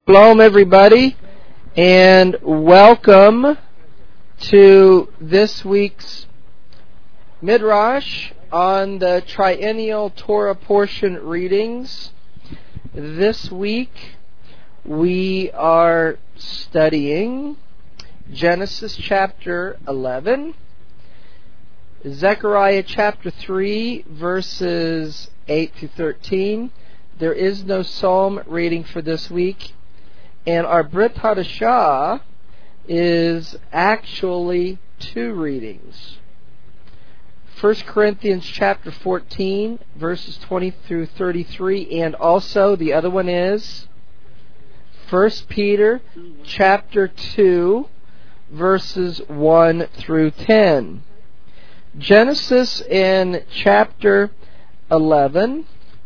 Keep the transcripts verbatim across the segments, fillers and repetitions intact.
Shalom, everybody, and welcome to this week's Midrash on the triennial Torah portion readings. This week we are studying Genesis chapter eleven, Zechariah chapter three, verses eight to thirteen. There is no psalm reading for this week. And our Brit Hadashah is actually two readings. First Corinthians chapter fourteen, verses twenty through thirty-three, and also the other one is First Peter chapter two, verses one through ten. Genesis in chapter eleven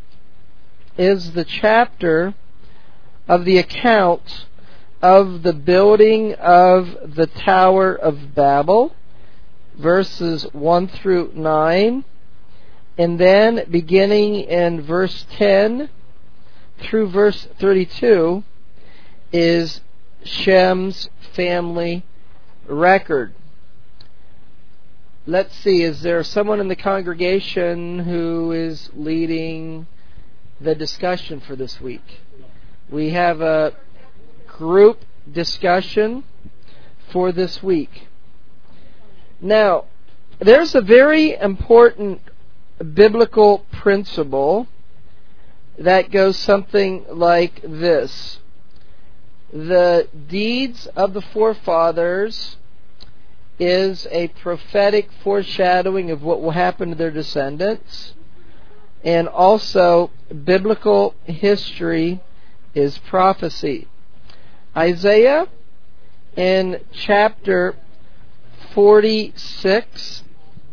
is the chapter of the account of the building of the Tower of Babel, verses one through nine, and then beginning in verse ten through verse thirty-two is Shem's family record. Let's see, is there someone in the congregation who is leading the discussion for this week? We have a group discussion for this week. Now, there's a very important biblical principle that goes something like this. The deeds of the forefathers is a prophetic foreshadowing of what will happen to their descendants, and also biblical history is prophecy. Isaiah in chapter forty-six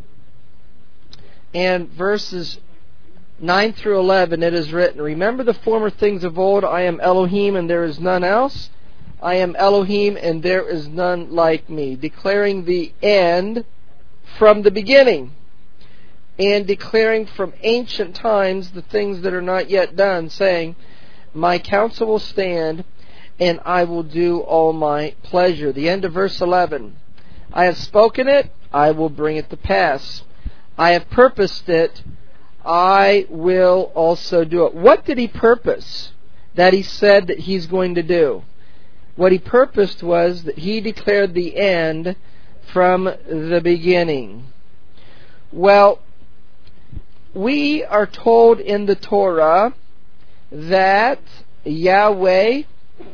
and verses nine through eleven, it is written, "Remember the former things of old. I am Elohim and there is none else. I am Elohim and there is none like me, declaring the end from the beginning, and declaring from ancient times the things that are not yet done, saying, my counsel will stand, and I will do all my pleasure." The end of verse eleven. "I have spoken it, I will bring it to pass. I have purposed it, I will also do it." What did he purpose that he said that he's going to do? What he purposed was that he declared the end from the beginning. Well, we are told in the Torah that Yahweh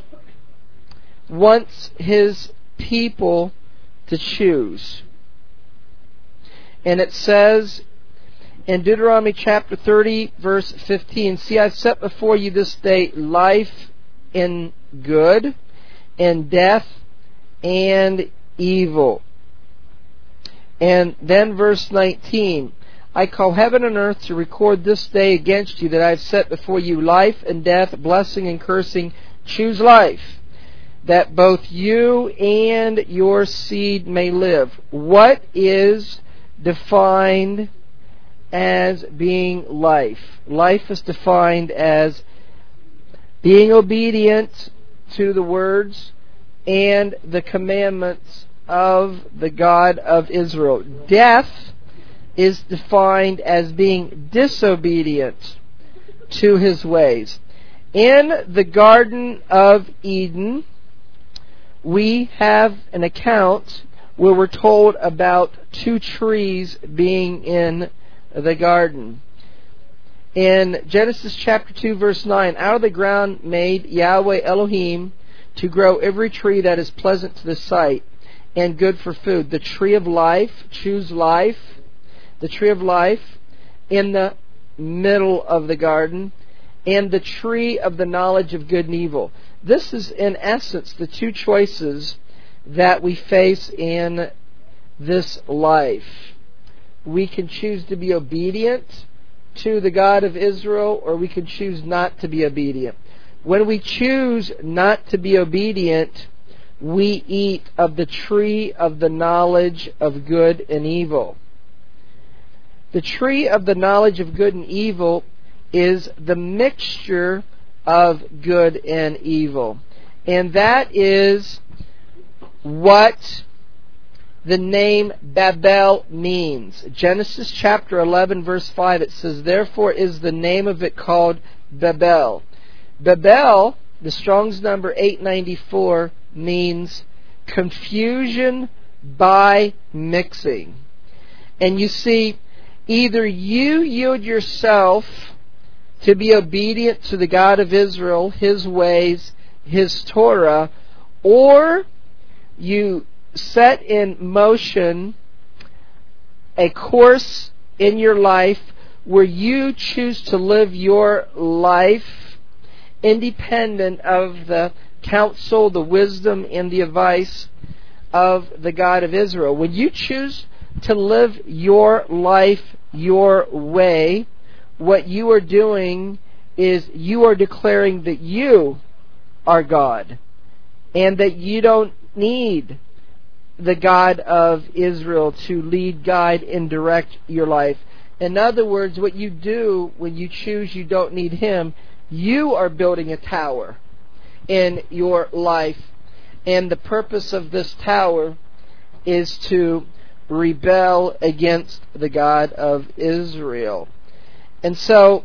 wants His people to choose. And it says in Deuteronomy chapter thirty, verse fifteen, "See, I've set before you this day life and good, and death and evil." And then verse nineteen, "I call heaven and earth to record this day against you that I have set before you life and death, blessing and cursing. Choose life, that both you and your seed may live." What is defined as being life? Life is defined as being obedient to the words and the commandments of the God of Israel. Death is defined as being disobedient to His ways. In the Garden of Eden, we have an account where we're told about two trees being in the garden. In Genesis chapter two, verse nine, "Out of the ground made Yahweh Elohim to grow every tree that is pleasant to the sight and good for food. The tree of life," choose life, the tree of life in the middle of the garden, and the tree of the knowledge of good and evil. This is in essence the two choices that we face in this life. We can choose to be obedient to the God of Israel, or we can choose not to be obedient. When we choose not to be obedient, we eat of the tree of the knowledge of good and evil. The tree of the knowledge of good and evil is the mixture of good and evil. And that is what the name Babel means. Genesis chapter eleven verse five, it says, "Therefore is the name of it called Babel." Babel, the Strong's number eight ninety-four, means confusion by mixing. And you see, either you yield yourself to be obedient to the God of Israel, His ways, His Torah, or you set in motion a course in your life where you choose to live your life independent of the counsel, the wisdom, and the advice of the God of Israel. When you choose to live your life your way, what you are doing is you are declaring that you are God and that you don't need the God of Israel to lead, guide, and direct your life. In other words, what you do when you choose you don't need Him, you are building a tower in your life. And the purpose of this tower is to rebel against the God of Israel. And so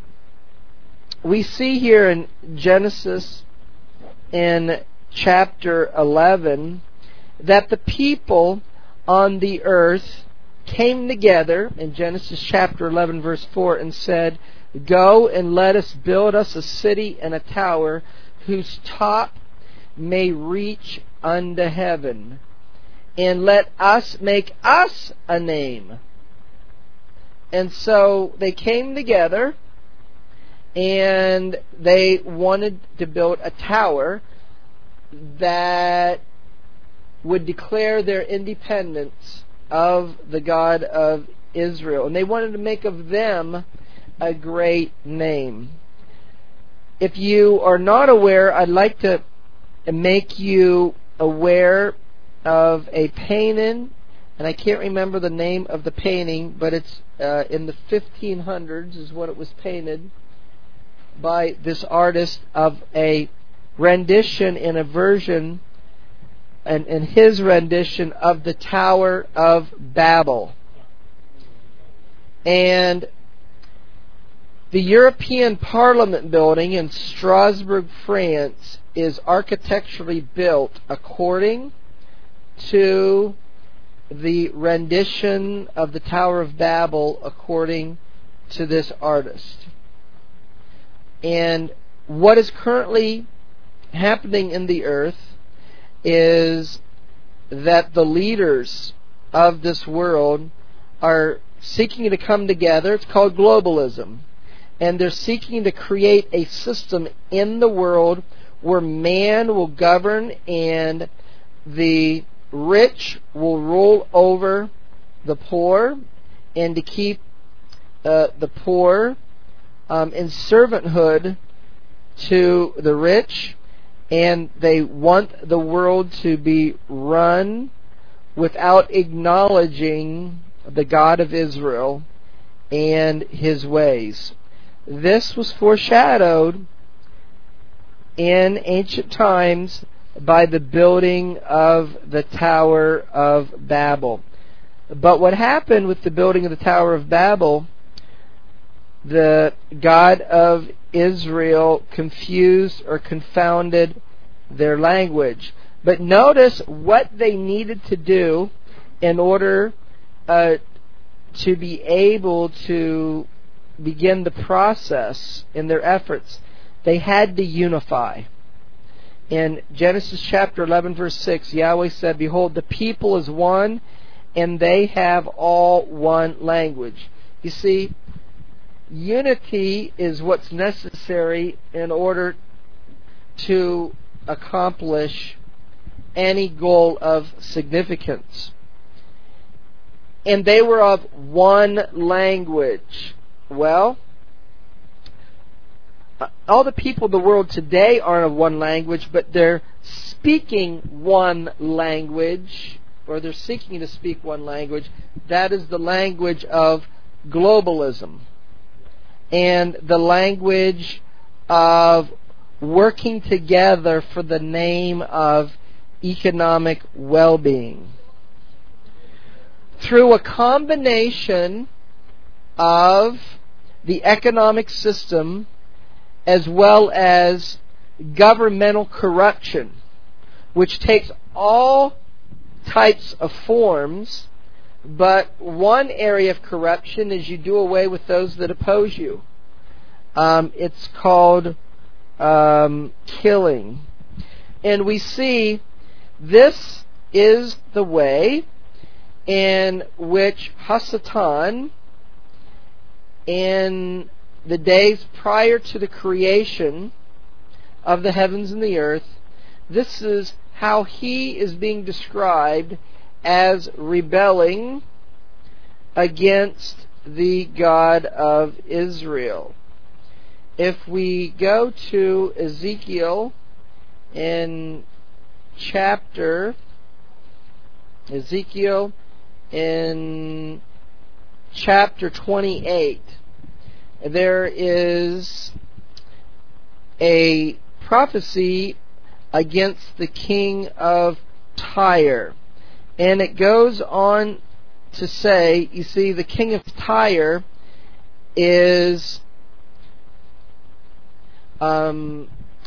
we see here in Genesis in chapter eleven that the people on the earth came together in Genesis chapter eleven verse four and said, "Go and let us build us a city and a tower whose top may reach unto heaven, and let us make us a name." And so they came together and they wanted to build a tower that would declare their independence of the God of Israel. And they wanted to make of them a great name. If you are not aware, I'd like to make you aware of a painting, and I can't remember the name of the painting, but it's uh, in the fifteen hundreds is what it was painted by this artist, of a rendition in a version and in his rendition of the Tower of Babel. And the European Parliament building in Strasbourg, France, is architecturally built according to the rendition of the Tower of Babel according to this artist. And what is currently happening in the earth is that the leaders of this world are seeking to come together. It's called globalism. And they're seeking to create a system in the world where man will govern and the rich will rule over the poor, and to keep uh, the poor um, in servanthood to the rich. And they want the world to be run without acknowledging the God of Israel and His ways. This was foreshadowed in ancient times by the building of the Tower of Babel. But what happened with the building of the Tower of Babel, the God of Israel confused or confounded their language. But notice what they needed to do in order uh, to be able to begin the process in their efforts. They had to unify. In Genesis chapter eleven verse six, Yahweh said, "Behold, the people is one, and they have all one language." You see, unity is what's necessary in order to accomplish any goal of significance. And they were of one language. Well, all the people of the world today aren't of one language, but they're speaking one language, or they're seeking to speak one language. That is the language of globalism, and the language of working together for the name of economic well-being. Through a combination of the economic system as well as governmental corruption, which takes all types of forms, but one area of corruption is you do away with those that oppose you. Um, it's called um, killing. And we see this is the way in which Hasatan, in the days prior to the creation of the heavens and the earth, this is how he is being described as rebelling against the God of Israel. If we go to Ezekiel in chapter Ezekiel in chapter twenty-eight, there is a prophecy against the king of Tyre. And it goes on to say, you see, the king of Tyre is um,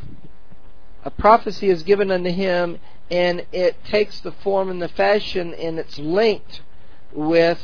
a prophecy is given unto him, and it takes the form and the fashion, and it's linked with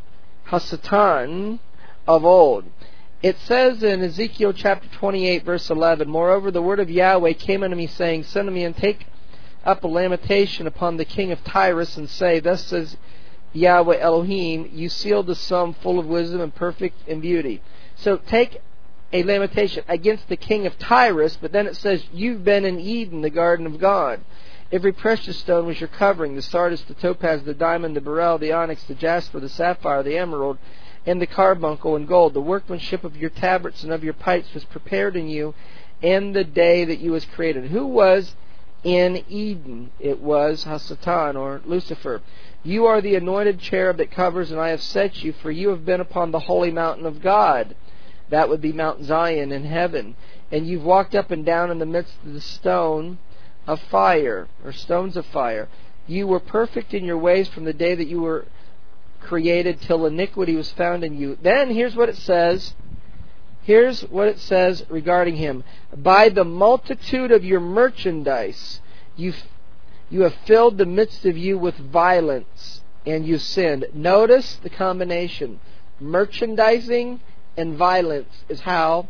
Hasatan of old. It says in Ezekiel chapter twenty-eight, verse eleven, Moreover, the word of Yahweh came unto me, saying, Send unto me, and take up a lamentation upon the king of Tyrus, and say, Thus says Yahweh Elohim, you sealed the sum full of wisdom and perfect in beauty. So take a lamentation against the king of Tyrus, but then it says, You've been in Eden, the garden of God. Every precious stone was your covering, the sardius, the topaz, the diamond, the beryl, the onyx, the jasper, the sapphire, the emerald, and the carbuncle and gold. The workmanship of your tabrets and of your pipes was prepared in you in the day that you was created. Who was in Eden? It was Hasatan, or Lucifer. You are the anointed cherub that covers, and I have set you, for you have been upon the holy mountain of God. That would be Mount Zion in heaven. And you've walked up and down in the midst of the stone of fire, or stones of fire. You were perfect in your ways from the day that you were created till iniquity was found in you. Then here's what it says. Here's what it says regarding him. By the multitude of your merchandise, you you have filled the midst of you with violence, and you sinned. Notice the combination. Merchandising and violence is how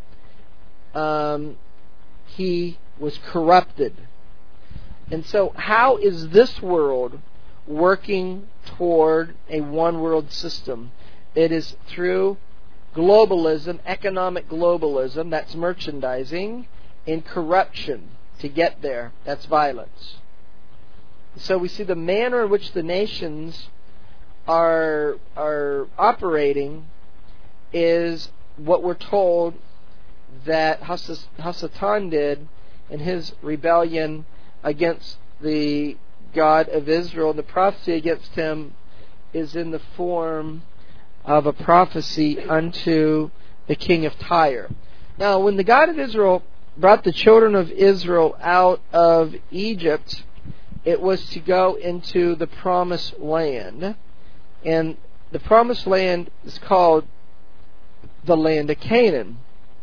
um, he was corrupted. And so how is this world working toward a one-world system? It is through globalism, economic globalism, that's merchandising, and corruption to get there, that's violence. So we see the manner in which the nations are are operating is what we're told that Hasatan did in his rebellion against the God of Israel. And the prophecy against him is in the form of a prophecy unto the king of Tyre. Now, when the God of Israel brought the children of Israel out of Egypt, it was to go into the promised land. And the promised land is called the land of Canaan.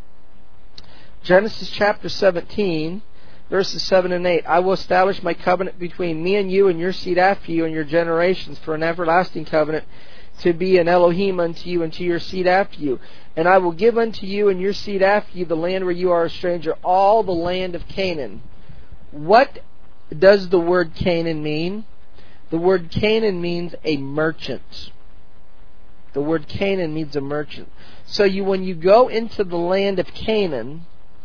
Genesis chapter seventeen, verses seven and eight. I will establish my covenant between me and you and your seed after you and your generations for an everlasting covenant, to be an Elohim unto you and to your seed after you. And I will give unto you and your seed after you the land where you are a stranger, all the land of Canaan. What does the word Canaan mean? The word Canaan means a merchant. The word Canaan means a merchant. So you, when you go into the land of Canaan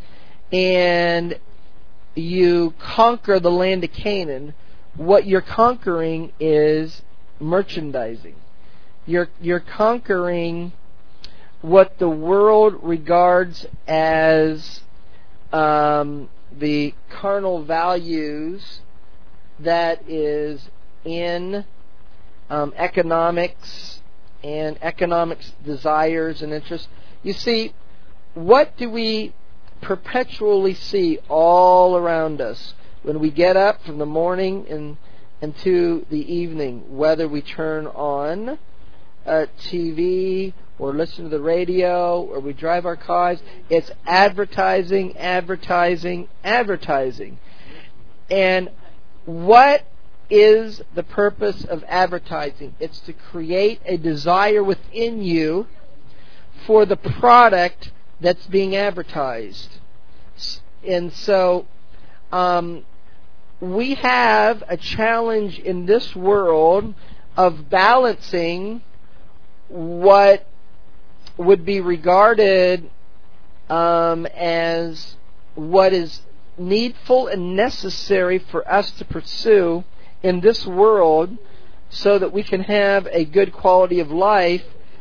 and you conquer the land of Canaan, what you're conquering is merchandising. You're you're conquering what the world regards as um, the carnal values that is in um, economics and economics desires and interests. You see, what do we perpetually see all around us when we get up from the morning and into the evening, whether we turn on uh, T V or listen to the radio or we drive our cars. It's advertising, advertising, advertising. And what is the purpose of advertising? It's to create a desire within you for the product that's being advertised. And so um, we have a challenge in this world of balancing what would be regarded um, as what is needful and necessary for us to pursue in this world so that we can have a good quality of life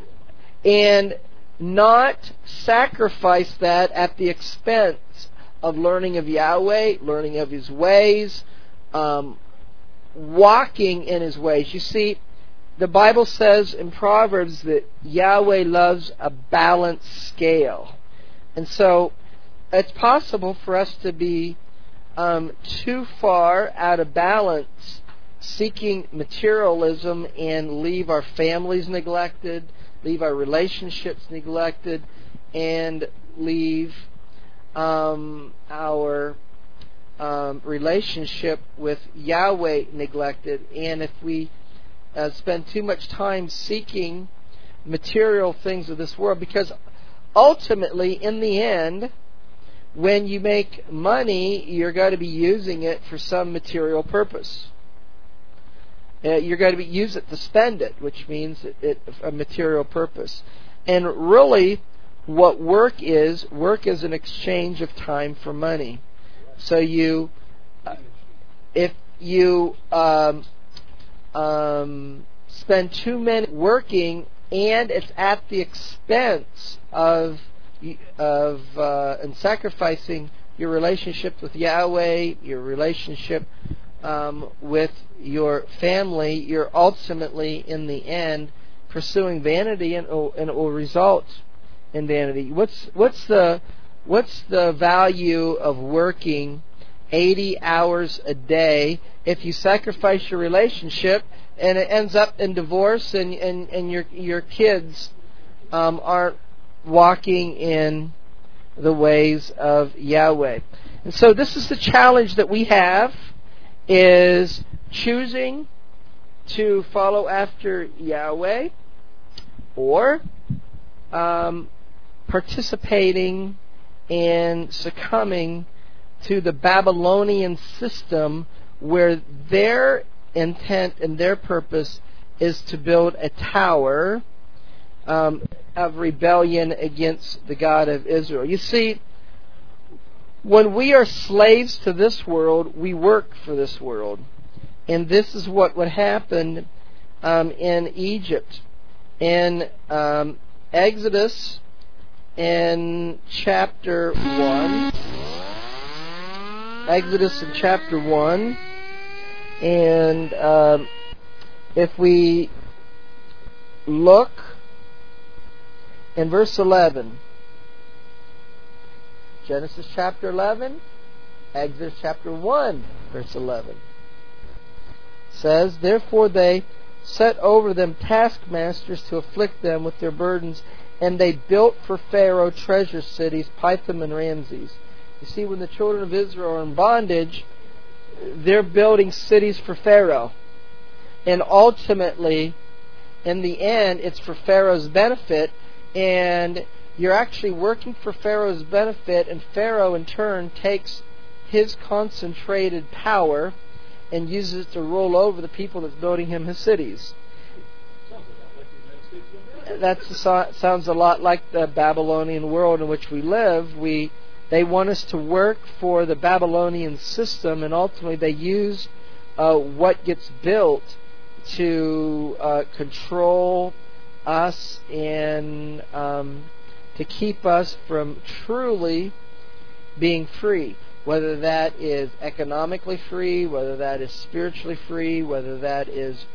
and not sacrifice that at the expense of learning of Yahweh, learning of His ways, um, walking in His ways. You see, the Bible says in Proverbs that Yahweh loves a balanced scale. And so it's possible for us to be um, too far out of balance, seeking materialism, and leave our families neglected, leave our relationships neglected, and leave um, our um, relationship with Yahweh neglected. And if we uh, spend too much time seeking material things of this world, because ultimately, in the end, when you make money, you're going to be using it for some material purpose. Uh, you're going to be, use it to spend it, which means it, it a material purpose. And really, what work is, work is an exchange of time for money. So you, uh, if you um, um, spend too many working, and it's at the expense of of uh, and sacrificing your relationship with Yahweh, your relationship um, with your family, you're ultimately, in the end, pursuing vanity, and, and it will result in vanity. What's what's the what's the value of working eighty hours a day if you sacrifice your relationship and it ends up in divorce, and, and, and your your kids um, aren't walking in the ways of Yahweh? And so this is the challenge that we have, is choosing to follow after Yahweh, or um, participating and succumbing to the Babylonian system, where their intent and their purpose is to build a tower um, of rebellion against the God of Israel. You see, when we are slaves to this world, we work for this world. And this is what would happen um, in Egypt. In um, Exodus, in chapter one, Exodus in chapter one, and um, if we look in verse eleven, Genesis chapter eleven, Exodus chapter one, verse eleven, says, "Therefore they set over them taskmasters to afflict them with their burdens, and they built for Pharaoh treasure cities, Pithom and Ramses." You see, when the children of Israel are in bondage, they're building cities for Pharaoh. And ultimately, in the end, it's for Pharaoh's benefit, and you're actually working for Pharaoh's benefit, and Pharaoh in turn takes his concentrated power and uses it to rule over the people that's building him his cities. That sounds a lot like the Babylonian world in which we live. We They want us to work for the Babylonian system, and ultimately they use uh, what gets built to uh, control us and um, to keep us from truly being free. Whether that is economically free, whether that is spiritually free, whether that is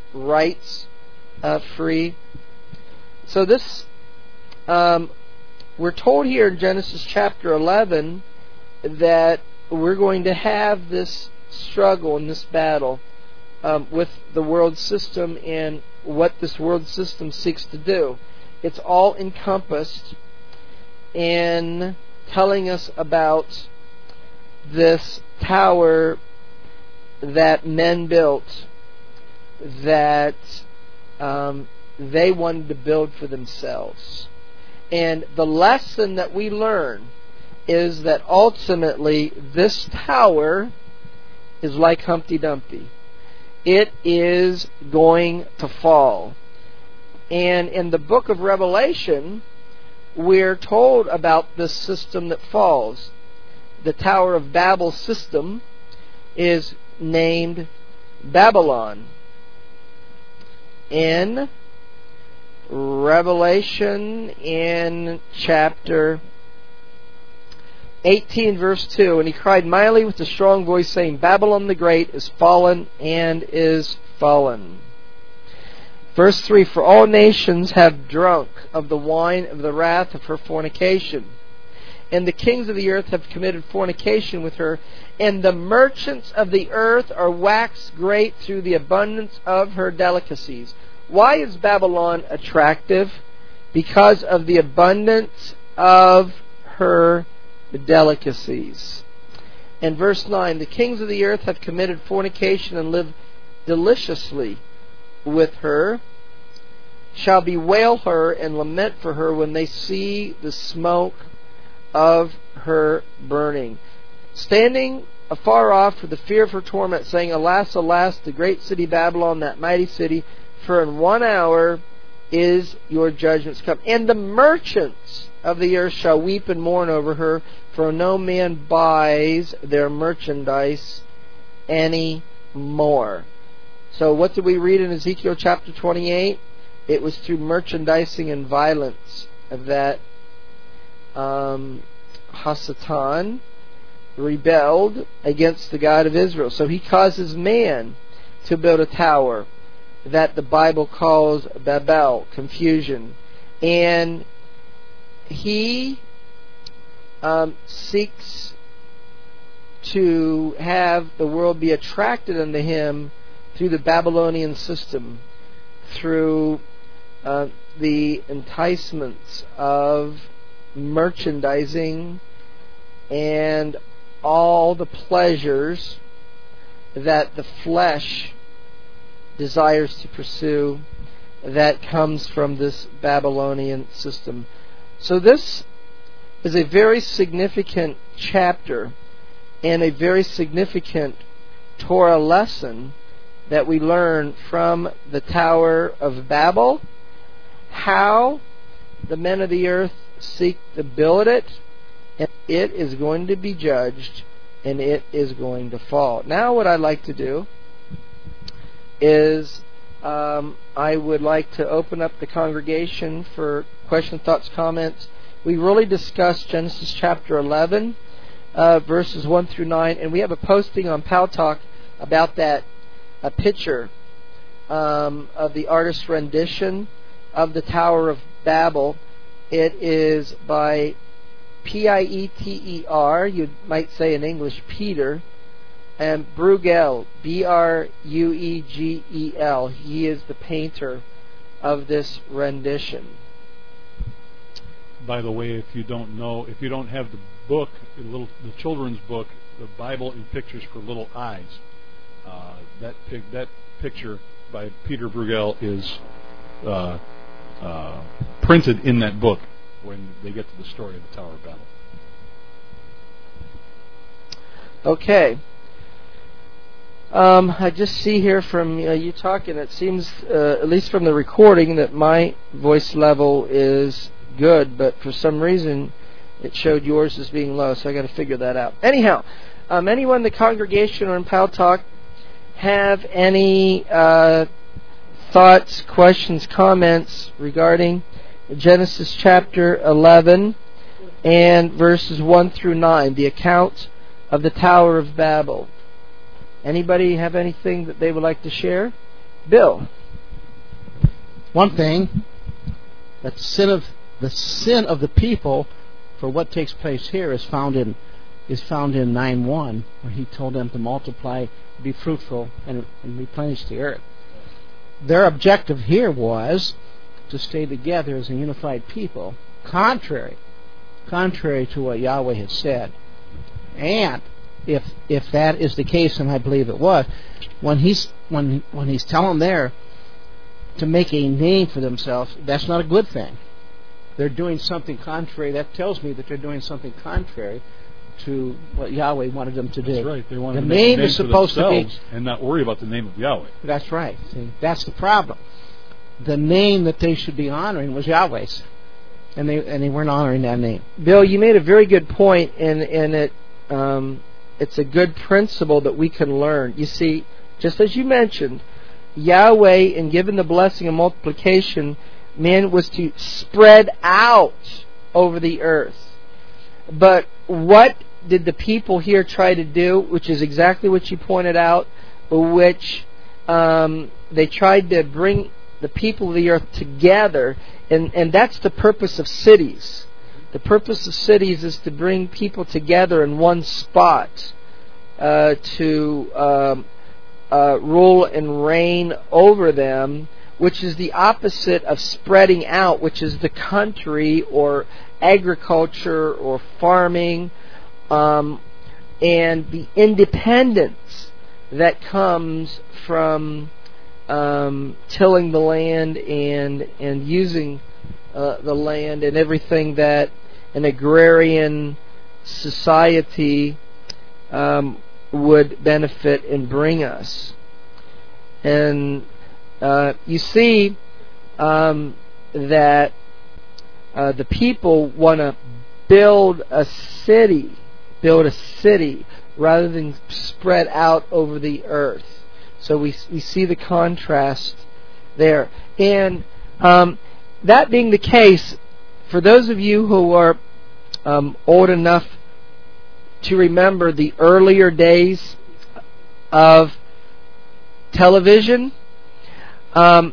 rights uh, free. So this um, we're told here in Genesis chapter eleven that we're going to have this struggle and this battle um, with the world system and what this world system seeks to do. It's all encompassed in telling us about this tower that men built that um, they wanted to build for themselves. And the lesson that we learn is that ultimately this tower is like Humpty Dumpty. It is going to fall. And in the book of Revelation, we're told about this system that falls. The Tower of Babel system is named Babylon. In Revelation, in chapter eighteen, verse two, and he cried mightily with a strong voice, saying, Babylon the Great is fallen and is fallen. Verse three, for all nations have drunk of the wine of the wrath of her fornication, and the kings of the earth have committed fornication with her, and the merchants of the earth are waxed great through the abundance of her delicacies. Why is Babylon attractive? Because of the abundance of her delicacies. And verse nine, the kings of the earth have committed fornication and live deliciously with her, shall bewail her and lament for her when they see the smoke of her burning, standing afar off for the fear of her torment, saying, alas, alas, the great city Babylon, that mighty city, for in one hour is your judgments come. And the merchants of the earth shall weep and mourn over her, for no man buys their merchandise any more. So what did we read in Ezekiel chapter twenty-eight? It was through merchandising and violence that um, Hasatan rebelled against the God of Israel. So he causes man to build a tower that the Bible calls Babel, confusion. And he um, seeks to have the world be attracted unto him through the Babylonian system, through uh, the enticements of merchandising and all the pleasures that the flesh desires to pursue that comes from this Babylonian system. So this is a very significant chapter and a very significant Torah lesson that we learn from the Tower of Babel, how the men of the earth seek to build it, and it is going to be judged, and it is going to fall. Now what I'd like to do is um, I would like to open up the congregation for questions, thoughts, comments. We really discussed Genesis chapter eleven, uh, verses one through nine, and we have a posting on Paltalk about that, a picture um, of the artist's rendition of the Tower of Babel. It is by P I E T E R, you might say in English Peter, and Bruegel, B R U E G E L. He is the painter of this rendition. By the way, if you don't know, if you don't have the book, the, little, the children's book, The Bible in Pictures for Little Eyes, uh, that that picture by Peter Bruegel is uh, uh, printed in that book when they get to the story of the Tower of Babel. Okay. Um, I just see here from uh, you talking, it seems, uh, at least from the recording, that my voice level is good, but for some reason it showed yours as being low, so I got to figure that out. Anyhow, um, anyone in the congregation or in Paltalk have any uh, thoughts, questions, comments regarding Genesis chapter eleven and verses one through nine, the account of the Tower of Babel? Anybody have anything that they would like to share? Bill. One thing, that the sin of the sin of the people for what takes place here is found in is found in nine one, where he told them to multiply, be fruitful, and, and replenish the earth. Their objective here was to stay together as a unified people, contrary, contrary to what Yahweh had said. And if if that is the case, and I believe it was, when he's when when he's telling there to make a name for themselves, that's not a good thing. They're doing something contrary. That tells me that they're doing something contrary to what Yahweh wanted them to do. That's right. They wanted the to make name a name is supposed for to be, themselves and not worry about the name of Yahweh. That's right. See, that's the problem. The name that they should be honoring was Yahweh's, and they and they weren't honoring that name. Bill, you made a very good point, and and it um, it's a good principle that we can learn. You see, just as you mentioned, Yahweh, in giving the blessing of multiplication, man, was to spread out over the earth. But what did the people here try to do? Which is exactly what you pointed out, which um, they tried to bring the people of the earth together, and, and that's the purpose of cities. The purpose of cities is to bring people together in one spot uh, to um, uh, rule and reign over them, which is the opposite of spreading out, which is the country or agriculture or farming, um, and the independence that comes from um, tilling the land and and using uh, the land and everything that an agrarian society um, would benefit and bring us. And uh, you see um, that uh, the people want to build a city, build a city rather than spread out over the earth. So we we see the contrast there. And um, that being the case, for those of you who are um, old enough to remember the earlier days of television, um,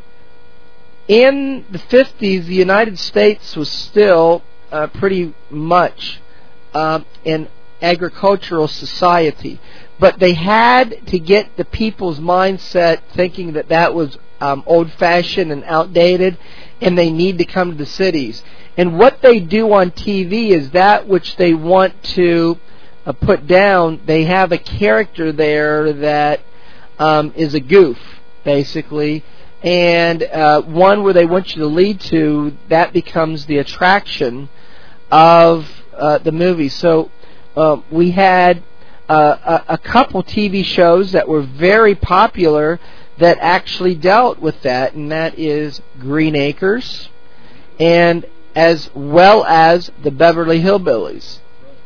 in the fifties, the United States was still uh, pretty much um, an agricultural society. But they had to get the people's mindset thinking that that was um, old-fashioned and outdated, and they need to come to the cities. And what they do on T V is that which they want to uh, put down. They have a character there that um, is a goof, basically, and uh, one where they want you to lead to, that becomes the attraction of uh, the movie. So uh, we had Uh, a, a couple T V shows that were very popular that actually dealt with that, and that is Green Acres, and as well as the Beverly Hillbillies.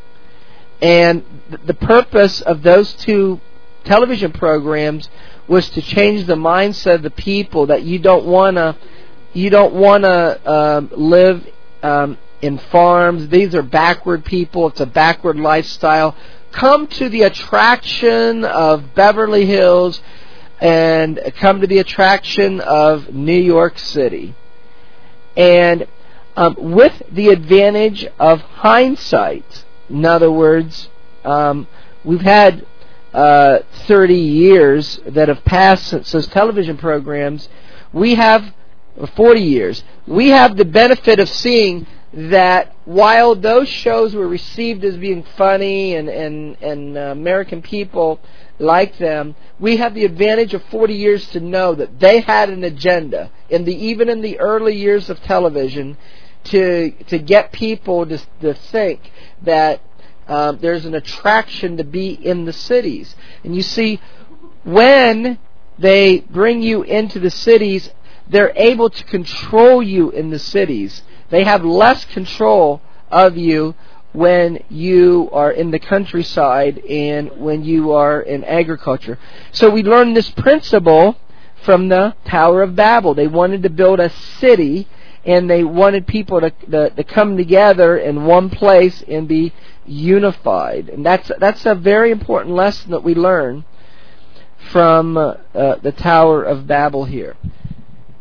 And th- the purpose of those two television programs was to change the mindset of the people that you don't wanna, you don't wanna um, live um, in farms. These are backward people. It's a backward lifestyle. Come to the attraction of Beverly Hills and come to the attraction of New York City. And um, with the advantage of hindsight, in other words, um, we've had uh, thirty years that have passed since those television programs. We have forty years. We have the benefit of seeing that while those shows were received as being funny and, and, and uh, American people liked them, we have the advantage of forty years to know that they had an agenda, in the, even in the early years of television, to to get people to, to think that um, there's an attraction to be in the cities. And you see, when they bring you into the cities, they're able to control you in the cities. They have less control of you when you are in the countryside and when you are in agriculture. So we learned this principle from the Tower of Babel. They wanted to build a city, and they wanted people to, to, to come together in one place and be unified. And that's that's a very important lesson that we learn from uh, uh, the Tower of Babel here.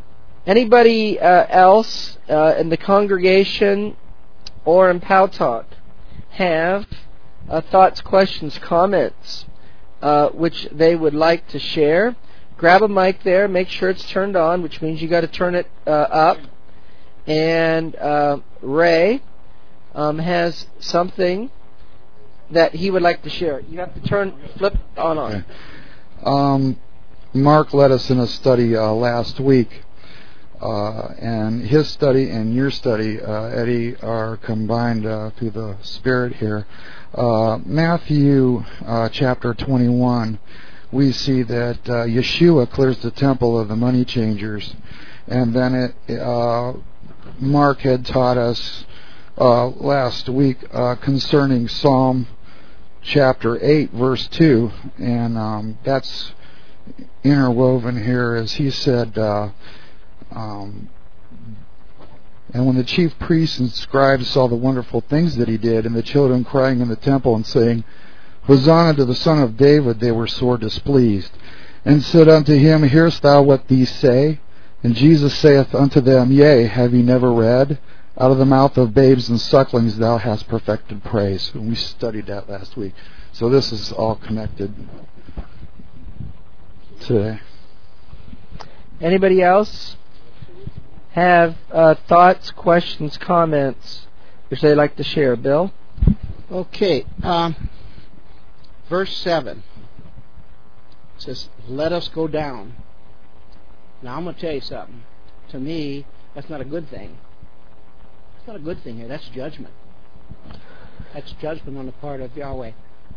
Anybody uh, else uh, in the congregation or in Powtalk have uh, thoughts, questions, comments uh, which they would like to share? Grab a mic there. Make sure it's turned on, which means you got to turn it uh, up. And uh, Ray um, has something that he would like to share. You have to turn, flip on on. Okay. Um, Mark led us in a study uh, last week, uh, and his study and your study, uh, Eddie, are combined uh, through the Spirit here. Uh, Matthew uh, chapter twenty-one, we see that uh, Yeshua clears the temple of the money changers, and then it, uh, Mark had taught us uh, last week uh, concerning Psalm chapter eight, verse two, and um, that's interwoven here as he said, uh, um, and when the chief priests and scribes saw the wonderful things that he did, and the children crying in the temple and saying, Hosanna to the Son of David, they were sore displeased, and said unto him, Hearest thou what these say? And Jesus saith unto them, Yea, have ye never read? Out of the mouth of babes and sucklings thou hast perfected praise. And we studied that last week. So this is all connected today. Anybody else have uh, thoughts, questions, comments which they'd like to share? Bill? Okay. Um, verse seven says, Let us go down. Now I'm going to tell you something. To me, that's not a good thing. It's not a good thing here. That's judgment. That's judgment on the part of Yahweh.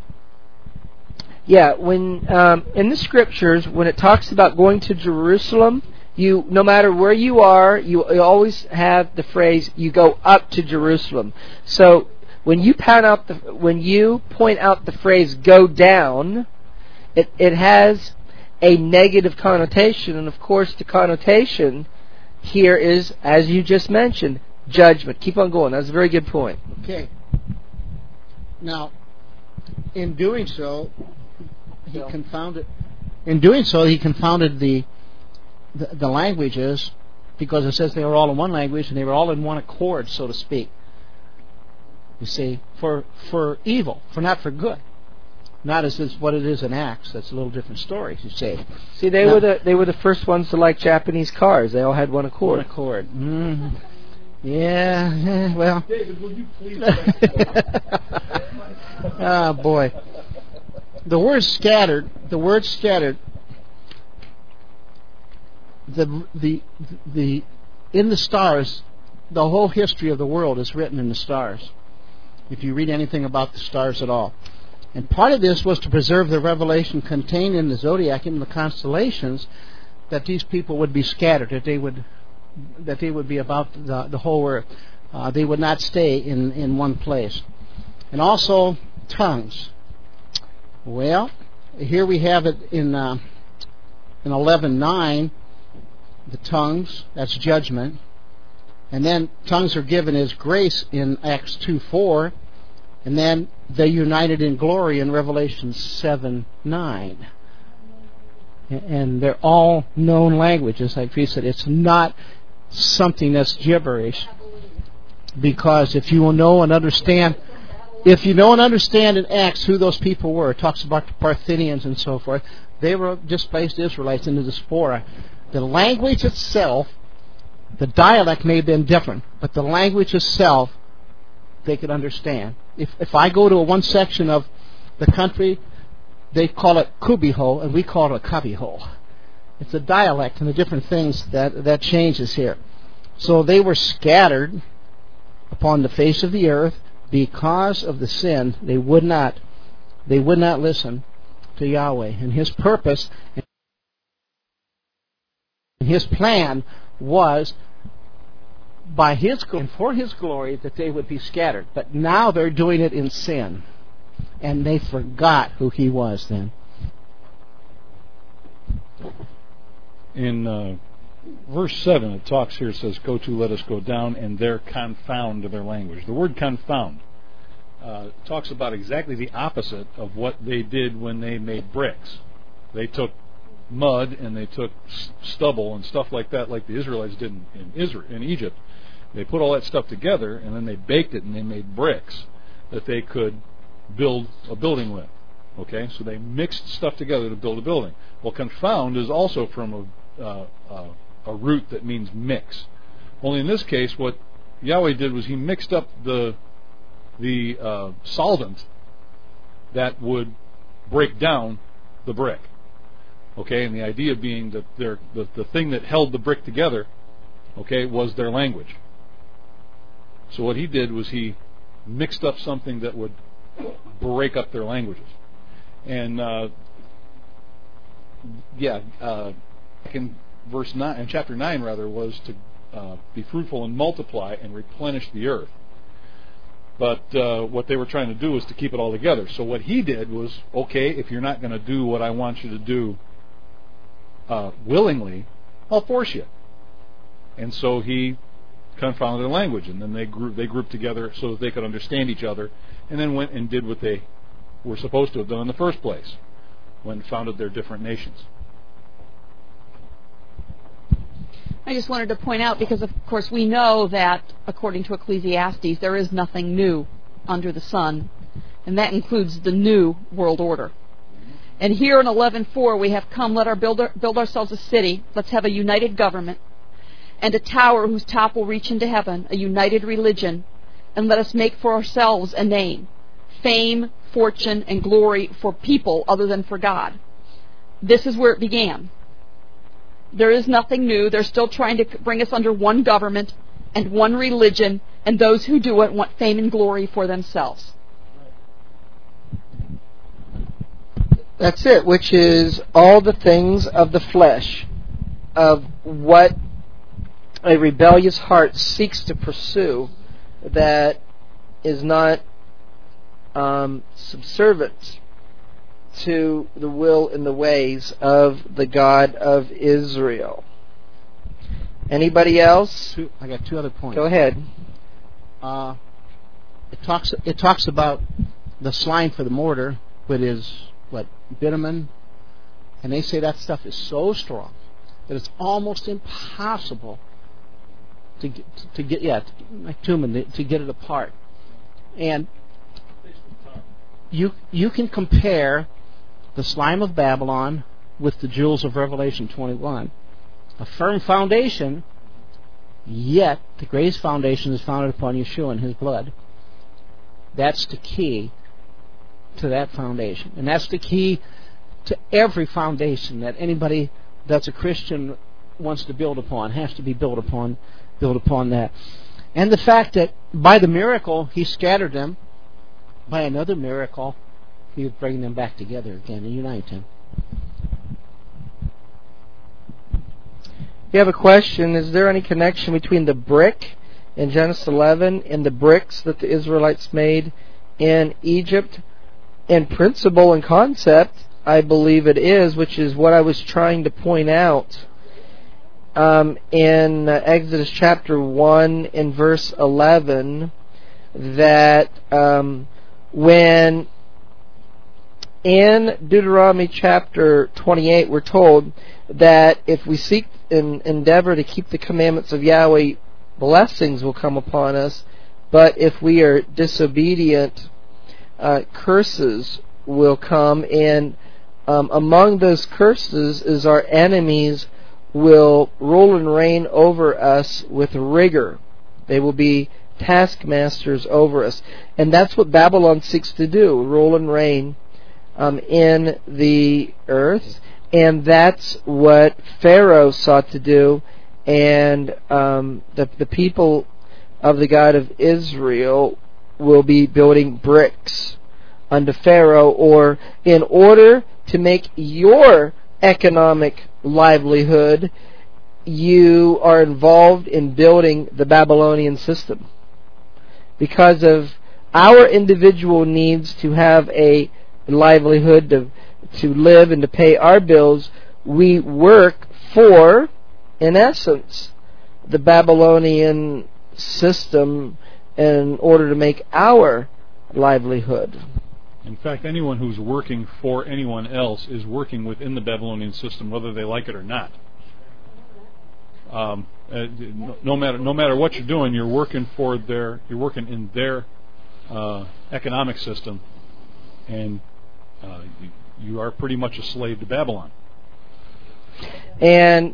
Yeah, when um, in the scriptures, when it talks about going to Jerusalem, you no matter where you are, you, you always have the phrase "you go up to Jerusalem." So when you point out the when you point out the phrase "go down," it it has a negative connotation, and of course, the connotation here is, as you just mentioned, judgment. Keep on going. That's a very good point. Okay. Now, in doing so, he Bill. confounded. In doing so, he confounded the, the the languages, because it says they were all in one language and they were all in one accord, so to speak. You see, for for evil, for not for good, not as is what it is in Acts. That's a little different story. You say. See, they now, were the they were the first ones to like Japanese cars. They all had one accord. One accord. Mm. Yeah. Well. David, will you please? Ah, boy. The word scattered, the word scattered, the the the in the stars, the whole history of the world is written in the stars. If you read anything about the stars at all. And part of this was to preserve the revelation contained in the zodiac, in the constellations, that these people would be scattered, that they would that they would be about the, the whole earth. Uh, they would not stay in, in one place. And also tongues. Well, here we have it in uh, in eleven nine, the tongues, that's judgment. And then tongues are given as grace in Acts two four. And then they're united in glory in Revelation seven nine. And they're all known languages, like we said. It's not something that's gibberish. Because if you will know and understand, if you know and understand in Acts who those people were, it talks about the Parthians and so forth, they were displaced Israelites in the diaspora. The language itself, the dialect may have been different, but the language itself, they could understand. If if I go to a one section of the country, they call it Kubiho, and we call it a Kabiho. It's a dialect and the different things that, that changes here. So they were scattered upon the face of the earth because of the sin. They would not they would not listen to Yahweh. And His purpose and His plan was by His and for His glory that they would be scattered. But now they're doing it in sin. And they forgot who He was then. In uh, verse seven, it talks here, it says, Go to, let us go down, and there confound their language. The word confound uh, talks about exactly the opposite of what they did when they made bricks. They took mud and they took s- stubble and stuff like that, like the Israelites did in, in Israel, in Egypt. They put all that stuff together and then they baked it and they made bricks that they could build a building with. Okay, so they mixed stuff together to build a building. Well, confound is also from a, uh, uh, a root that means mix. Only in this case, what Yahweh did was He mixed up the the uh, solvent that would break down the brick. Okay, and the idea being that their, the, the thing that held the brick together, okay, was their language. So what He did was He mixed up something that would break up their languages. And uh, yeah, uh, in verse nine, in chapter nine rather, was to uh, be fruitful and multiply and replenish the earth. But uh, what they were trying to do was to keep it all together. So what He did was, okay, if you're not going to do what I want you to do uh, willingly, I'll force you. And so He confounded their language, and then they grew, they grouped together so that they could understand each other, and then went and did what they were supposed to have done in the first place when founded their different nations. I just wanted to point out, because of course we know that according to Ecclesiastes there is nothing new under the sun, and that includes the new world order. And here in eleven four we have come, let our build, our, build ourselves a city, let's have a united government, and a tower whose top will reach into heaven, a united religion, and let us make for ourselves a name, fame, fortune, and glory for people other than for God. This is where it began. There is nothing new. They're still trying to bring us under one government and one religion, and those who do it want fame and glory for themselves. That's it, which is all the things of the flesh, of what a rebellious heart seeks to pursue that is not um, subservient to the will and the ways of the God of Israel. Anybody else? Two, I got two other points. Go ahead. Uh, it talks. It talks about the slime for the mortar, which is what, bitumen, and they say that stuff is so strong that it's almost impossible to get, to get yeah, like bitumen, to get it apart. And you you can compare the slime of Babylon with the jewels of Revelation twenty-one. A firm foundation, yet the greatest foundation is founded upon Yeshua and His blood. That's the key to that foundation. And that's the key to every foundation that anybody that's a Christian wants to build upon, has to be built upon, built upon that. And the fact that by the miracle He scattered them, by another miracle He would bring them back together again and unite them. You have a question. Is there any connection between the brick in Genesis eleven and the bricks that the Israelites made in Egypt? In principle and concept, I believe it is, which is what I was trying to point out um, in uh, Exodus chapter one in verse eleven, that um, when in Deuteronomy chapter twenty-eight we're told that if we seek and endeavor to keep the commandments of Yahweh, blessings will come upon us, but if we are disobedient, uh, curses will come, and um, among those curses is our enemies will rule and reign over us with rigor. They will be taskmasters over us. And that's what Babylon seeks to do, rule and reign um, in the earth. And that's what Pharaoh sought to do. And um, the, the people of the God of Israel will be building bricks unto Pharaoh, or in order to make your economic livelihood, you are involved in building the Babylonian system. Because of our individual needs to have a livelihood, to, to live and to pay our bills, we work for, in essence, the Babylonian system in order to make our livelihood. In fact, anyone who's working for anyone else is working within the Babylonian system, whether they like it or not. Um, uh, no, no matter no matter what you're doing, you're working for their you're working in their uh, economic system, and uh, you, you are pretty much a slave to Babylon. And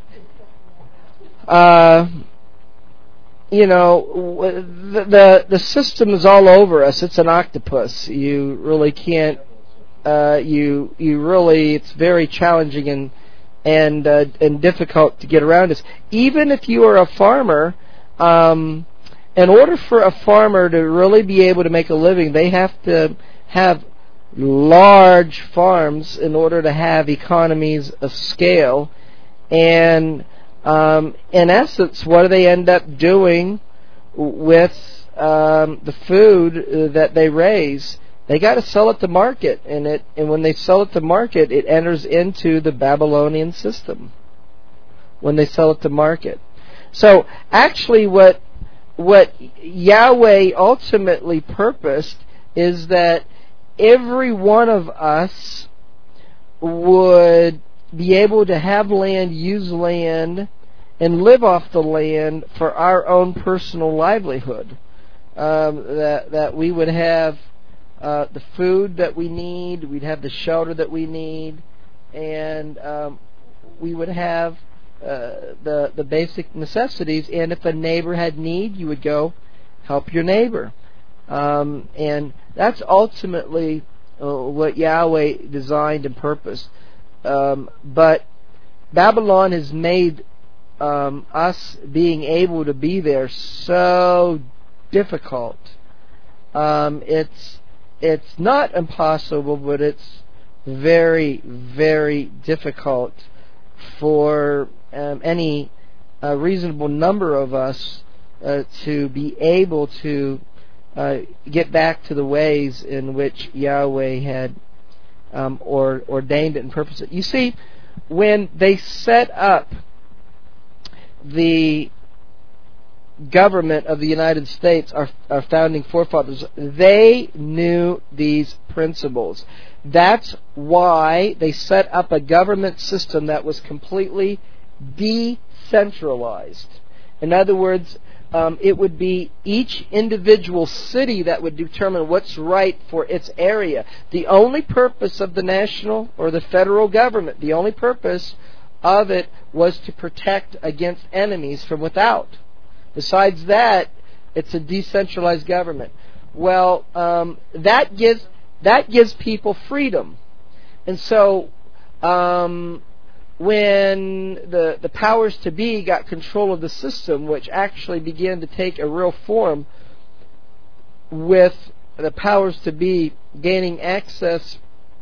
uh, you know, the, the the system is all over us. It's an octopus. You really can't. Uh, you you really. It's very challenging and and uh, and difficult to get around us. Even if you are a farmer, um, in order for a farmer to really be able to make a living, they have to have large farms in order to have economies of scale. And um, in essence, what do they end up doing with um, the food that they raise? They got to sell it to market, and it and when they sell it to market, it enters into the Babylonian system. When they sell it to market, so actually, what what Yahweh ultimately purposed is that every one of us would be able to have land, use land, and live off the land for our own personal livelihood. Um, that that we would have uh, the food that we need, we'd have the shelter that we need, and um, we would have uh, the the basic necessities. And if a neighbor had need, you would go help your neighbor. Um, and that's ultimately uh, what Yahweh designed and purposed. Um, but Babylon has made um, us being able to be there so difficult. Um, it's it's not impossible, but it's very, very difficult for um, any uh, reasonable number of us uh, to be able to uh, get back to the ways in which Yahweh had um, or ordained it and purposed it. You see, when they set up the government of the United States, our, our founding forefathers, they knew these principles. That's why they set up a government system that was completely decentralized. In other words, um, it would be each individual city that would determine what's right for its area. The only purpose of the national or the federal government, the only purpose of it was to protect against enemies from without. Besides that, it's a decentralized government. Well, um, that gives that gives people freedom, and so um, when the the powers to be got control of the system, which actually began to take a real form, with the powers to be gaining access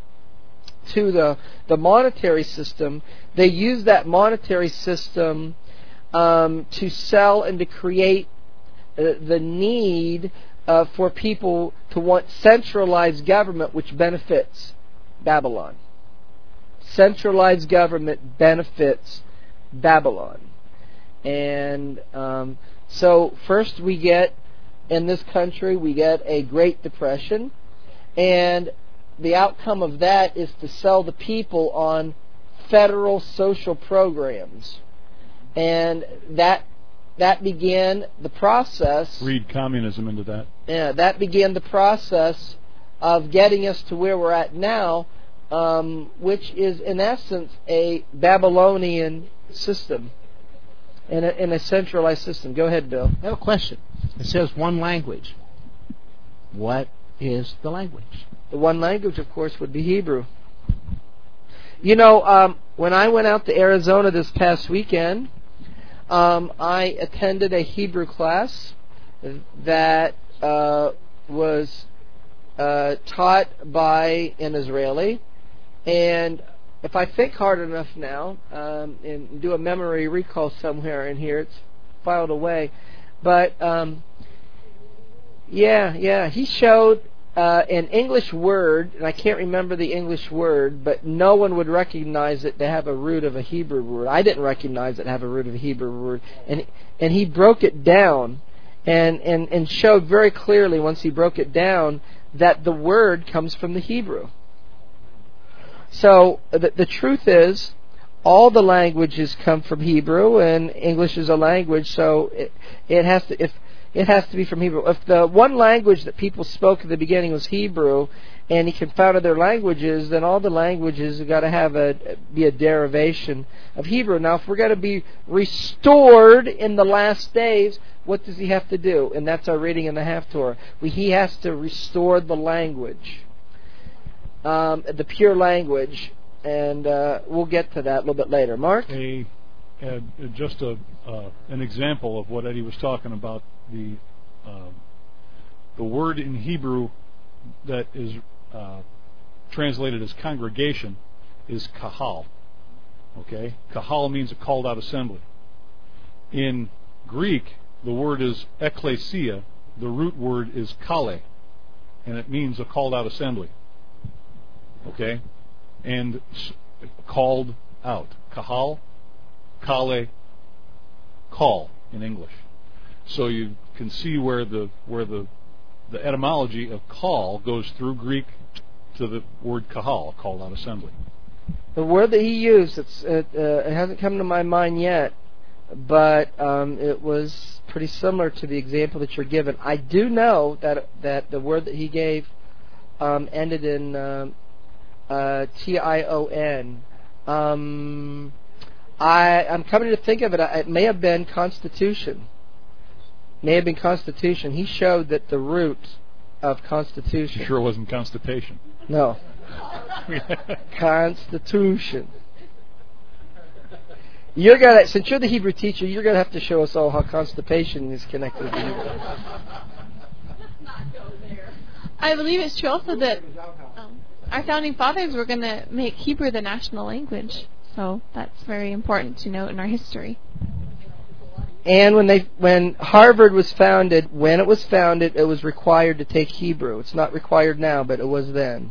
to the the monetary system, they used that monetary system Um, to sell and to create uh, the need uh, for people to want centralized government, which benefits Babylon. Centralized government benefits Babylon. And um, so first we get, in this country, we get a Great Depression, and the outcome of that is to sell the people on federal social programs. And that that began the process. Read communism into that. Yeah, that began the process of getting us to where we're at now, um, which is in essence a Babylonian system, in a, in a centralized system. Go ahead, Bill. I have a question. It says one language. What is the language? The one language, of course, would be Hebrew. You know, um, when I went out to Arizona this past weekend, Um, I attended a Hebrew class that uh, was uh, taught by an Israeli. And if I think hard enough now um, and do a memory recall somewhere in here, it's filed away. But, um, yeah, yeah, he showed uh, an English word, and I can't remember the English word, but no one would recognize it to have a root of a Hebrew word. I didn't recognize it to have a root of a Hebrew word. And and he broke it down, and, and, and showed very clearly once he broke it down that the word comes from the Hebrew. So the, the truth is, all the languages come from Hebrew, and English is a language, so it, it has to if it has to be from Hebrew. If the one language that people spoke at the beginning was Hebrew, and he confounded their languages, then all the languages have got to have a be a derivation of Hebrew. Now, if we're going to be restored in the last days, what does he have to do? And that's our reading in the Haftorah. We, he has to restore the language, um, the pure language. And uh, we'll get to that a little bit later. Mark? A, a just a uh, an example of what Eddie was talking about. The uh, the word in Hebrew that is uh, translated as congregation is kahal. Okay, kahal means a called out assembly. In Greek, the word is ekklesia. The root word is kale, and it means a called out assembly. Okay. And called out. Kahal, kale, call in English. So you can see where the where the the etymology of call goes through Greek to the word kahal, called out assembly. The word that he used, it's, it, uh, it hasn't come to my mind yet, but um, it was pretty similar to the example that you're given. I do know that that the word that he gave um, ended in Um, Uh, T I O N. Um, I, I'm coming to think of it, it may have been Constitution. May have been Constitution. He showed that the root of Constitution. You sure it wasn't constipation? No. Constitution. You're gonna, since you're the Hebrew teacher, you're gonna have to show us all how constipation is connected to Hebrew. I believe it's true also that um, our founding fathers were going to make Hebrew the national language, so that's very important to note in our history. And when they, when Harvard was founded, when it was founded, it was required to take Hebrew. It's not required now, but it was then.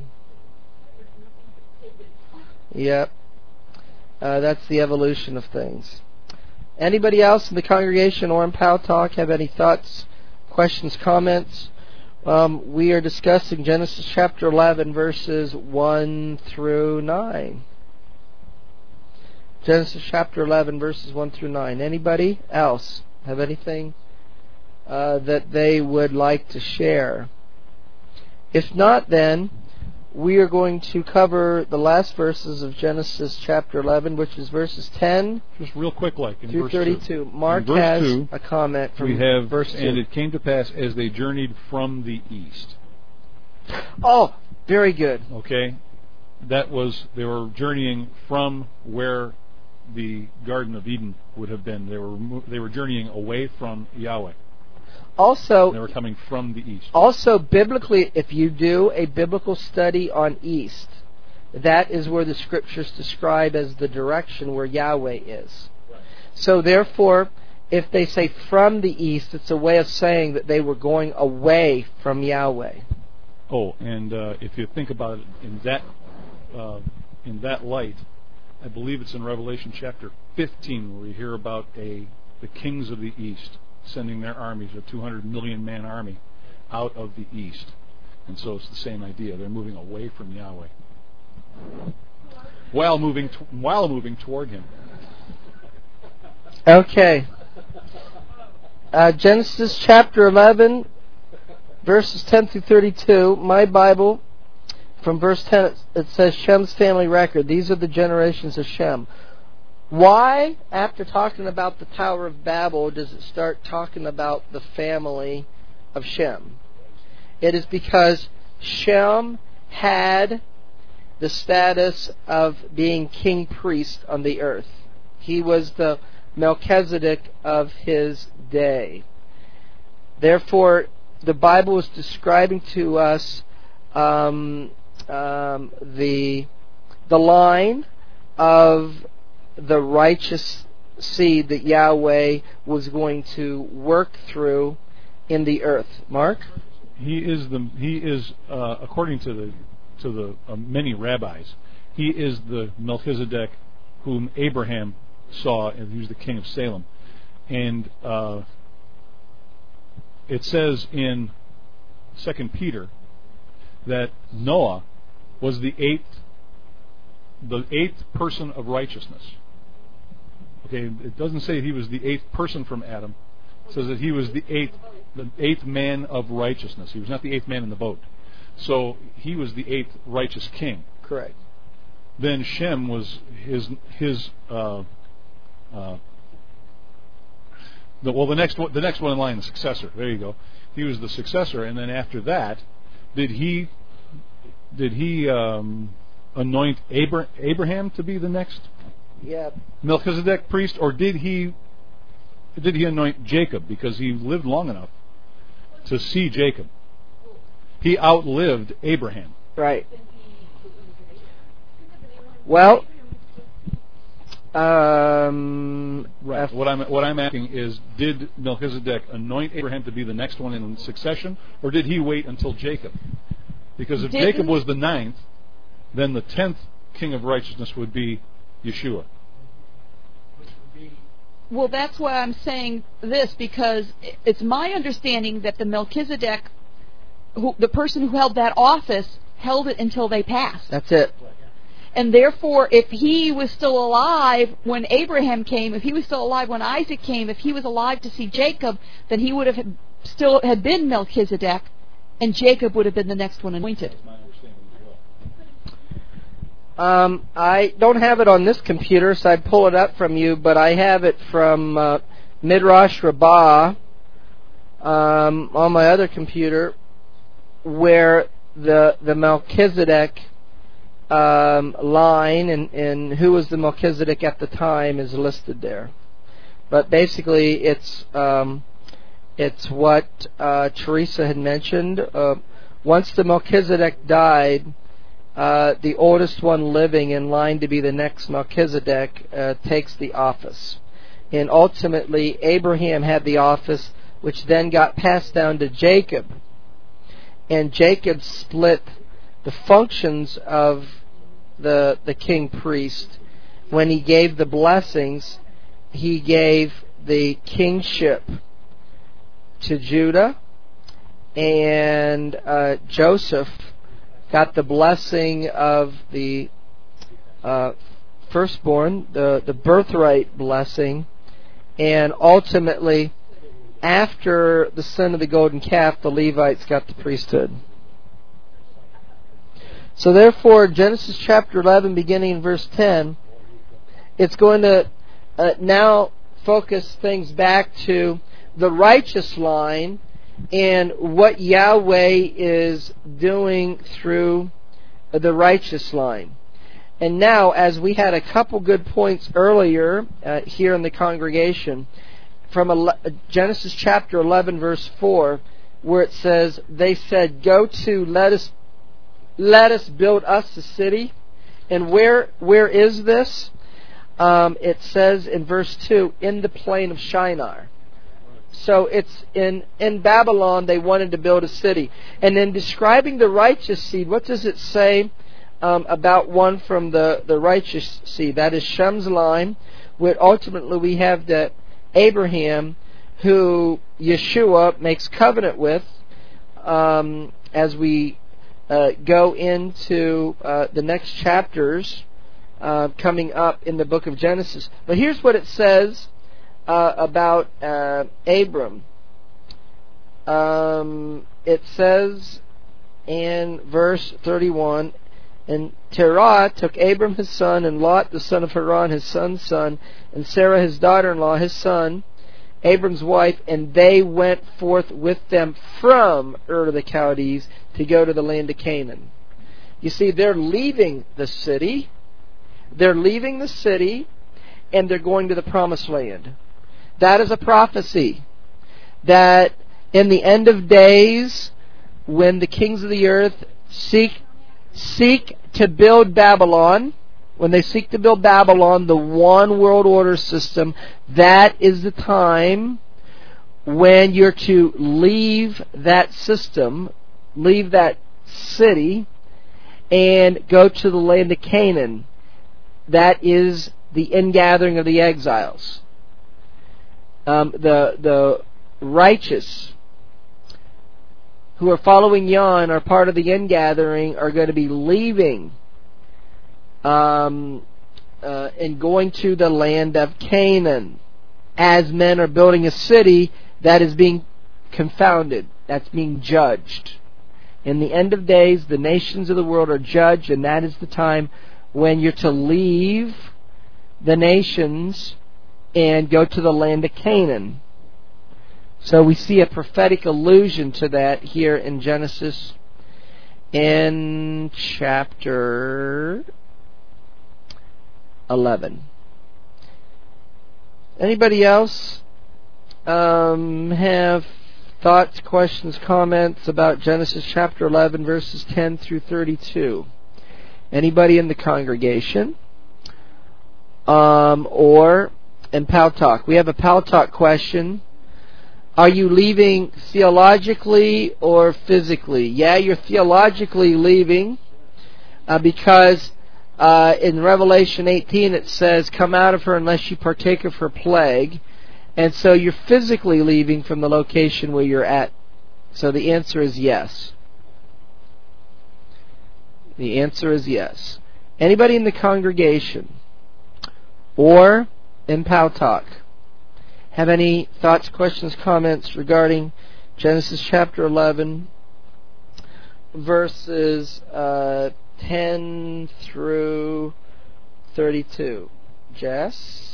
Yep, uh, that's the evolution of things. Anybody else in the congregation or in Pow Talk have any thoughts, questions, comments? Um, we are discussing Genesis chapter eleven, verses one through nine. Genesis chapter eleven, verses one through nine. Anybody else have anything uh, that they would like to share? If not, then we are going to cover the last verses of Genesis chapter eleven, which is verses ten Just real quick, like in through verse thirty-two. two. Mark In verse has two, a comment from we have, verse two. And it came to pass as they journeyed from the east. Oh, very good. Okay, that was, they were journeying from where the Garden of Eden would have been. They were they were journeying away from Yahweh. Also, They were coming from the east. Also, biblically, if you do a biblical study on east, that is where the scriptures describe as the direction where Yahweh is. So therefore, if they say from the east, it's a way of saying that they were going away from Yahweh. Oh, and uh, if you think about it in that uh, in that light, I believe it's in Revelation chapter fifteen where we hear about a the kings of the east sending their armies, a two hundred million man army, out of the east. And so it's the same idea. They're moving away from Yahweh while moving to, while moving toward Him. Okay. Uh, Genesis chapter eleven, verses ten through thirty-two. My Bible, from verse ten, it says Shem's family record. These are the generations of Shem. Why, after talking about the Tower of Babel, does it start talking about the family of Shem? It is because Shem had the status of being king priest on the earth. He was the Melchizedek of his day. Therefore, the Bible is describing to us um, um, the the line of the righteous seed that Yahweh was going to work through in the earth. Mark? He is the he is uh, according to the to the uh, many rabbis, he is the Melchizedek whom Abraham saw, and he was the king of Salem. And uh, it says in Second Peter that Noah was the eighth, the eighth person of righteousness. Okay, it doesn't say he was the eighth person from Adam. It says that he was the eighth, the eighth man of righteousness. He was not the eighth man in the boat. So he was the eighth righteous king. Correct. Then Shem was his his. Uh, uh, the, well, the next one, the next one in line, the successor. There you go. He was the successor, and then after that, did he did he um, anoint Abra- Abraham to be the next Yeah. Melchizedek priest, or did he did he anoint Jacob because he lived long enough to see Jacob? He outlived Abraham. Right. Well, um, right. What I'm what I'm asking is, did Melchizedek anoint Abraham to be the next one in succession, or did he wait until Jacob? Because if Didn't- Jacob was the ninth, then the tenth king of righteousness would be Yeshua. Well, that's why I'm saying this, because it's my understanding that the Melchizedek, who, the person who held that office, held it until they passed. That's it. And therefore, if he was still alive when Abraham came, if he was still alive when Isaac came, if he was alive to see Jacob, then he would have still had been Melchizedek, and Jacob would have been the next one anointed. Um, I don't have it on this computer, so I'd pull it up from you, but I have it from uh, Midrash Rabbah um, on my other computer, where the the Melchizedek um, line and, and who was the Melchizedek at the time is listed there. But basically, it's um, it's what uh, Teresa had mentioned. Uh, once the Melchizedek died, Uh, the oldest one living in line to be the next Melchizedek uh, takes the office. And ultimately, Abraham had the office, which then got passed down to Jacob. And Jacob split the functions of the, the king priest. When he gave the blessings, he gave the kingship to Judah, and uh, Joseph got the blessing of the uh, firstborn, the, the birthright blessing, and ultimately, after the sin of the golden calf, the Levites got the priesthood. So therefore, Genesis chapter eleven, beginning in verse ten, it's going to uh, now focus things back to the righteous line and what Yahweh is doing through the righteous line. And now, as we had a couple good points earlier uh, here in the congregation, from ele- Genesis chapter eleven, verse four, where it says, they said, "Go to, let us let us build us a city." And where where is this? Um, it says in verse two, in the plain of Shinar. So it's in, in Babylon they wanted to build a city. And in describing the righteous seed, what does it say um, about one from the, the righteous seed? That is Shem's line, where ultimately we have that Abraham, who Yeshua makes covenant with, um, as we uh, go into uh, the next chapters uh, coming up in the book of Genesis. But here's what it says Uh, about uh, Abram. Um, it says in verse thirty-one, and Terah took Abram his son, and Lot the son of Haran his son's son, and Sarah his daughter-in-law his son, Abram's wife, and they went forth with them from Ur of the Chaldees to go to the land of Canaan. You see, they're leaving the city, they're leaving the city, and they're going to the promised land. That is a prophecy that in the end of days, when the kings of the earth seek seek to build Babylon, when they seek to build Babylon, the one world order system, that is the time when you're to leave that system, leave that city, and go to the land of Canaan. That is the ingathering of the exiles. Um, the the righteous who are following Yon, are part of the ingathering, are going to be leaving um, uh, and going to the land of Canaan, as men are building a city that is being confounded, that's being judged. In the end of days, the nations of the world are judged, and that is the time when you're to leave the nations and go to the land of Canaan. So we see a prophetic allusion to that here in Genesis in chapter eleven. Anybody else um, have thoughts, questions, comments about Genesis chapter eleven, verses ten through thirty-two? Anybody in the congregation? Um, or in Pal Talk? We have a Pal Talk question. Are you leaving theologically or physically? Yeah, you're theologically leaving uh, because uh, in Revelation eighteen it says, "Come out of her unless you partake of her plague." And so you're physically leaving from the location where you're at. So the answer is yes. The answer is yes. Anybody in the congregation or in Pal Talk have any thoughts, questions, comments regarding Genesis chapter eleven, verses uh, ten through thirty-two? Jess?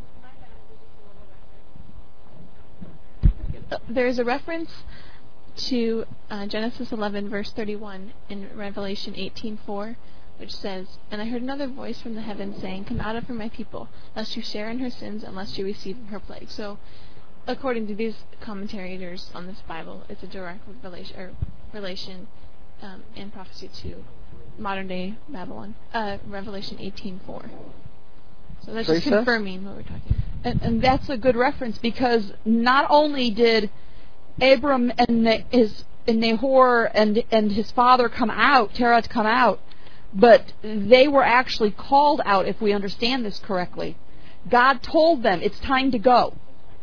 There's a reference to uh, Genesis eleven, verse thirty-one in Revelation eighteen four, which says, "And I heard another voice from the heavens saying, 'Come out of her, my people, lest you share in her sins, and lest you receive her plague.'" So, according to these commentators on this Bible, it's a direct relation, or relation um, and prophecy to modern day Babylon. Uh, Revelation eighteen four. So that's just Teresa? confirming what we're talking about. And, and that's a good reference, because not only did Abram and the, his and Nahor and and his father come out, Terah come out, but they were actually called out, if we understand this correctly. God told them, it's time to go.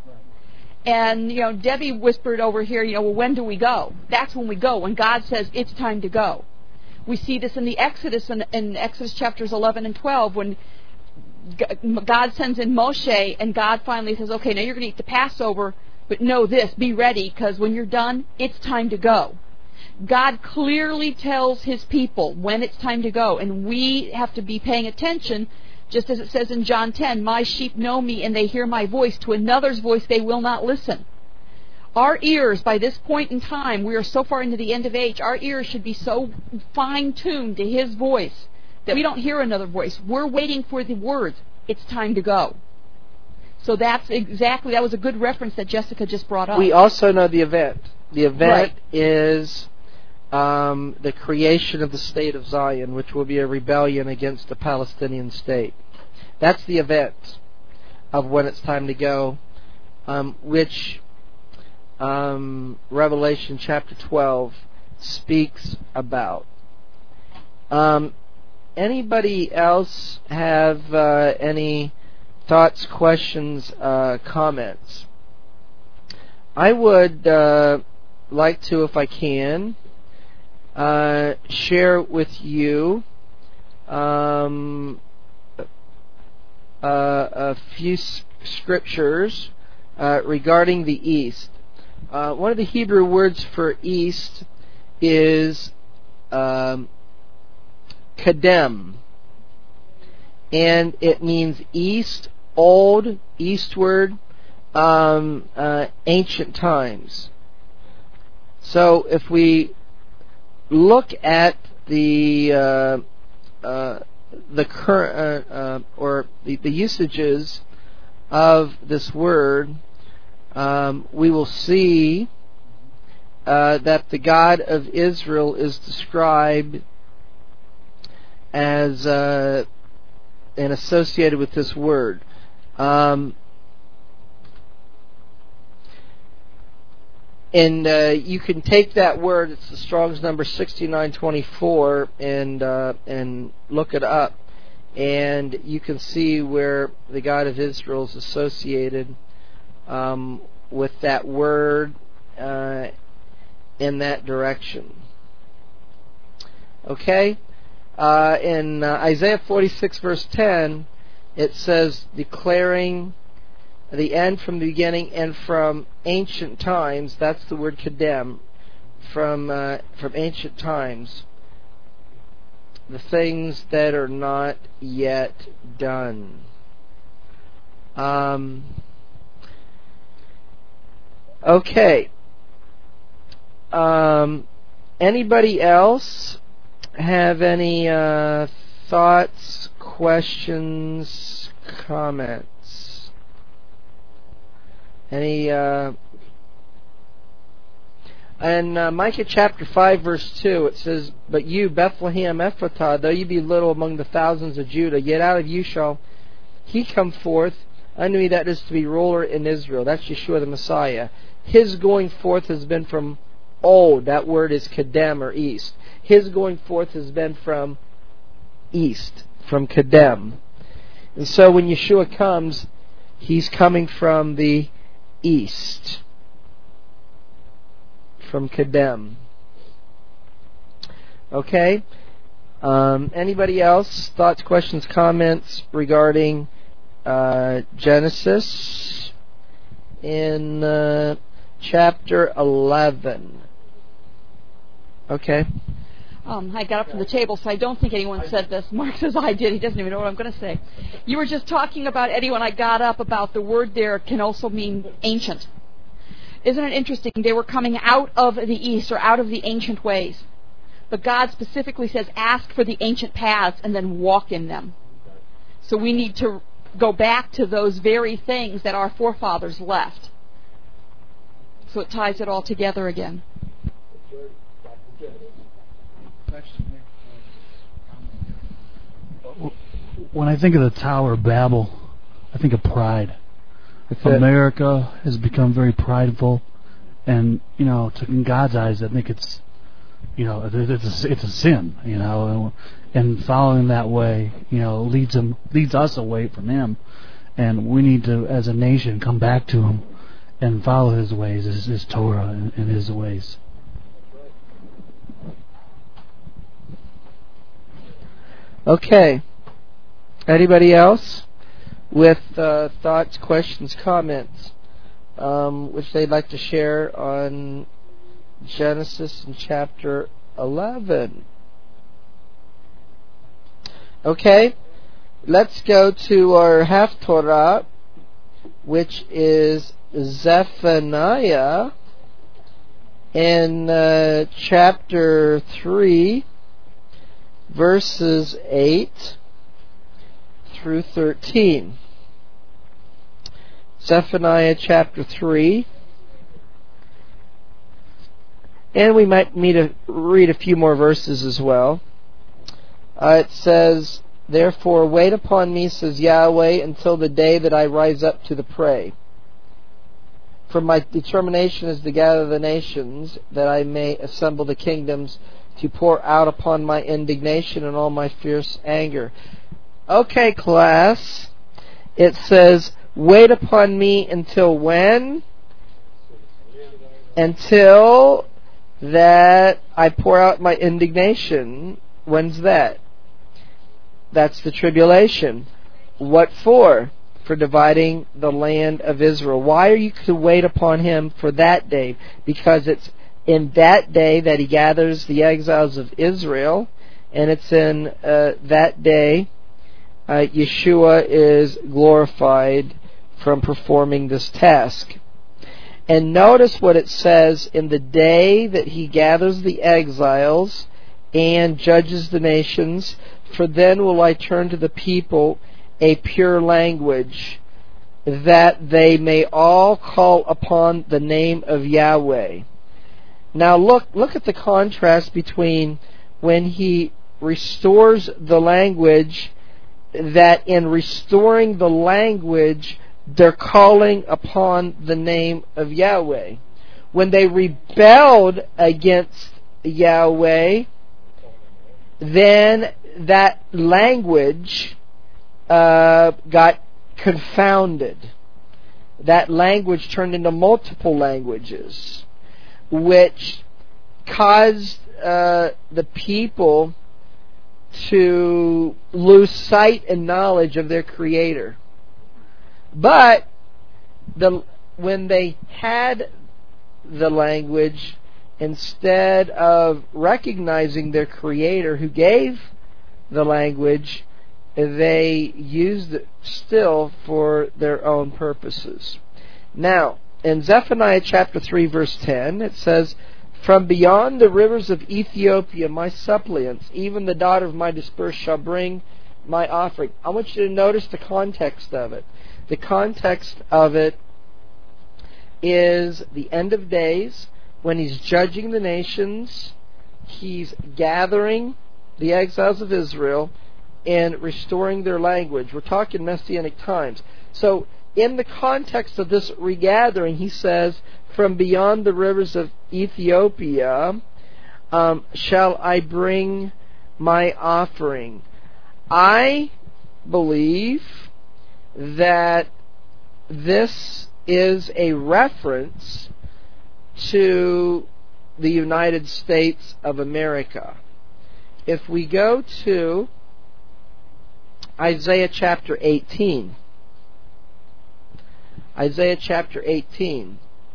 And, you know, Debbie whispered over here, you know, well, when do we go? That's when we go, when God says it's time to go. We see this in the Exodus, in, in Exodus chapters eleven and twelve, when God sends in Moshe, and God finally says, okay, now you're going to eat the Passover, but know this, be ready, because when you're done, it's time to go. God clearly tells His people when it's time to go, and we have to be paying attention, just as it says in John ten, "My sheep know me, and they hear my voice. To another's voice they will not listen." Our ears, by this point in time, we are so far into the end of age, our ears should be so fine-tuned to His voice that we don't hear another voice. We're waiting for the words, it's time to go. So that's exactly, that was a good reference that Jessica just brought up. We also know the event. The event Right. is um, the creation of the state of Zion, which will be a rebellion against the Palestinian state. That's the event of when it's time to go, um, which um, Revelation chapter twelve speaks about. Um, anybody else have uh, any thoughts, questions, uh, comments? I would uh, like to, if I can, uh, share with you um, uh, a few s- scriptures uh, regarding the East. Uh, one of the Hebrew words for East is um, Kedem, and it means east, old, eastward, um, uh, ancient times. So if we look at the uh, uh, the current uh, uh, or the, the usages of this word, um, we will see uh, that the God of Israel is described as uh, and associated with this word. Um, and uh, you can take that word, it's the Strong's number sixty-nine twenty-four, and uh, and look it up, and you can see where the God of Israel is associated um, with that word, uh, in that direction. Okay? Uh, in uh, Isaiah forty-six verse ten, it says, declaring the end from the beginning and from ancient times. That's the word kedem. From uh, from ancient times, the things that are not yet done. Um, okay. Um, anybody else have any uh, thoughts, questions, comments? Any? Uh, in uh, Micah chapter five, verse two, it says, "But you, Bethlehem Ephratah, though you be little among the thousands of Judah, yet out of you shall he come forth, unto me that is to be ruler in Israel." That's Yeshua the Messiah. His going forth has been from old. That word is kedem, or east. His going forth has been from east, from kedem. And so when Yeshua comes, he's coming from the east, from kedem. Okay? Um, anybody else? Thoughts, questions, comments regarding uh, Genesis in uh, chapter eleven? Okay. Um, I got up from the table, so I don't think anyone said this. Mark says I did. He doesn't even know what I'm going to say. You were just talking about, Eddie, when I got up, about the word there can also mean ancient. Isn't it interesting? They were coming out of the east, or out of the ancient ways. But God specifically says, ask for the ancient paths and then walk in them. So we need to go back to those very things that our forefathers left. So it ties it all together again. When I think of the Tower of Babel, I think of pride. That's America it. has become very prideful, and you know, to, in God's eyes, I think it's, you know, it's a, it's a sin, you know, and following that way, you know, leads him leads us away from Him, and we need to, as a nation, come back to Him and follow His ways, His, his Torah and, and His ways. Okay. Anybody else with uh, thoughts, questions, comments, um, which they'd like to share on Genesis in chapter eleven? Okay. Let's go to our Haftorah, which is Zephaniah in uh, chapter three, verses eight through thirteen. Zephaniah chapter three. And we might need to read a few more verses as well. Uh, it says, "Therefore wait upon me, says Yahweh, until the day that I rise up to the prey. For my determination is to gather the nations, that I may assemble the kingdoms, to pour out upon my indignation and all my fierce anger." Okay, class. It says, wait upon me until when? Until that I pour out my indignation. When's that? That's the tribulation. What for? For dividing the land of Israel. Why are you to wait upon Him for that day? Because it's in that day that He gathers the exiles of Israel, and it's in uh, that day uh, Yeshua is glorified from performing this task. And notice what it says, in the day that He gathers the exiles and judges the nations, for then will I turn to the people a pure language, that they may all call upon the name of Yahweh. Now look look at the contrast between when He restores the language, that in restoring the language, they're calling upon the name of Yahweh. When they rebelled against Yahweh, then that language uh, got confounded. That language turned into multiple languages, which caused uh, the people to lose sight and knowledge of their Creator. But the when they had the language, instead of recognizing their Creator who gave the language, they used it still for their own purposes. Now, in Zephaniah chapter three, verse ten, it says, "From beyond the rivers of Ethiopia, my suppliants, even the daughter of my dispersed, shall bring my offering." I want you to notice the context of it. The context of it is the end of days, when He's judging the nations. He's gathering the exiles of Israel and restoring their language. We're talking Messianic times. So, in the context of this regathering, He says, "From beyond the rivers of Ethiopia um, shall I bring my offering." I believe that this is a reference to the United States of America. If we go to Isaiah chapter eighteen, Isaiah chapter eighteen,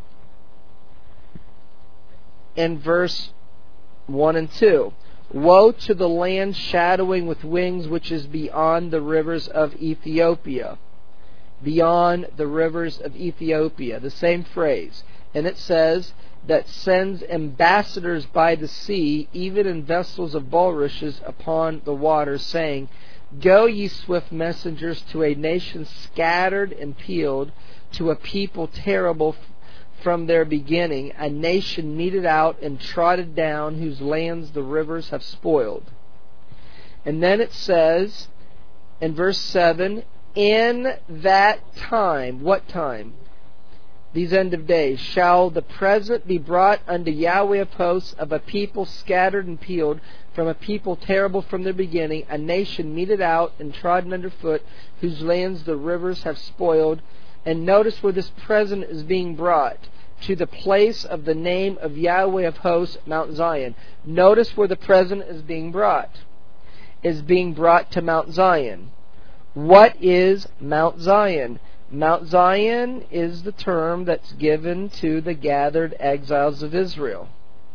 in verse one and two. "Woe to the land shadowing with wings, which is beyond the rivers of Ethiopia." Beyond the rivers of Ethiopia. The same phrase. And it says, "that sends ambassadors by the sea, even in vessels of bulrushes upon the waters, saying, Go, ye swift messengers, to a nation scattered and peeled, to a people terrible from their beginning, a nation meted out and trodden down, whose lands the rivers have spoiled." And then it says in verse seven, "In that time," what time? These end of days, "shall the present be brought unto Yahweh of hosts, of a people scattered and peeled, from a people terrible from their beginning, a nation meted out and trodden underfoot, whose lands the rivers have spoiled." And notice where this present is being brought. To the place of the name of Yahweh of hosts, Mount Zion. Notice where the present is being brought. Is being brought to Mount Zion. What is Mount Zion? Mount Zion is the term that's given to the gathered exiles of Israel.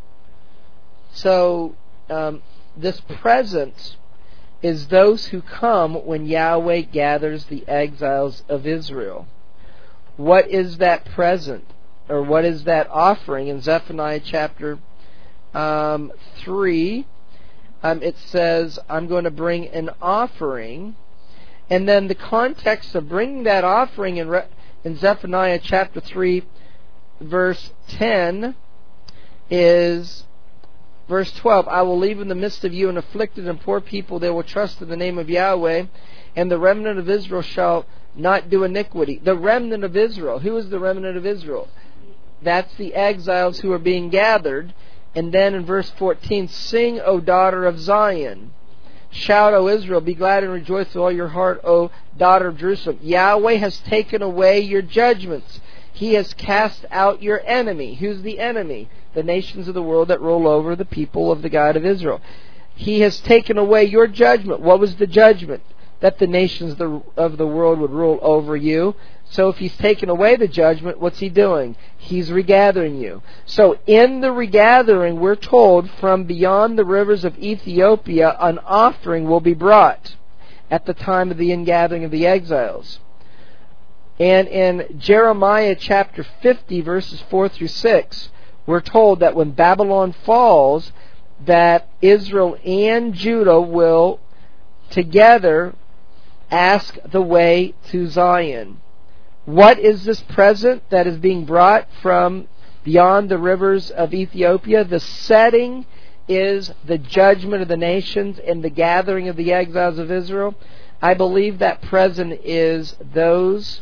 So, um, this present is those who come when Yahweh gathers the exiles of Israel. What is that present? Or what is that offering? In Zephaniah chapter um, three, um, it says, "I'm going to bring an offering." And then the context of bringing that offering in, Re- in Zephaniah chapter three, verse ten, is verse twelve. "I will leave in the midst of you an afflicted and poor people. They will trust in the name of Yahweh, and the remnant of Israel shall not do iniquity." The remnant of Israel. Who is the remnant of Israel? That's the exiles who are being gathered. And then in verse fourteen, "Sing, O daughter of Zion. Shout, O Israel, be glad and rejoice with all your heart, O daughter of Jerusalem. Yahweh has taken away your judgments. He has cast out your enemy." Who's the enemy? The nations of the world that rule over the people of the God of Israel. "He has taken away your judgment." What was the judgment? That the nations of the world would rule over you. So if He's taken away the judgment, what's He doing? He's regathering you. So in the regathering, we're told, "From beyond the rivers of Ethiopia, an offering will be brought," at the time of the ingathering of the exiles. And in Jeremiah chapter fifty, verses four through six, we're told that when Babylon falls, that Israel and Judah will together ask the way to Zion. What is this present that is being brought from beyond the rivers of Ethiopia? The setting is the judgment of the nations and the gathering of the exiles of Israel. I believe that present is those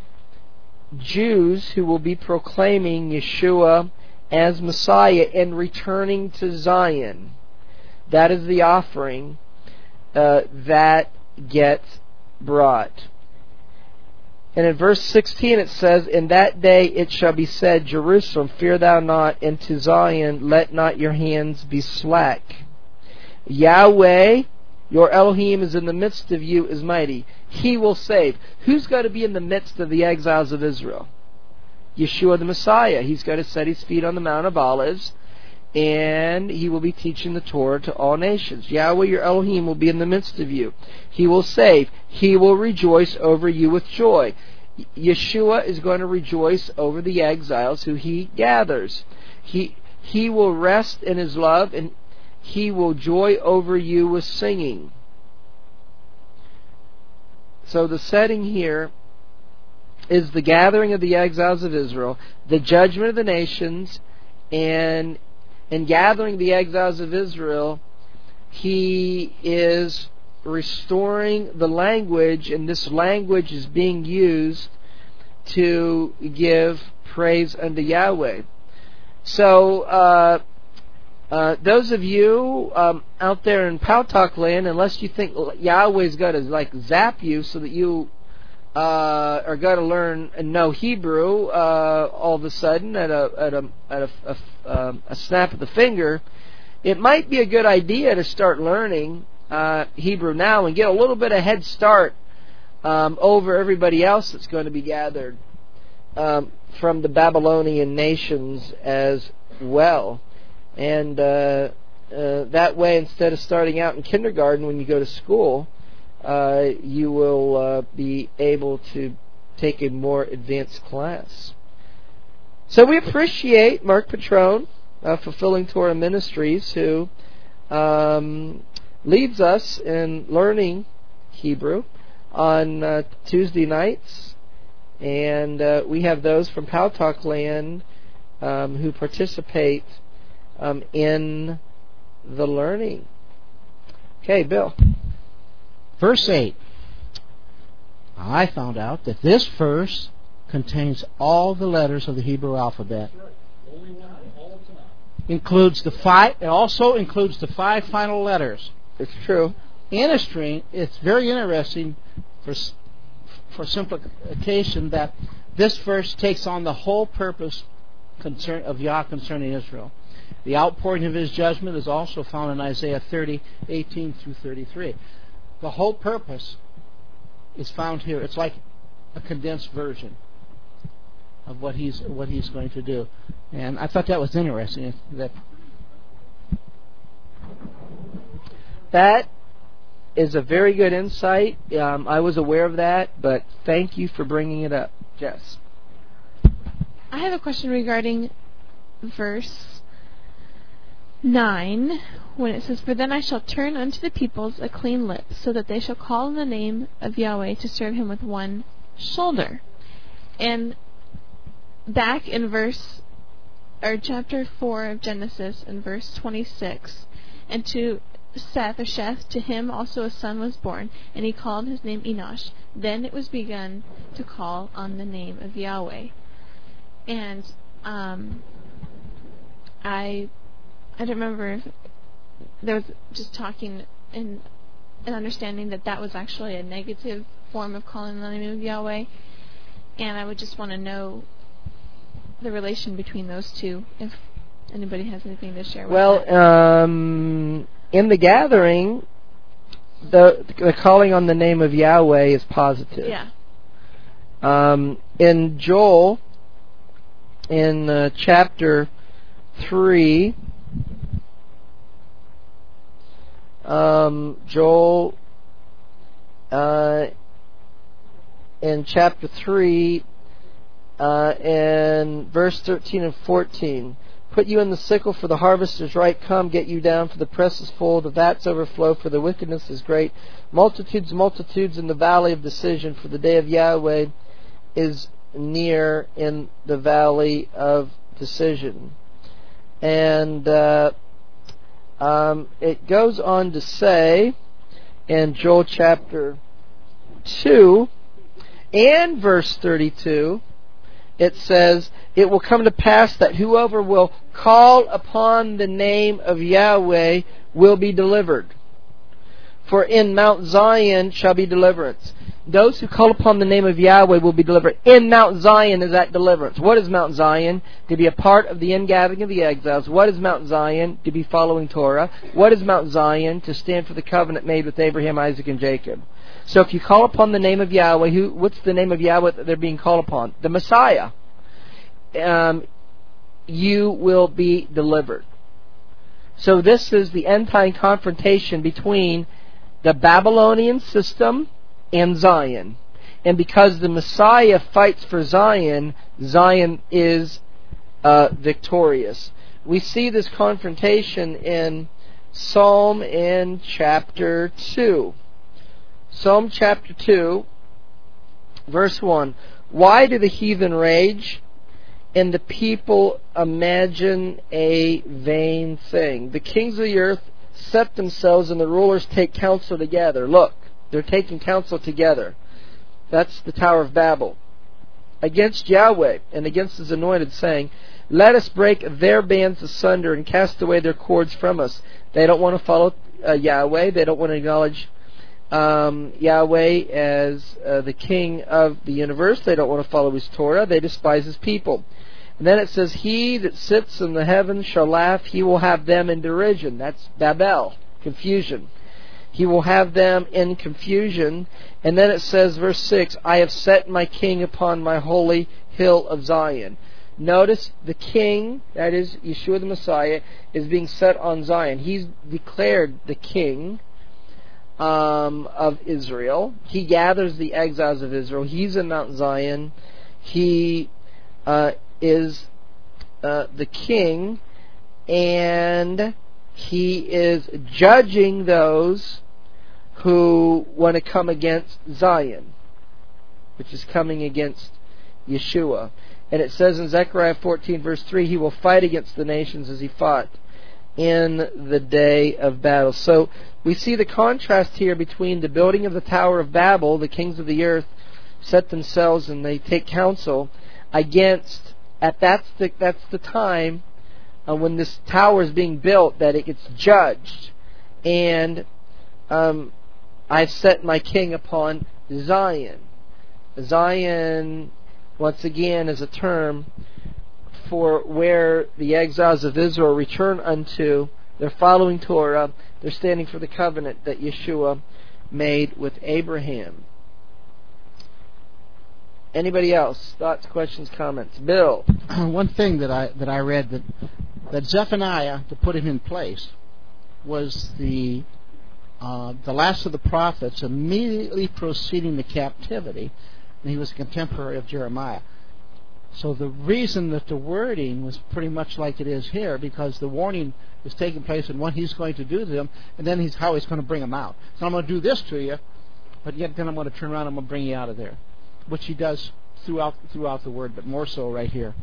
Jews who will be proclaiming Yeshua as Messiah and returning to Zion. That is the offering uh, that gets brought. And in verse sixteen it says, "In that day it shall be said, Jerusalem, fear thou not, and to Zion, let not your hands be slack. Yahweh, your Elohim, is in the midst of you, is mighty. He will save." Who's got to be in the midst of the exiles of Israel? Yeshua the Messiah. He's got to set his feet on the Mount of Olives, and he will be teaching the Torah to all nations. Yahweh, your Elohim, will be in the midst of you. He will save. He will rejoice over you with joy. Yeshua is going to rejoice over the exiles who he gathers. He he will rest in his love, and he will joy over you with singing. So the setting here is the gathering of the exiles of Israel, the judgment of the nations, and in gathering the exiles of Israel, he is restoring the language, and this language is being used to give praise unto Yahweh. So, uh, uh, those of you um, out there in Paltalk land, unless you think Yahweh's got to like zap you so that you uh, are going to learn and know Hebrew uh, all of a sudden at a at a at a, a, um, a snap of the finger, it might be a good idea to start learning uh, Hebrew now and get a little bit of head start um, over everybody else that's going to be gathered um, from the Babylonian nations as well. And uh, uh, that way, instead of starting out in kindergarten when you go to school, uh, you will uh, be able to take a more advanced class. So we appreciate Mark Petrone, uh, Fulfilling Torah Ministries, who um, leads us in learning Hebrew on uh, Tuesday nights. And uh, we have those from Paltalk land um, who participate Um, in the learning. Okay, Bill. Verse eight. I found out that this verse contains all the letters of the Hebrew alphabet. Includes the five. It also includes the five final letters. It's true. Interesting. It's very interesting for for simplification that this verse takes on the whole purpose concern of Yah concerning Israel. The outpouring of his judgment is also found in Isaiah thirty, eighteen through thirty-three. The whole purpose is found here. It's like a condensed version of what he's what he's going to do. And I thought that was interesting. That that is a very good insight. Um, I was aware of that, but thank you for bringing it up, Jess. I have a question regarding verse nine, when it says, "For then I shall turn unto the peoples a clean lip, so that they shall call on the name of Yahweh to serve him with one shoulder." And back in verse, or chapter four of Genesis, in verse twenty-six, "And to Seth, or Sheth, to him also a son was born, and he called his name Enosh. Then it was begun to call on the name of Yahweh." And um, I I don't remember if there was just talking and, and understanding that that was actually a negative form of calling on the name of Yahweh. And I would just want to know the relation between those two, if anybody has anything to share with well, that. Well, um, in the gathering, the, the calling on the name of Yahweh is positive. Yeah. Um, in Joel, in uh, chapter three, Um, Joel, uh, in chapter three, uh, in verse thirteen and fourteen, "Put you in the sickle, for the harvest is ripe. Come, get you down, for the press is full. The vats overflow, for the wickedness is great. Multitudes, multitudes in the valley of decision, for the day of Yahweh is near in the valley of decision." And uh, Um, it goes on to say in Joel chapter two and verse thirty-two, it says, "It will come to pass that whoever will call upon the name of Yahweh will be delivered. For in Mount Zion shall be deliverance. Those who call upon the name of Yahweh will be delivered. In Mount Zion is that deliverance. What is Mount Zion? To be a part of the ingathering of the exiles. What is Mount Zion? To be following Torah. What is Mount Zion? To stand for the covenant made with Abraham, Isaac, and Jacob. So if you call upon the name of Yahweh, who? What's the name of Yahweh that they're being called upon? The Messiah. Um, you will be delivered. So this is the end-time confrontation between the Babylonian system and Zion. And because the Messiah fights for Zion, Zion is uh, victorious. We see this confrontation in Psalm in chapter two. Psalm chapter two, verse one. Why do the heathen rage, and the people imagine a vain thing? The kings of the earth set themselves, and the rulers take counsel together. Look, they're taking counsel together. That's the Tower of Babel. Against Yahweh and against His anointed, saying, let us break their bands asunder and cast away their cords from us. They don't want to follow uh, Yahweh. They don't want to acknowledge um, Yahweh as uh, the King of the universe. They don't want to follow His Torah. They despise His people. And then it says, he that sits in the heavens shall laugh. He will have them in derision. That's Babel, confusion. He will have them in confusion. And then it says, verse six, I have set my king upon my holy hill of Zion. Notice the king, that is Yeshua the Messiah, is being set on Zion. He's declared the king um, of Israel. He gathers the exiles of Israel. He's in Mount Zion. He uh, is uh, the king, and he is judging those who want to come against Zion, which is coming against Yeshua. And it says in Zechariah fourteen, verse three, he will fight against the nations as he fought in the day of battle. So we see the contrast here between the building of the Tower of Babel. The kings of the earth set themselves and they take counsel against, at that's the, that's the time uh, when this tower is being built, that it gets judged. And um, I've set my king upon Zion. Zion, once again, is a term for where the exiles of Israel return unto. They're following Torah. They're standing for the covenant that Yeshua made with Abraham. Anybody else? Thoughts, questions, comments? Bill. One thing that I that I read that that Zephaniah, to put him in place, was the uh, the last of the prophets immediately preceding the captivity. And he was a contemporary of Jeremiah. So the reason that the wording was pretty much like it is here, because the warning is taking place in what he's going to do to them, and then he's how he's going to bring them out. So I'm going to do this to you, but yet then I'm going to turn around and I'm going to bring you out of there, which he does throughout throughout the word, but more so right here.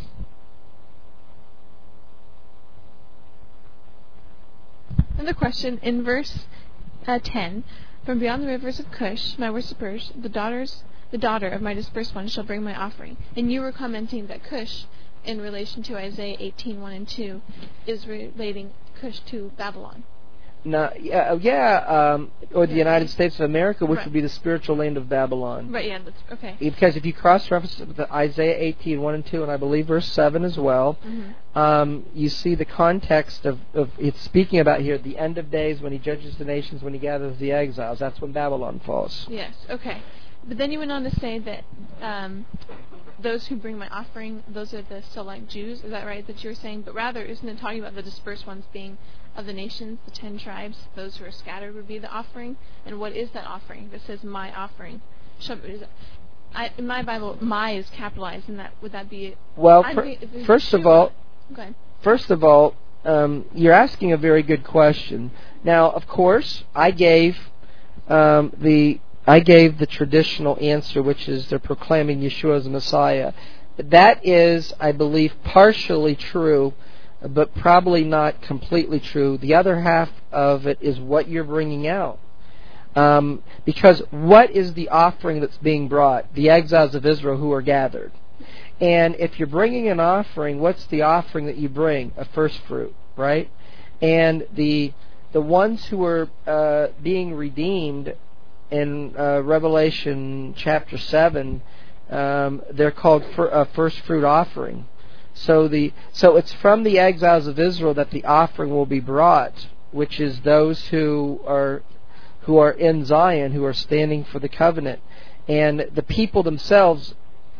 Another question in verse uh, ten. From beyond the rivers of Cush, my worshippers, the daughters, the daughter of my dispersed ones, shall bring my offering. And you were commenting that Cush, in relation to Isaiah eighteen, one and two, is relating Cush to Babylon. No, yeah, yeah, um, or the Yeah. United States of America, which Right. would be the spiritual land of Babylon. Right, yeah, that's, okay. Because if you cross-reference it with Isaiah eighteen, one and two, and I believe verse seven as well, Mm-hmm. um, you see the context of, of it's speaking about here, the end of days, when he judges the nations, when he gathers the exiles. That's when Babylon falls. Yes, okay. But then you went on to say that um, those who bring my offering, those are the select Jews. Is that right, that you were saying? But rather, isn't it talking about the dispersed ones being of the nations, the ten tribes, those who are scattered would be the offering? And what is that offering that says my offering? Shall, is it, I, in my Bible, my is capitalized, and that would that be? Well, I'd fir- be- is it first of Yeshua? all, Go ahead. First of all, um, you're asking a very good question. Now, of course, I gave um, the I gave the traditional answer, which is they're proclaiming Yeshua as the Messiah. That is, I believe, partially true, but probably not completely true. The other half of it is what you're bringing out. Um, because what is the offering that's being brought? The exiles of Israel who are gathered. And if you're bringing an offering, what's the offering that you bring? A first fruit, right? And the the ones who are uh, being redeemed in uh, Revelation chapter seven, um, they're called fir- uh, first fruit offering. So the so it's from the exiles of Israel that the offering will be brought, which is those who are who are in Zion, who are standing for the covenant, and the people themselves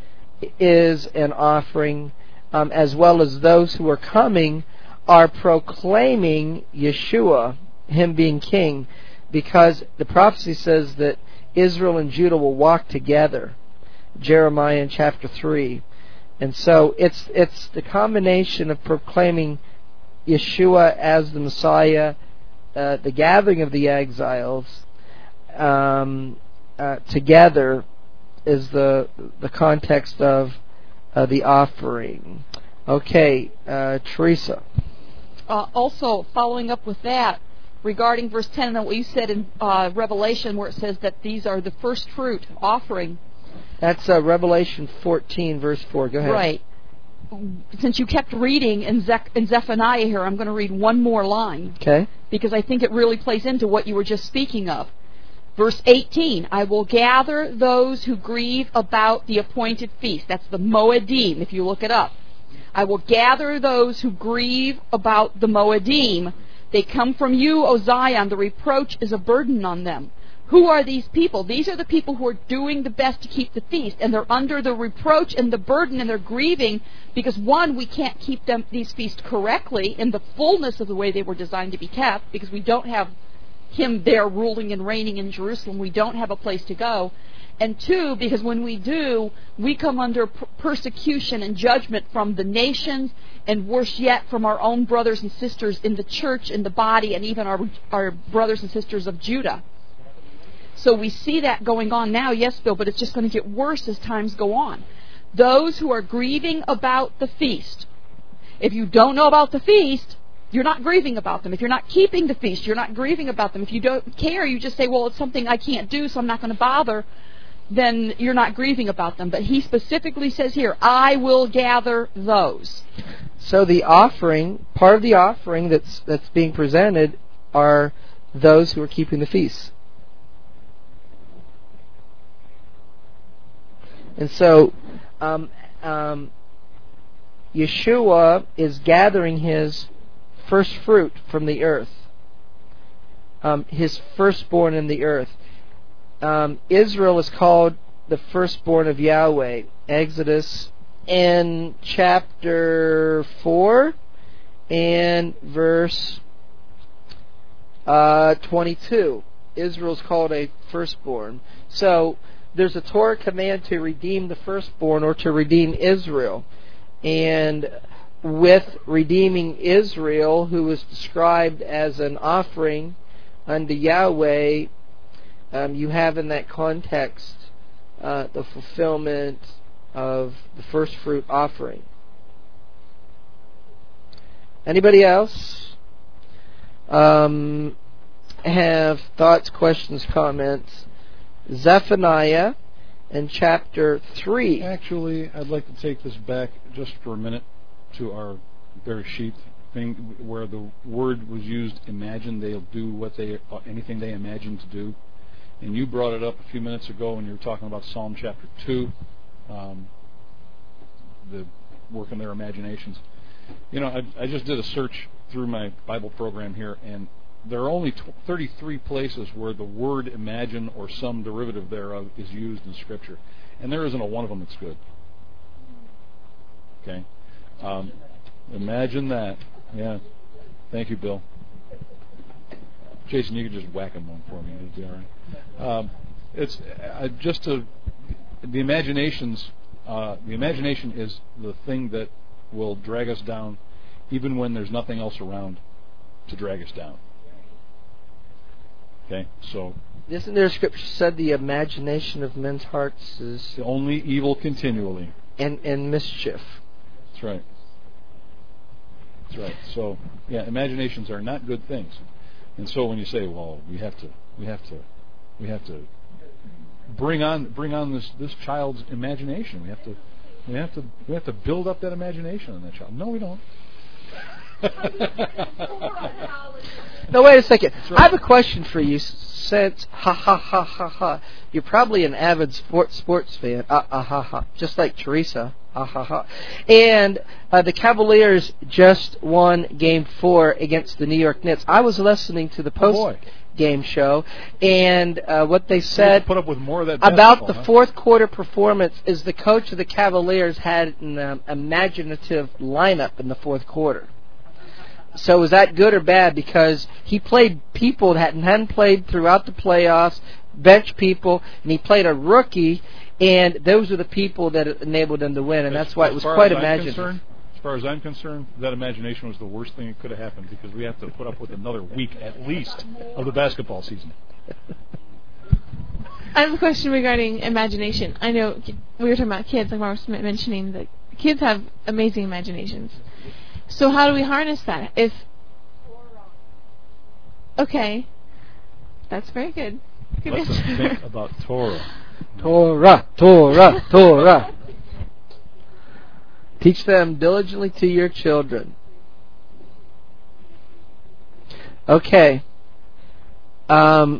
is an offering, um, as well as those who are coming are proclaiming Yeshua, Him being King, because the prophecy says that Israel and Judah will walk together. Jeremiah in chapter three. And so it's it's the combination of proclaiming Yeshua as the Messiah, uh, the gathering of the exiles um, uh, together is the the context of uh, the offering. Okay, uh, Teresa. Uh, also, following up with that, regarding verse ten and what you said in uh, Revelation, where it says that these are the first fruit offering. That's uh, Revelation fourteen, verse four. Go ahead. Right. Since you kept reading in, Zech- in Zephaniah here, I'm going to read one more line. Okay. Because I think it really plays into what you were just speaking of. Verse eighteen, I will gather those who grieve about the appointed feast. That's the Moedim, if you look it up. I will gather those who grieve about the Moedim. They come from you, O Zion. The reproach is a burden on them. Who are these people? These are the people who are doing the best to keep the feast, and they're under the reproach and the burden, and they're grieving because, one, we can't keep them these feasts correctly in the fullness of the way they were designed to be kept, because we don't have Him there ruling and reigning in Jerusalem. We don't have a place to go. And two, because when we do, we come under p- persecution and judgment from the nations, and worse yet, from our own brothers and sisters in the church, in the body, and even our, our brothers and sisters of Judah. So we see that going on now, yes, Bill, but it's just going to get worse as times go on. Those who are grieving about the feast. If you don't know about the feast, you're not grieving about them. If you're not keeping the feast, you're not grieving about them. If you don't care, you just say, well, it's something I can't do, so I'm not going to bother, then you're not grieving about them. But he specifically says here, I will gather those. So the offering, part of the offering that's that's being presented are those who are keeping the feast. And so um, um, Yeshua is gathering His first fruit from the earth, um, His firstborn in the earth. Um, Israel is called the firstborn of Yahweh. Exodus in chapter four and verse uh, twenty-two. Israel is called a firstborn. So there's a Torah command to redeem the firstborn, or to redeem Israel. And with redeeming Israel, who is described as an offering unto Yahweh, um, you have in that context uh, the fulfillment of the first fruit offering. Anybody else um, have thoughts, questions, comments? Zephaniah in chapter three. Actually, I'd like to take this back just for a minute to our Bereshit thing, where the word was used, imagine. They'll do what they, anything they imagine to do. And you brought it up a few minutes ago when you were talking about Psalm chapter two, um, the work in their imaginations. You know, I, I just did a search through my Bible program here, and there are only thirty-three places where the word imagine or some derivative thereof is used in Scripture. And there isn't a one of them that's good. Okay? Um, imagine that. Yeah. Thank you, Bill. Jason, you can just whack him one for me. It'll be all right. Um, it's uh, just a, the imaginations. Uh, the imagination is the thing that will drag us down, even when there's nothing else around to drag us down. Okay, so isn't there a scripture said the imagination of men's hearts is only evil continually, and and mischief? That's right. That's right. So yeah, imaginations are not good things. And so when you say, well, we have to, we have to, we have to bring on, bring on this, this child's imagination. We have to, we have to, we have to build up that imagination in that child. No, we don't. No, wait a second. Right. I have a question for you. Since ha ha ha ha ha, you're probably an avid sports sports fan. Ah ah ha ha, just like Teresa. Ah ha ha. And uh, the Cavaliers just won Game Four against the New York Knicks. I was listening to the post oh game show, and uh, what they said put up with more of that about the huh? fourth quarter performance is the coach of the Cavaliers had an um, imaginative lineup in the fourth quarter. So was that good or bad? Because he played people that hadn't played throughout the playoffs, bench people, and he played a rookie, and those are the people that enabled them to win, and as, that's why it was quite imaginative. As far as I'm concerned, that imagination was the worst thing that could have happened because we have to put up with another week at least of the basketball season. I have a question regarding imagination. I know we were talking about kids, like Mark was mentioning, that kids have amazing imaginations. So how do we harness that? If okay, that's very good. Good Let's answer. think about Torah. Torah, Torah, Torah. Teach them diligently to your children. Okay. Um.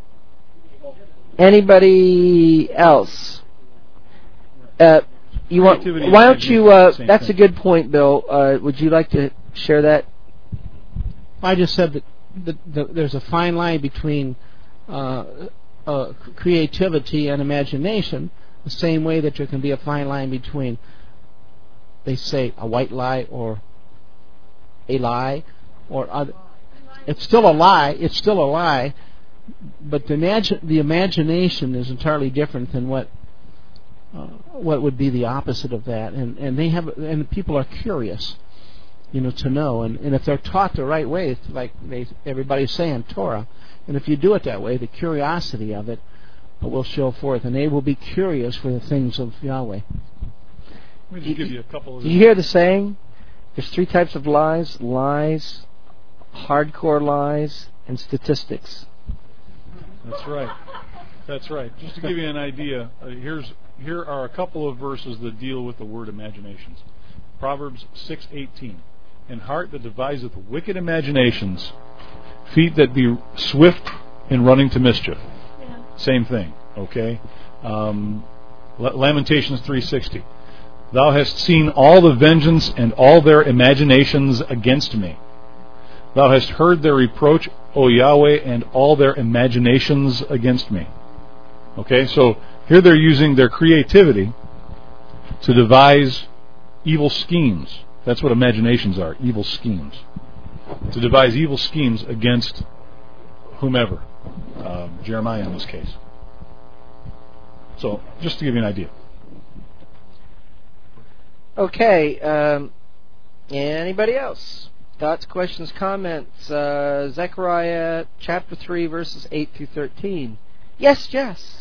Anybody else? Uh. You want? Why don't you? Uh, that's a good point, Bill. Uh, would you like to share that? I just said that the, the, there's a fine line between uh, uh, creativity and imagination. The same way that there can be a fine line between, they say, a white lie or a lie, or other. It's still a lie. It's still a lie, but the imagine the imagination is entirely different than what. Uh, what would be the opposite of that, and and they have, and people are curious, you know, to know, and, and if they're taught the right way, it's like they, everybody's saying Torah, and if you do it that way, the curiosity of it will show forth, and they will be curious for the things of Yahweh. Let me just give you a couple of. Do you hear the saying? There's three types of lies: lies, hardcore lies, and statistics. That's right. That's right. Just to give you an idea, uh, here's here are a couple of verses that deal with the word imaginations. Proverbs six eighteen. An heart that deviseth wicked imaginations, feet that be swift in running to mischief. Yeah. Same thing, okay? Um, Lamentations three sixty. Thou hast seen all the vengeance and all their imaginations against me. Thou hast heard their reproach, O Yahweh, and all their imaginations against me. Okay, so here they're using their creativity to devise evil schemes. That's what imaginations are, evil schemes. To devise evil schemes against whomever. Uh, Jeremiah in this case. So, just to give you an idea. Okay, um, anybody else? Thoughts, questions, comments? Uh, Zechariah chapter three, verses eight through thirteen. Yes, Jess.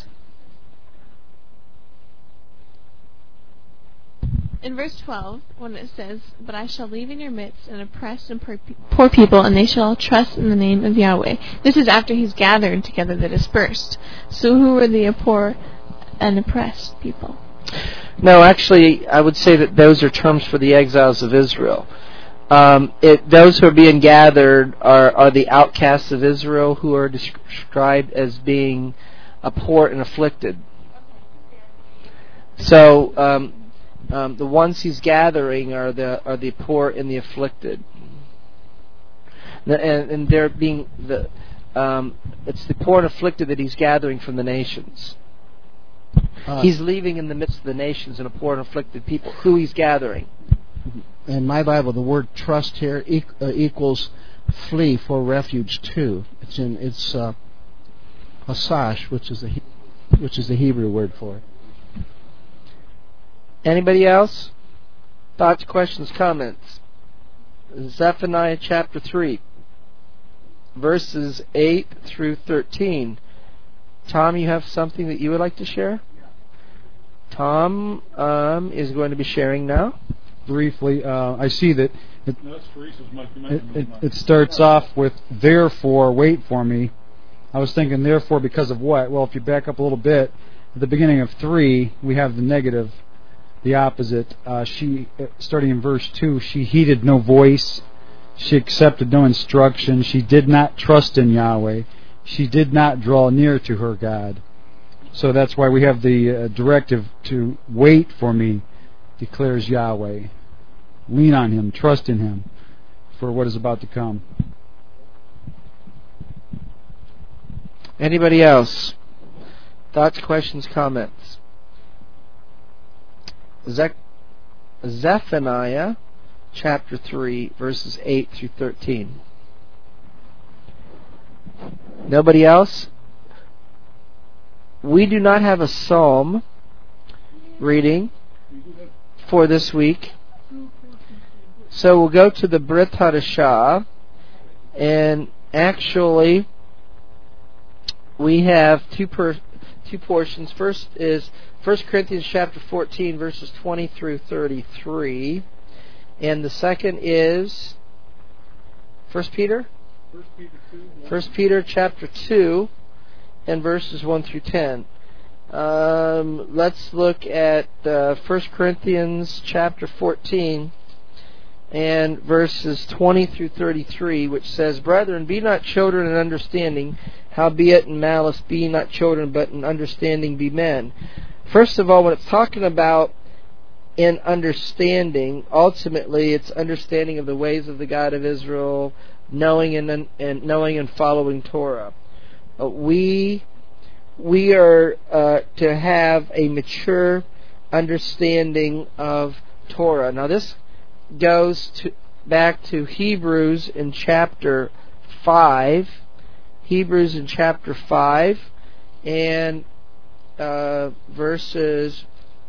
In verse twelve, when it says, "But I shall leave in your midst an oppressed and poor people, and they shall trust in the name of Yahweh." This is after he's gathered together the dispersed. So who are the poor and oppressed people? No, actually, I would say that those are terms for the exiles of Israel. Um, it, those who are being gathered are, are the outcasts of Israel, who are described as being uh, poor and afflicted. So um, um, the ones he's gathering are the are the poor and the afflicted, and, and they're being the um, it's the poor and afflicted that he's gathering from the nations. Uh, he's leaving in the midst of the nations and a poor and afflicted people who he's gathering. In my Bible, the word trust here e- uh, equals flee for refuge too. It's in it's uh, hasash, which is the he- which is the Hebrew word for it. Anybody else? Thoughts, questions, comments? Zephaniah chapter three, verses eight through thirteen. Tom, you have something that you would like to share? Tom um, is going to be sharing now. Briefly, uh, I see that it, no, it, it, it starts off with, "Therefore, wait for me." I was thinking, therefore, because of what? Well, if you back up a little bit, at the beginning of three, we have the negative, the opposite. Uh, she, starting in verse two, she heeded no voice. She accepted no instruction. She did not trust in Yahweh. She did not draw near to her God. So that's why we have the uh, directive to wait for me, declares Yahweh. Lean on Him, trust in Him for what is about to come. Anybody else? Thoughts, questions, comments? Zech- Zephaniah chapter three, verses eight through thirteen. Nobody else? We do not have a psalm reading for this week. So we'll go to the Brit Hadashah, and actually we have two per, two portions. First is First Corinthians chapter fourteen, verses twenty through thirty-three, and the second is First Peter. First Peter chapter two, and verses one through ten. Um, let's look at uh, First Corinthians chapter fourteen. And verses twenty through thirty-three, which says, Brethren, be not children in understanding, howbeit in malice be not children, but in understanding be men. First of all, when it's talking about in understanding, ultimately it's understanding of the ways of the God of Israel, knowing and, and knowing and following Torah. Uh, we we are uh, to have a mature understanding of Torah. Now this goes to, back to Hebrews in chapter five. Hebrews in chapter five and uh, verses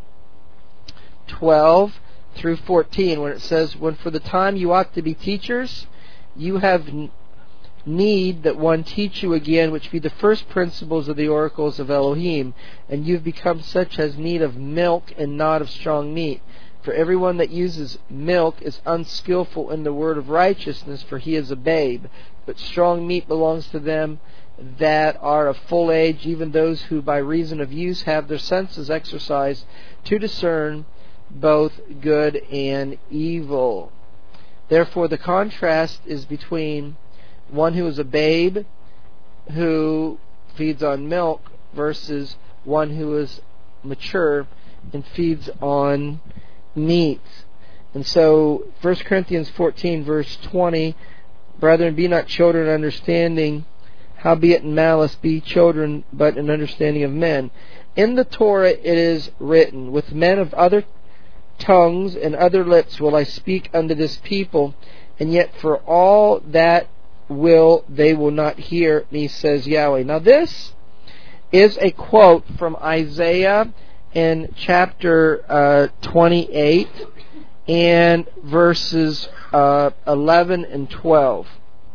twelve through fourteen, when it says, When for the time you ought to be teachers, you have n- need that one teach you again, which be the first principles of the oracles of Elohim, and you've become such as need of milk and not of strong meat. For everyone that uses milk is unskillful in the word of righteousness, for he is a babe. But strong meat belongs to them that are of full age, even those who by reason of use have their senses exercised to discern both good and evil. Therefore the contrast is between one who is a babe who feeds on milk versus one who is mature and feeds on meat. And so First Corinthians fourteen verse twenty, Brethren, be not children understanding, howbeit in malice be children, but in understanding of men. In the Torah it is written, With men of other tongues and other lips will I speak unto this people, and yet for all that will they will not hear me, says Yahweh. Now this is a quote from Isaiah in chapter uh, twenty-eight and verses uh, eleven and twelve.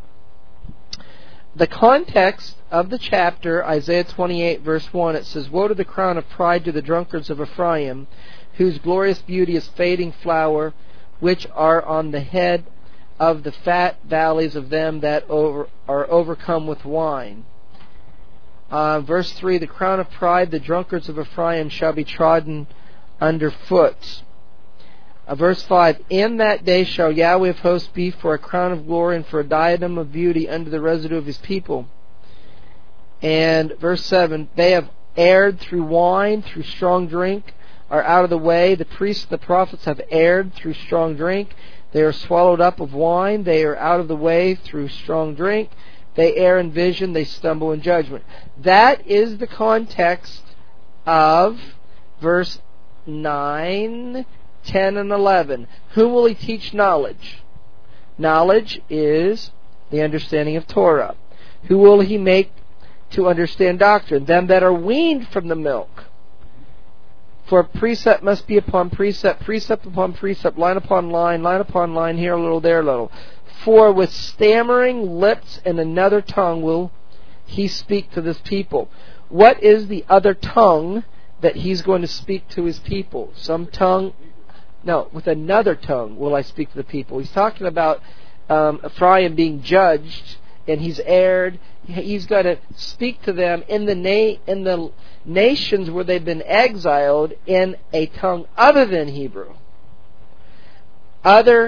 The context of the chapter, Isaiah twenty-eight verse one, it says, Woe to the crown of pride to the drunkards of Ephraim, whose glorious beauty is fading flower, which are on the head of the fat valleys of them that over, are overcome with wine. Uh, verse three, The crown of pride, the drunkards of Ephraim shall be trodden under foot. Uh, verse five, In that day shall Yahweh of hosts be for a crown of glory and for a diadem of beauty unto the residue of his people. And verse seven, They have erred through wine, through strong drink, are out of the way. The priests and the prophets have erred through strong drink. They are swallowed up of wine. They are out of the way through strong drink. They err in vision. They stumble in judgment. That is the context of verse nine, ten, and eleven. Whom will he teach knowledge? Knowledge is the understanding of Torah. Who will he make to understand doctrine? Them that are weaned from the milk. For precept must be upon precept, precept upon precept, line upon line, line upon line, here a little, there a little. For with stammering lips and another tongue will he speak to this people. What is the other tongue that he's going to speak to his people? Some tongue? No, with another tongue will I speak to the people. He's talking about um, Ephraim being judged, and he's erred. He's going to speak to them in the na- in the nations where they've been exiled in a tongue other than Hebrew. Other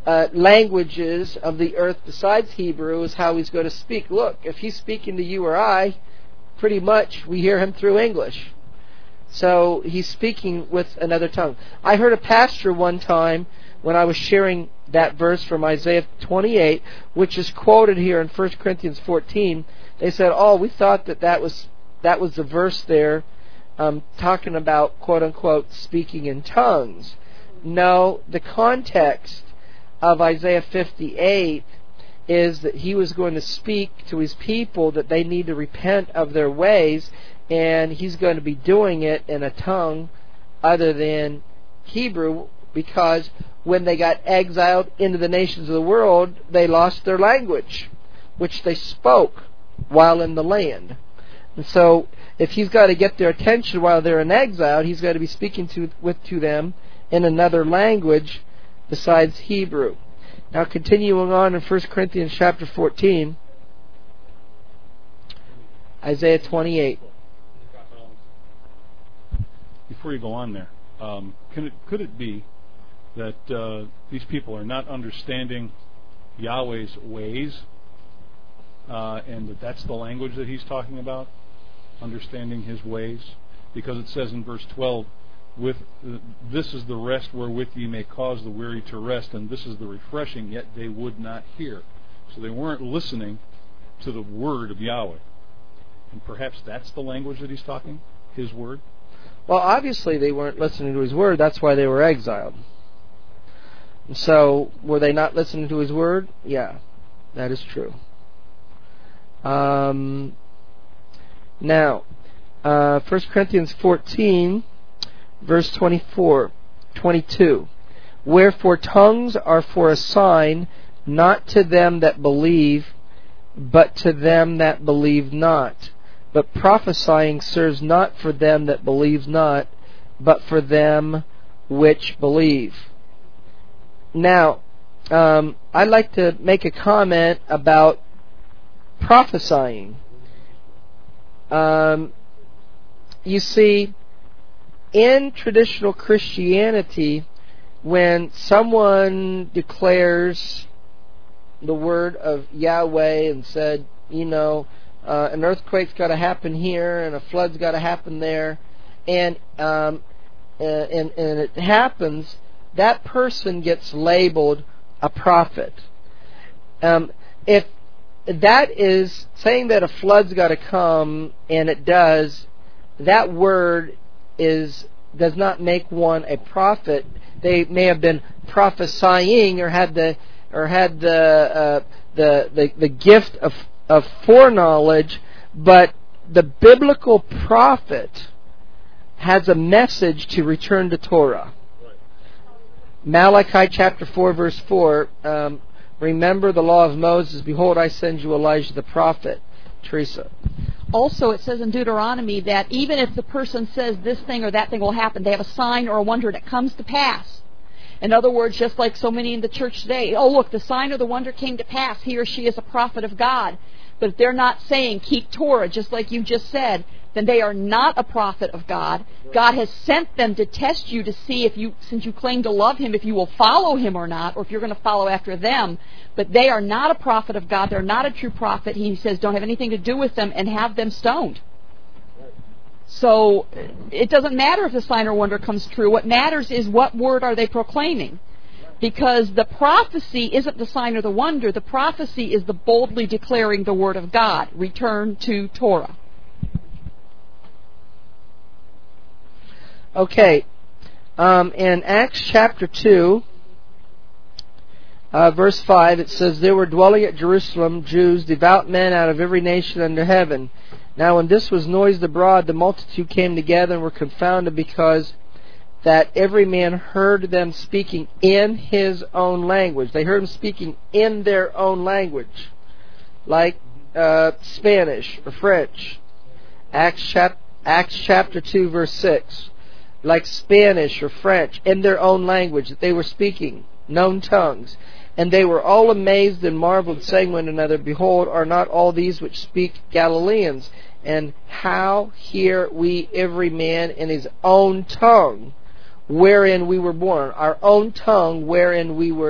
uh, languages of the earth besides Hebrew is how he's going to speak. Look, if he's speaking to you or I, pretty much we hear him through English. So he's speaking with another tongue. I heard a pastor one time when I was sharing that verse from Isaiah twenty-eight, which is quoted here in First Corinthians fourteen. They said, oh, we thought that that was, that was the verse there um, talking about, quote-unquote, speaking in tongues. No, the context of Isaiah fifty-eight is that he was going to speak to his people that they need to repent of their ways, and he's going to be doing it in a tongue other than Hebrew, because when they got exiled into the nations of the world, they lost their language, which they spoke while in the land. And so if he's got to get their attention while they're in exile, he's got to be speaking to with to them in another language besides Hebrew. Now, continuing on in First Corinthians chapter fourteen, Isaiah twenty-eight. Before you go on there, um, can it, could it be that uh, these people are not understanding Yahweh's ways, uh, and that that's the language that he's talking about, understanding his ways? Because it says in verse twelve, "With uh, this is the rest wherewith ye may cause the weary to rest, and this is the refreshing, yet they would not hear." So they weren't listening to the word of Yahweh. And perhaps that's the language that he's talking, his word? Well, obviously they weren't listening to his word. That's why they were exiled. And so, were they not listening to his word? Yeah, that is true. Um, now, uh, First Corinthians fourteen, verse twenty-four, twenty-two. "Wherefore tongues are for a sign, not to them that believe, but to them that believe not. But prophesying serves not for them that believe not, but for them which believe." Now, um, I'd like to make a comment about prophesying. Um, you see, in traditional Christianity, when someone declares the word of Yahweh and said, you know, uh, an earthquake's got to happen here and a flood's got to happen there, and um, and and it happens, that person gets labeled a prophet. Um, if that is saying that a flood's got to come, and it does, that word is does not make one a prophet. They may have been prophesying or had the or had the uh, the, the the gift of of foreknowledge, but the biblical prophet has a message to return to Torah. Malachi chapter four, verse four. Um, Remember the law of Moses. Behold, I send you Elijah the prophet. Teresa. Also, it says in Deuteronomy that even if the person says this thing or that thing will happen, they have a sign or a wonder that comes to pass. In other words, just like so many in the church today, oh, look, the sign or the wonder came to pass. He or she is a prophet of God. But if they're not saying, keep Torah, just like you just said, then they are not a prophet of God. God has sent them to test you to see if you, since you claim to love Him, if you will follow Him or not, or if you're going to follow after them. But they are not a prophet of God. They're not a true prophet. He says, don't have anything to do with them and have them stoned. So it doesn't matter if the sign or wonder comes true. What matters is what word are they proclaiming. Because the prophecy isn't the sign or the wonder. The prophecy is the boldly declaring the word of God. Return to Torah. Okay. Um, in Acts chapter two, uh, verse five, it says, "There were dwelling at Jerusalem Jews, devout men out of every nation under heaven. Now when this was noised abroad, the multitude came together and were confounded, because that every man heard them speaking in his own language." They heard them speaking in their own language, like uh, Spanish or French. Acts, chap- Acts chapter two, verse six. Like Spanish or French, in their own language that they were speaking, known tongues. "And they were all amazed and marveled, saying one another, Behold, are not all these which speak Galileans? And how hear we every man in his own tongue, wherein we were born?" Our own tongue wherein we were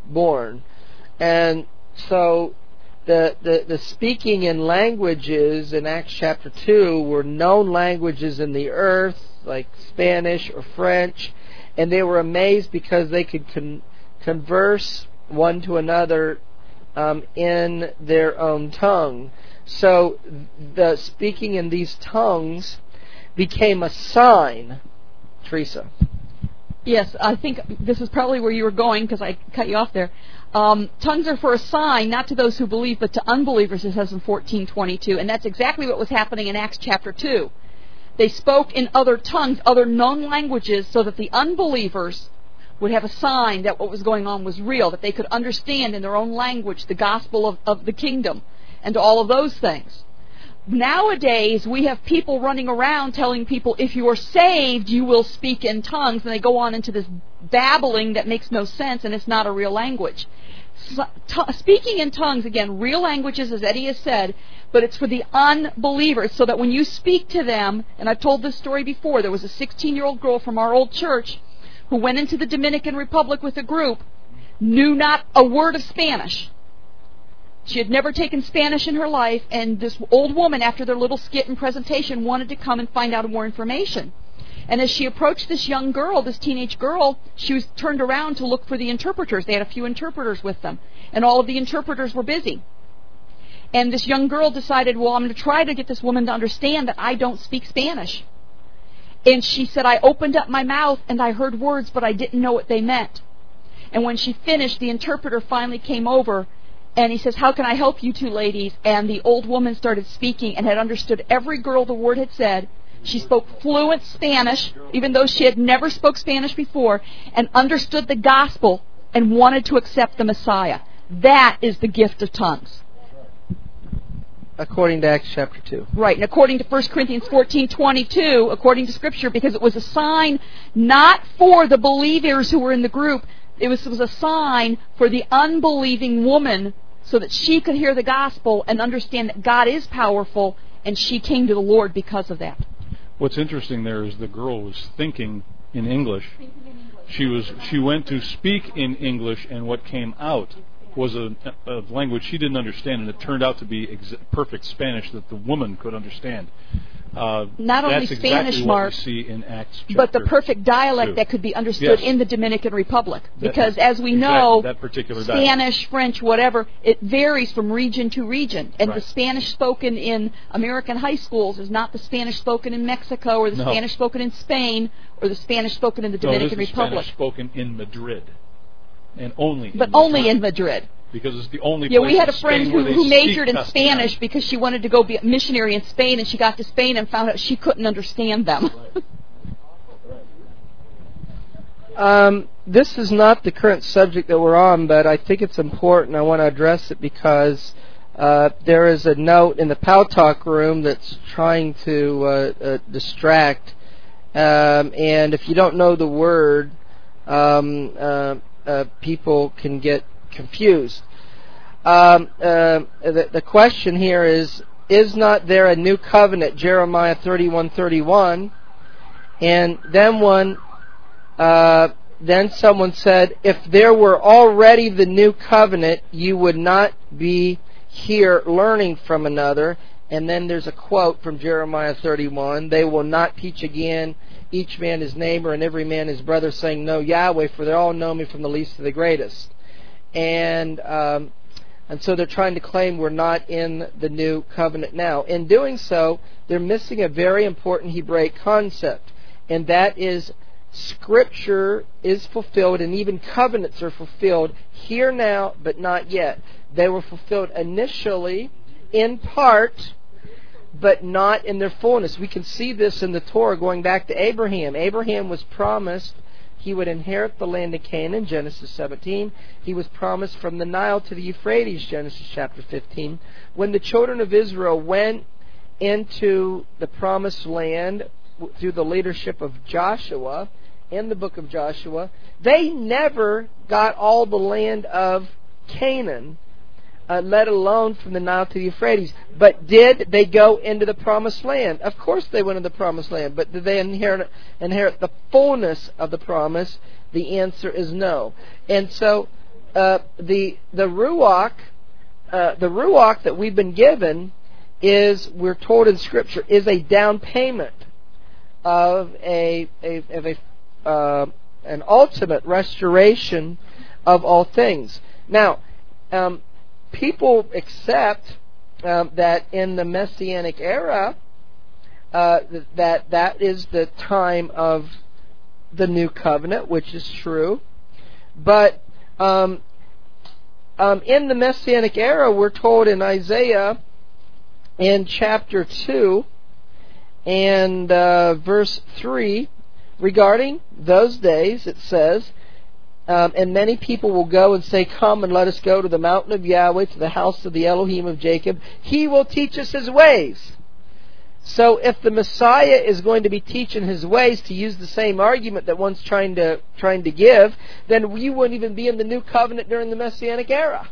born. And so the, the, the speaking in languages in Acts chapter two were known languages in the earth, like Spanish or French, and they were amazed because they could con- converse one to another um, in their own tongue. So the speaking in these tongues became a sign. Teresa. Yes, I think this is probably where you were going because I cut you off there. Um, tongues are for a sign, not to those who believe, but to unbelievers, it says in fourteen twenty-two. And that's exactly what was happening in Acts chapter two. They spoke in other tongues, other known languages, so that the unbelievers would have a sign that what was going on was real, that they could understand in their own language the gospel of, of the kingdom and all of those things. Nowadays, we have people running around telling people, if you are saved, you will speak in tongues, and they go on into this babbling that makes no sense, and it's not a real language. So, t- speaking in tongues, again, real languages, as Eddie has said, but it's for the unbelievers, so that when you speak to them, and I've told this story before, there was a sixteen-year-old girl from our old church who went into the Dominican Republic with a group, knew not a word of Spanish. She had never taken Spanish in her life, and this old woman, after their little skit and presentation, wanted to come and find out more information. And as she approached this young girl, this teenage girl, she was turned around to look for the interpreters. They had a few interpreters with them, and all of the interpreters were busy. And this young girl decided, well, I'm going to try to get this woman to understand that I don't speak Spanish. And she said, I opened up my mouth, and I heard words, but I didn't know what they meant. And when she finished, the interpreter finally came over, and he says, how can I help you two ladies? And the old woman started speaking and had understood every girl the word had said. She spoke fluent Spanish, even though she had never spoke Spanish before, and understood the gospel and wanted to accept the Messiah. That is the gift of tongues. According to Acts chapter two. Right, and according to First Corinthians fourteen twenty-two, according to Scripture, because it was a sign not for the believers who were in the group, it was, it was a sign for the unbelieving woman, so that she could hear the gospel and understand that God is powerful, and she came to the Lord because of that. What's interesting there is the girl was thinking in English. She was she went to speak in English, and what came out was a, a language she didn't understand, and it turned out to be ex- perfect Spanish that the woman could understand. Uh, Not only that's Spanish, exactly Mark, what we see in Acts but the perfect dialect two. That could be understood Yes. in the Dominican Republic. That- Because as we exactly, know, that particular dialect. Spanish, French, whatever, it varies from region to region. And Right. the Spanish spoken in American high schools is not the Spanish spoken in Mexico, or the No. Spanish spoken in Spain, or the Spanish spoken in the No, Dominican this is Republic. Spanish spoken in Madrid, and only. But in only Madrid, in Madrid. because it's the only. Yeah, place we had a in friend Spain who, where they who speak majored in Castellano. Spanish because she wanted to go be a missionary in Spain, and she got to Spain and found out she couldn't understand them. Um, this is not the current subject that we're on, but I think it's important. I want to address it because uh, there is a note in the Pow Talk room that's trying to uh, uh, distract. Um, and if you don't know the word, um, uh, uh, people can get confused. Um, uh, the, the question here is, is not there a new covenant? Jeremiah thirty-one thirty-one. And then one... Uh, then someone said, if there were already the new covenant, you would not be here learning from another. And then there's a quote from Jeremiah thirty-one, they will not teach again each man his neighbor and every man his brother, saying, know Yahweh, for they all know me from the least to the greatest. And um, and so they're trying to claim we're not in the new covenant now. In doing so, they're missing a very important Hebraic concept, and that is Scripture is fulfilled, and even covenants are fulfilled here now, but not yet. They were fulfilled initially, in part, but not in their fullness. We can see this in the Torah going back to Abraham. Abraham was promised he would inherit the land of Canaan, Genesis seventeen. He was promised from the Nile to the Euphrates, Genesis chapter fifteen. When the children of Israel went into the promised land through the leadership of Joshua, in the book of Joshua, they never got all the land of Canaan, uh, let alone from the Nile to the Euphrates. But did they go into the promised land? Of course they went into the promised land, but did they inherit, inherit the fullness of the promise? The answer is no. And so uh, the the ruach, uh, the ruach that we've been given is, we're told in Scripture, is a down payment of a, a of a uh, an ultimate restoration of all things. Now, um, people accept um, that in the Messianic era, uh, that that is the time of the new covenant, which is true. But um, um, in the Messianic era, we're told in Isaiah, in chapter two and uh, verse three, regarding those days, it says, um, and many people will go and say, come and let us go to the mountain of Yahweh, to the house of the Elohim of Jacob. He will teach us His ways. So if the Messiah is going to be teaching His ways, to use the same argument that one's trying to trying to give, then you wouldn't even be in the new covenant during the Messianic era,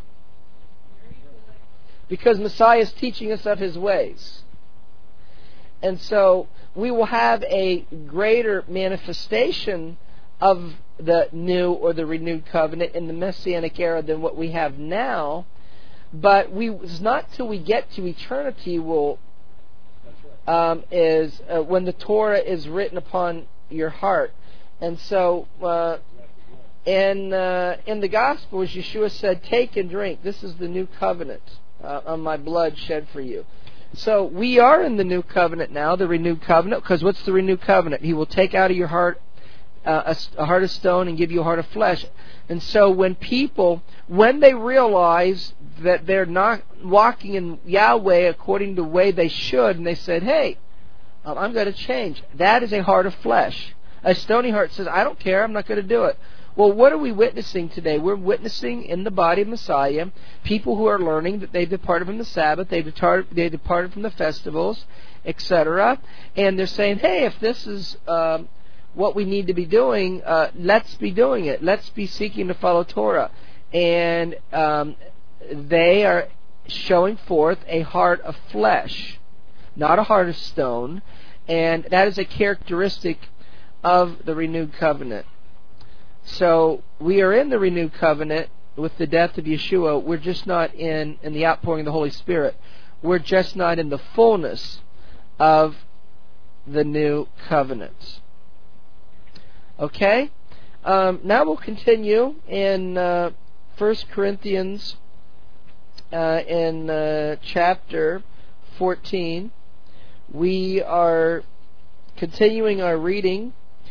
because Messiah is teaching us of His ways. And so we will have a greater manifestation of the new or the renewed covenant in the Messianic era than what we have now. But we, it's not till we get to eternity will um, is uh, when the Torah is written upon your heart. And so uh, in uh, in the Gospels, Yeshua said, "Take and drink. This is the new covenant uh, on my blood shed for you." So we are in the new covenant now, the renewed covenant, because what's the renewed covenant? He will take out of your heart uh, a, a heart of stone and give you a heart of flesh. And so when people, when they realize that they're not walking in Yahweh according to the way they should, and they said, hey, um, I'm going to change, that is a heart of flesh. A stony heart says, I don't care, I'm not going to do it. Well, what are we witnessing today? We're witnessing in the body of Messiah people who are learning that they've departed from the Sabbath, they've departed, they departed from the festivals, et cetera. And they're saying, hey, if this is um, what we need to be doing, uh, let's be doing it. Let's be seeking to follow Torah. And um, they are showing forth a heart of flesh, not a heart of stone. And that is a characteristic of the renewed covenant. So we are in the renewed covenant with the death of Yeshua. We're just not in, in the outpouring of the Holy Spirit. We're just not in the fullness of the new covenant. Okay? Um, now we'll continue in uh, First Corinthians uh, in uh, chapter fourteen. We are continuing our reading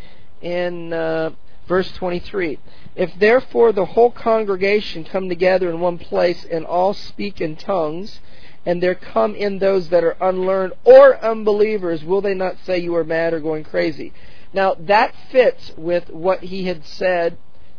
in Uh, Verse twenty-three, if therefore the whole congregation come together in one place and all speak in tongues, and there come in those that are unlearned or unbelievers, will they not say you are mad or going crazy? Now that fits with what he had said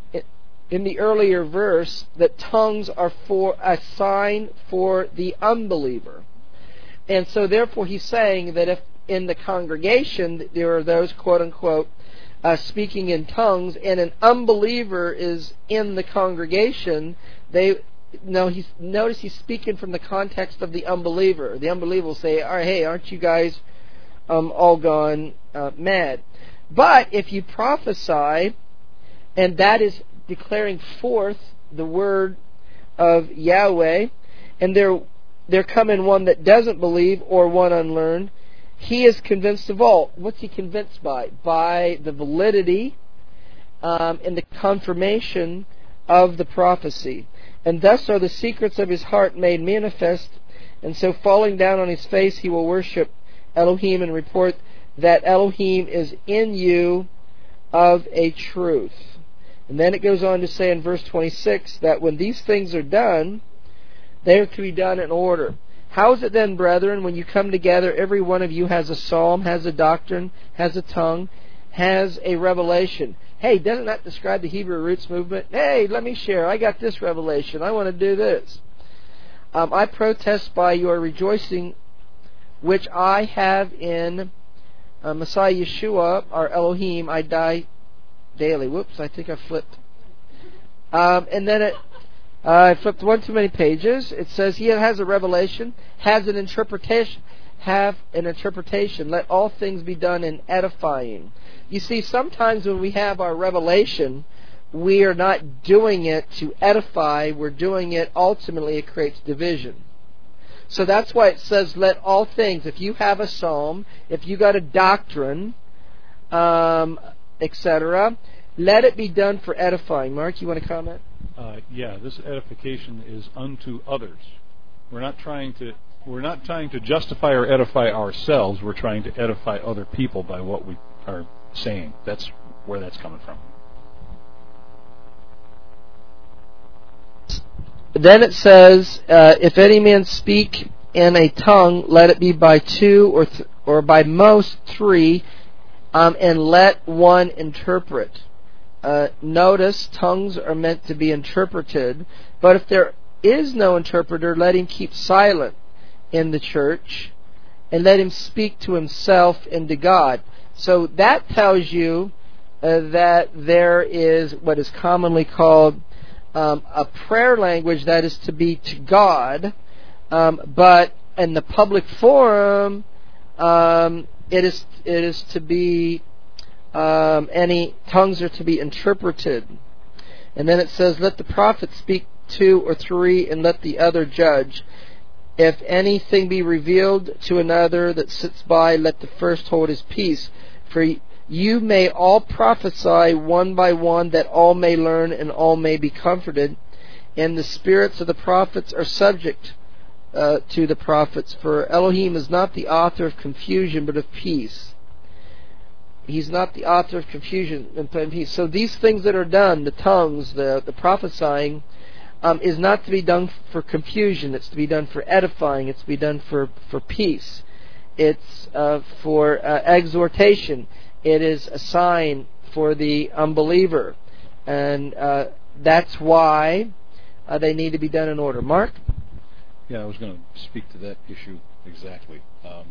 in the earlier verse, that tongues are for a sign for the unbeliever. And so therefore he's saying that if in the congregation there are those, quote unquote, Uh, speaking in tongues, and an unbeliever is in the congregation, they no, he's notice he's speaking from the context of the unbeliever. The unbeliever will say, "All right, hey, aren't you guys um, all gone uh, mad?" But if you prophesy, and that is declaring forth the word of Yahweh, and there there come in one that doesn't believe or one unlearned, he is convinced of all. What's he convinced by? By the validity um, and the confirmation of the prophecy. And thus are the secrets of his heart made manifest. And so falling down on his face, he will worship Elohim and report that Elohim is in you of a truth. And then it goes on to say in verse twenty-six that when these things are done, they are to be done in order. How is it then, brethren, when you come together, every one of you has a psalm, has a doctrine, has a tongue, has a revelation? Hey, doesn't that describe the Hebrew Roots movement? Hey, let me share. I got this revelation. I want to do this. Um, I protest by your rejoicing, which I have in uh, Messiah Yeshua, our Elohim. I die daily. Whoops, I think I flipped. Um, and then it... Uh, I flipped one too many pages. It says he has a revelation, has an interpretation, have an interpretation. Let all things be done in edifying. You see, sometimes when we have our revelation, we are not doing it to edify. We're doing it, ultimately, it creates division. So that's why it says, let all things, if you have a psalm, if you got a doctrine, um, et cetera, let it be done for edifying. Mark, you want to comment? Uh, yeah, this edification is unto others. We're not trying to we're not trying to justify or edify ourselves. We're trying to edify other people by what we are saying. That's where that's coming from. Then it says, uh, if any man speak in a tongue, let it be by two or th- or by most three, um, and let one interpret. Uh, notice, tongues are meant to be interpreted, but if there is no interpreter, let him keep silent in the church, and let him speak to himself and to God. So that tells you uh, that there is what is commonly called Um, a prayer language that is to be to God, um, but in the public forum, um, it is it is to be um, any tongues are to be interpreted. And then it says, "Let the prophet speak two or three, and let the other judge. If anything be revealed to another that sits by, let the first hold his peace. For you may all prophesy one by one, that all may learn and all may be comforted. And the spirits of the prophets are subject uh, to the prophets. For Elohim is not the author of confusion, but of peace." He's not the author of confusion, but peace. So these things that are done, the tongues, the, the prophesying, um, is not to be done for confusion. It's to be done for edifying. It's to be done for, for peace. It's uh, for uh, exhortation. It is a sign for the unbeliever. And uh, that's why uh, they need to be done in order. Mark? Yeah, I was going to speak to that issue exactly. Um,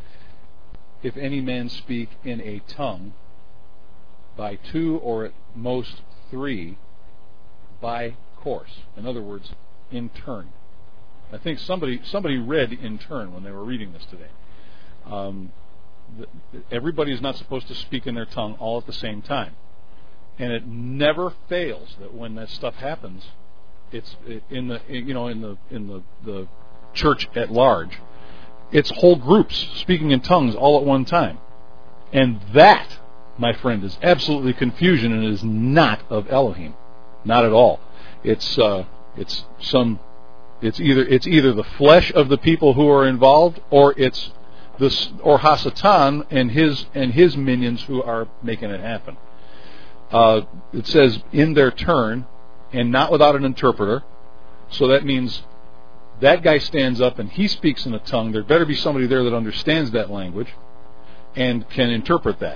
if any man speak in a tongue, by two or at most three, by course. In other words, in turn. I think somebody somebody read in turn when they were reading this today. Um, Everybody is not supposed to speak in their tongue all at the same time, and it never fails that when that stuff happens, it's in the you know in the in the, the church at large, it's whole groups speaking in tongues all at one time, and that, my friend, is absolutely confusion, and it is not of Elohim, not at all. It's uh, it's some it's either it's either the flesh of the people who are involved, or it's This, or Hasatan and his and his minions who are making it happen. Uh, it says in their turn, and not without an interpreter. So that means that guy stands up and he speaks in a tongue. There better be somebody there that understands that language and can interpret that.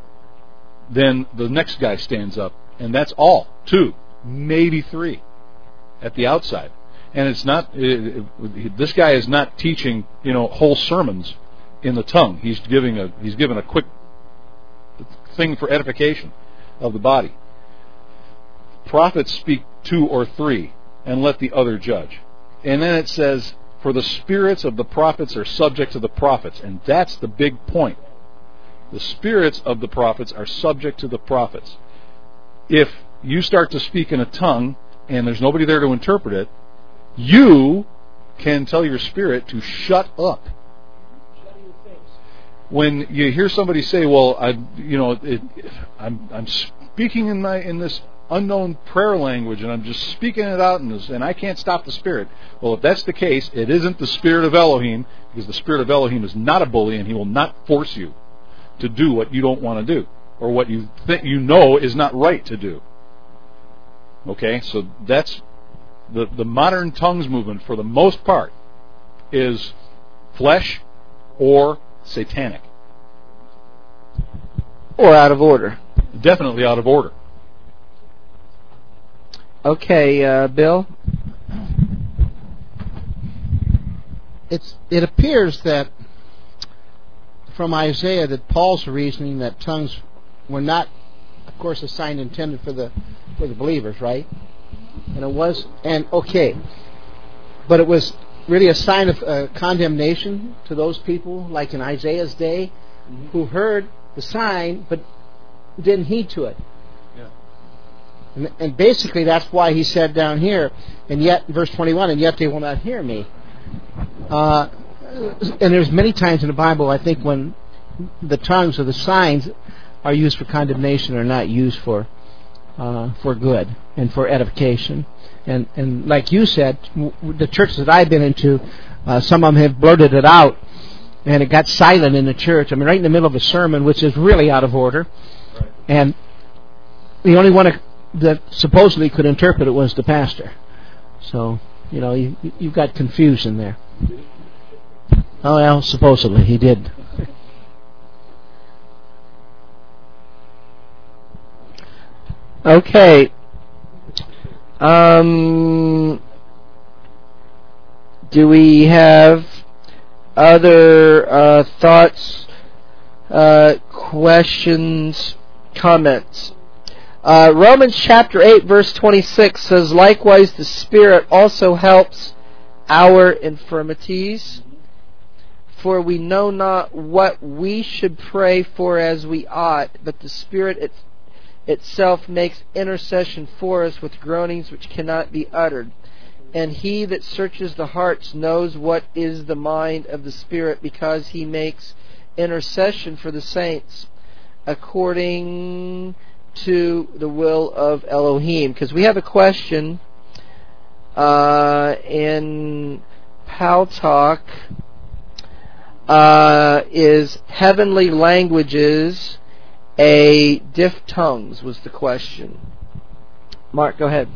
Then the next guy stands up, and that's all. Two, maybe three, at the outside. And it's not. It, it, this guy is not teaching, you know, whole sermons in the tongue. He's giving a he's giving a quick thing for edification of the body. Prophets speak two or three, and let the other judge. And then it says, for the spirits of the prophets are subject to the prophets, and that's the big point. The spirits of the prophets are subject to the prophets. If you start to speak in a tongue and there's nobody there to interpret it, you can tell your spirit to shut up. When you hear somebody say, "Well, I, you know, it, I'm, I'm speaking in my in this unknown prayer language, and I'm just speaking it out, in this, and I can't stop the spirit." Well, if that's the case, it isn't the spirit of Elohim, because the spirit of Elohim is not a bully, and he will not force you to do what you don't want to do, or what you think you know is not right to do. Okay, so that's the the modern tongues movement, for the most part, is flesh or satanic. Or out of order. Definitely out of order. Okay, uh, Bill? It's, it appears that from Isaiah that Paul's reasoning that tongues were not, of course, a sign intended for the for the believers, right? And it was, and okay, but it was really a sign of uh, condemnation to those people, like in Isaiah's day, mm-hmm. who heard the sign but didn't heed to it. Yeah. And, and basically that's why he said down here, and yet, verse twenty-one, and yet they will not hear me. Uh, and there's many times in the Bible, I think, when the tongues or the signs are used for condemnation or not used for uh, for good and for edification. And and like you said, w- the churches that I've been into, uh, some of them have blurted it out, and it got silent in the church. I mean, right in the middle of a sermon, which is really out of order. Right. And the only one that supposedly could interpret it was the pastor. So, you know, you, you've got confusion there. Oh, well, supposedly he did. Okay. Um, do we have other uh, thoughts, uh, questions, comments? Uh, Romans chapter eight, verse twenty-six says, likewise the Spirit also helps our infirmities, for we know not what we should pray for as we ought, but the Spirit it, itself makes intercession for us with groanings which cannot be uttered. And he that searches the hearts knows what is the mind of the Spirit, because he makes intercession for the saints according to the will of Elohim. Because we have a question uh, in Pal Talk. Uh, is heavenly languages a diphthongs, was the question. Mark, go ahead.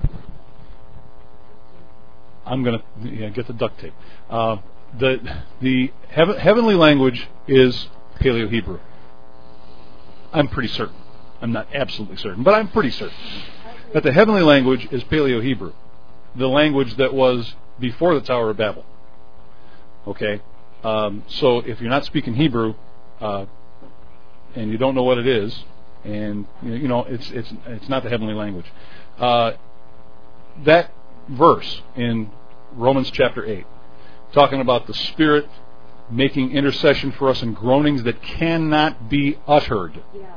I'm going to yeah, get the duct tape. Uh, the the heav- heavenly language is Paleo-Hebrew. I'm pretty certain. I'm not absolutely certain, but I'm pretty certain that the heavenly language is Paleo-Hebrew, the language that was before the Tower of Babel. Okay? Um, so if you're not speaking Hebrew, uh, and you don't know what it is, and you know it's it's it's not the heavenly language. Uh, that verse in Romans chapter eight, talking about the Spirit making intercession for us in groanings that cannot be uttered. Yeah.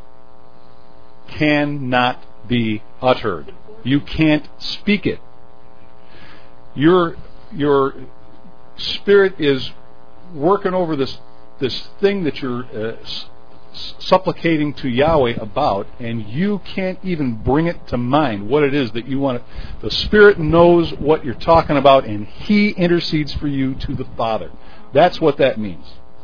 Cannot be uttered. You can't speak it. Your your spirit is working over this this thing that you're uh, supplicating to Yahweh about, and you can't even bring it to mind what it is that you want to. The Spirit knows what you're talking about, and He intercedes for you to the Father. That's what that means.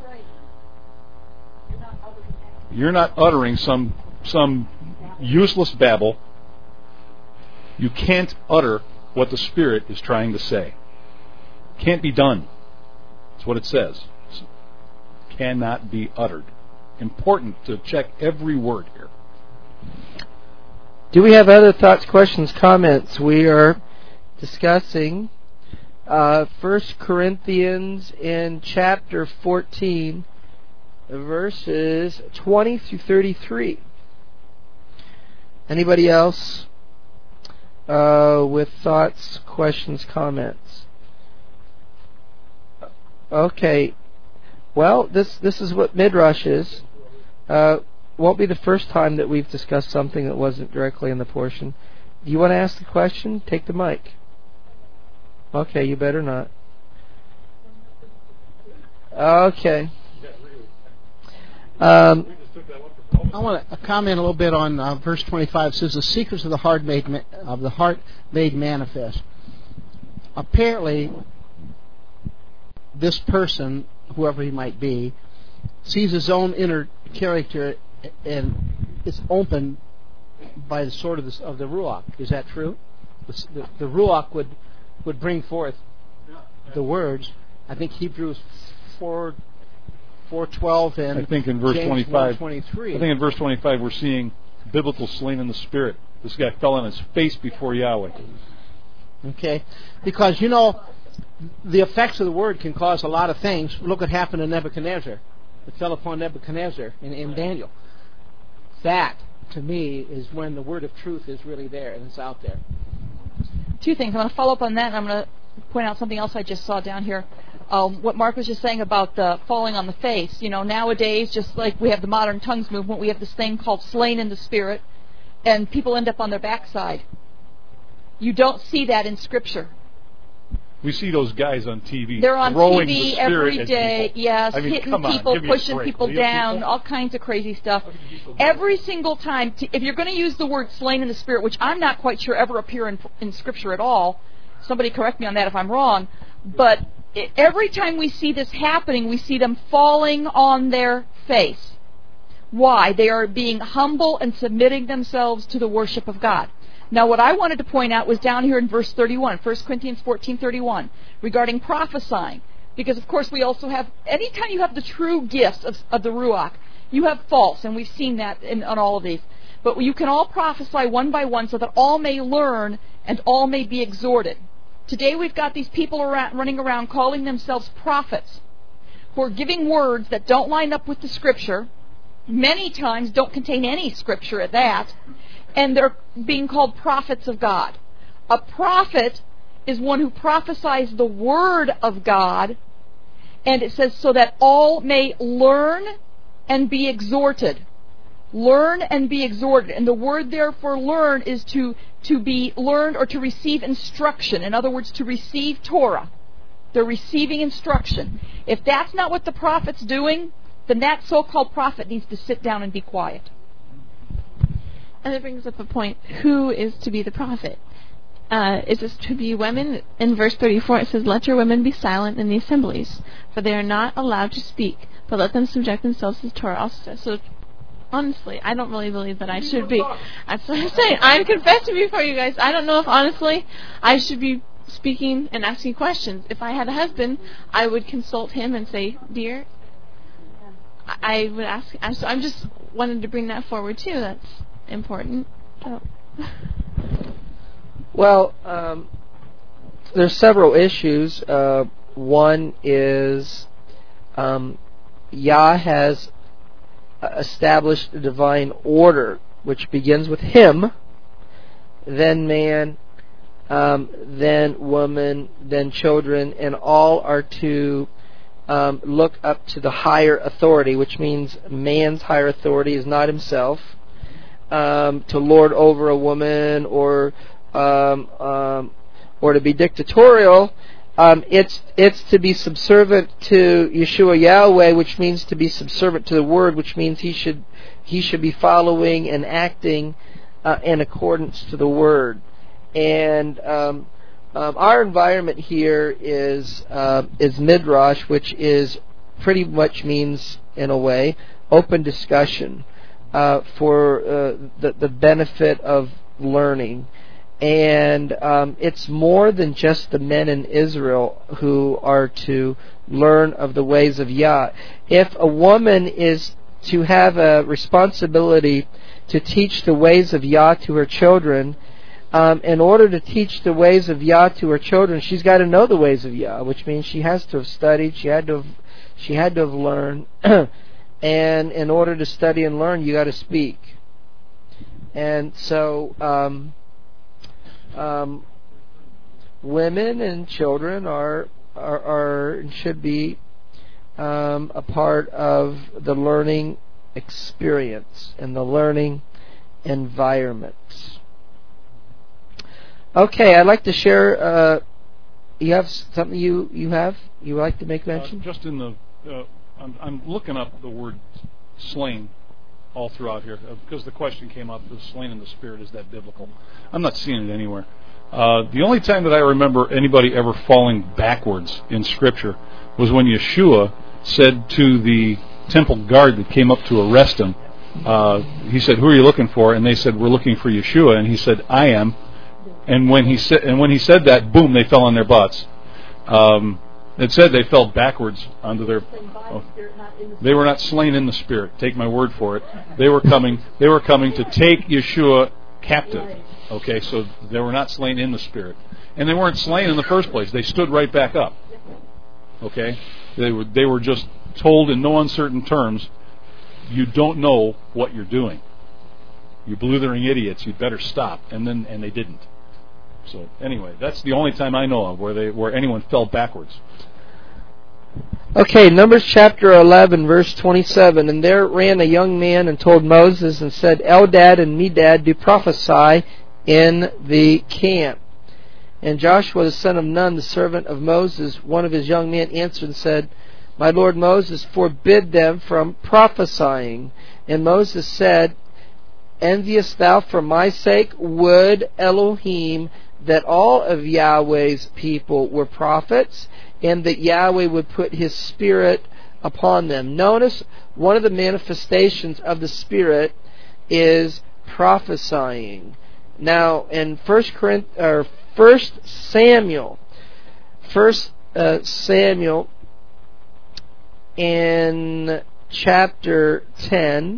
You're not uttering some some useless babble. You can't utter what the Spirit is trying to say. Can't be done. That's what it says. Cannot be uttered. Important to check every word here. Do we have other thoughts, questions, comments? We are discussing uh, First Corinthians in chapter fourteen, verses twenty through thirty-three. Anybody else uh, with thoughts, questions, comments? Okay. Well, this this is what Midrash is. Uh, won't be the first time that we've discussed something that wasn't directly in the portion. Do you want to ask the question? Take the mic. Okay, you better not. Okay. Um, I want to comment a little bit on uh, verse twenty-five. It says, "The secrets of the heart made ma- of the heart made manifest." Apparently, this person, whoever he might be, sees his own inner character, and it's opened by the sword of the, of the Ruach. Is that true? The, the, the Ruach would would bring forth the words. I think Hebrews four. four twelve and I think in verse James twenty-five. twenty-three. I think in verse twenty-five we're seeing biblical slain in the Spirit. This guy fell on his face before Yahweh. Okay, because you know the effects of the word can cause a lot of things. Look what happened to Nebuchadnezzar. It fell upon Nebuchadnezzar in, in Daniel. That, to me, is when the word of truth is really there and it's out there. Two things. I'm going to follow up on that, and I'm going to point out something else I just saw down here. Um, what Mark was just saying about the falling on the face. You know, nowadays, just like we have the modern tongues movement, we have this thing called slain in the Spirit. and people end up on their backside. You don't see that in Scripture. We see those guys on T V. They're on throwing T V the spirit every at day, people. yes, I mean, hitting come on, people, give me a pushing break, people will you, down, people? all kinds of crazy stuff. Every single time, t- if you're going to use the word slain in the Spirit, which I'm not quite sure ever appear in, in Scripture at all, somebody correct me on that if I'm wrong, but it, every time we see this happening, we see them falling on their face. Why? They are being humble and submitting themselves to the worship of God. Now, what I wanted to point out was down here in verse thirty-one, First Corinthians fourteen thirty-one, regarding prophesying. Because, of course, we also have, anytime you have the true gifts of, of the Ruach, you have false, and we've seen that in, on all of these. But you can all prophesy one by one so that all may learn and all may be exhorted. Today we've got these people around, running around calling themselves prophets, who are giving words that don't line up with the Scripture, many times don't contain any Scripture at that, and they're being called prophets of God. A prophet is one who prophesies the Word of God, and it says so that all may learn and be exhorted. Learn and be exhorted. And the word there for learn is to, to be learned or to receive instruction. In other words, to receive Torah. They're receiving instruction. If that's not what the prophet's doing, then that so-called prophet needs to sit down and be quiet. And it brings up a point. Who is to be the prophet? Uh, is this to be women? In verse thirty-four it says, "Let your women be silent in the assemblies, for they are not allowed to speak, but let them subject themselves to the Torah." Also, so, honestly, I don't really believe that I should be. That's what I'm saying. I'm confessing before you guys. I don't know if, honestly, I should be speaking and asking questions. If I had a husband, I would consult him and say, "Dear," I would ask. So I'm just wanted to bring that forward, too. That's important. So. Well, um, there's several issues. Uh, one is um, Yah has established a divine order, which begins with Him, then man, um, then woman, then children, and all are to um, look up to the higher authority, which means man's higher authority is not himself, um, to lord over a woman or Um, um, or to be dictatorial. Um, it's it's to be subservient to Yeshua Yahweh, which means to be subservient to the Word, which means he should he should be following and acting uh, in accordance to the Word. And um, um, our environment here is uh, is Midrash, which is pretty much means, in a way, open discussion uh, for uh, the the benefit of learning. And um, it's more than just the men in Israel who are to learn of the ways of Yah. If a woman is to have a responsibility to teach the ways of Yah to her children, um, in order to teach the ways of Yah to her children, she's got to know the ways of Yah, which means she has to have studied, she had to have, she had to have learned. And in order to study and learn, you got to speak. And so Um, Um, women and children are are, are should be um, a part of the learning experience and the learning environment. Okay, I'd like to share. Uh, you have something you you have you would like to make mention? Uh, just in the, uh, I'm, I'm looking up the word slain all throughout here, because the question came up, the slain in the Spirit, is that biblical? I'm not seeing it anywhere. Uh, the only time that I remember anybody ever falling backwards in Scripture was when Yeshua said to the temple guard that came up to arrest him, uh, he said, "Who are you looking for?" And they said, "We're looking for Yeshua." And he said, "I am." And when he said, and when he said that, boom, they fell on their butts. Um, It said they fell backwards onto their. Oh, they were not slain in the Spirit. Take my word for it. They were coming. They were coming to take Yeshua captive. Okay, so they were not slain in the Spirit, and they weren't slain in the first place. They stood right back up. Okay, they were. They were just told in no uncertain terms, "You don't know what you're doing. You blithering idiots. You'd better stop." And then, and they didn't. So anyway, that's the only time I know of where they where anyone fell backwards. Okay, Numbers chapter eleven, verse twenty-seven. And there ran a young man and told Moses and said, Eldad and Medad do prophesy in the camp. And Joshua the son of Nun, the servant of Moses, one of his young men, answered and said, My lord Moses, forbid them from prophesying. And Moses said, Enviest thou for my sake? Would Elohim that all of Yahweh's people were prophets, and that Yahweh would put His Spirit upon them. Notice one of the manifestations of the Spirit is prophesying. Now, in First Corinthians, or First Samuel, First uh, Samuel, in chapter ten,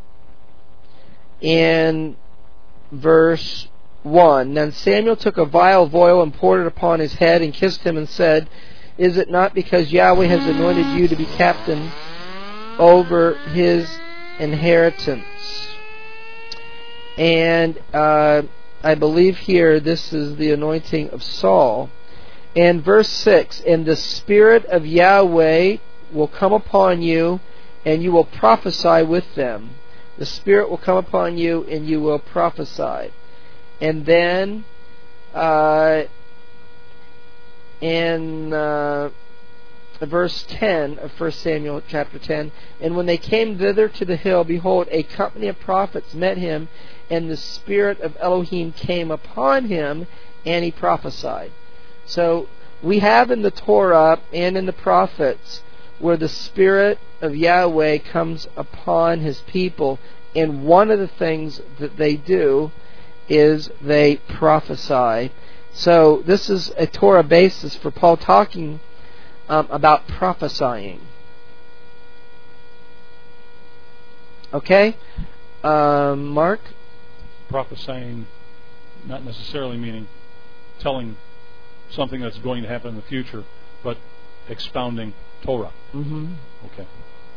in verse one. Then Samuel took a vial of oil and poured it upon his head and kissed him and said, Is it not because Yahweh has anointed you to be captain over His inheritance? And uh, I believe here this is the anointing of Saul. And verse six, And the Spirit of Yahweh will come upon you, and you will prophesy with them. The Spirit will come upon you, and you will prophesy. And then, uh, in uh, verse ten of First Samuel chapter ten, And when they came thither to the hill, behold, a company of prophets met him, and the Spirit of Elohim came upon him, and he prophesied. So we have in the Torah and in the prophets where the Spirit of Yahweh comes upon His people, and one of the things that they do is they prophesy. So this is a Torah basis for Paul talking um, about prophesying. Okay? Um, Mark? Prophesying, not necessarily meaning telling something that's going to happen in the future, but expounding Torah. Mm-hmm. Okay.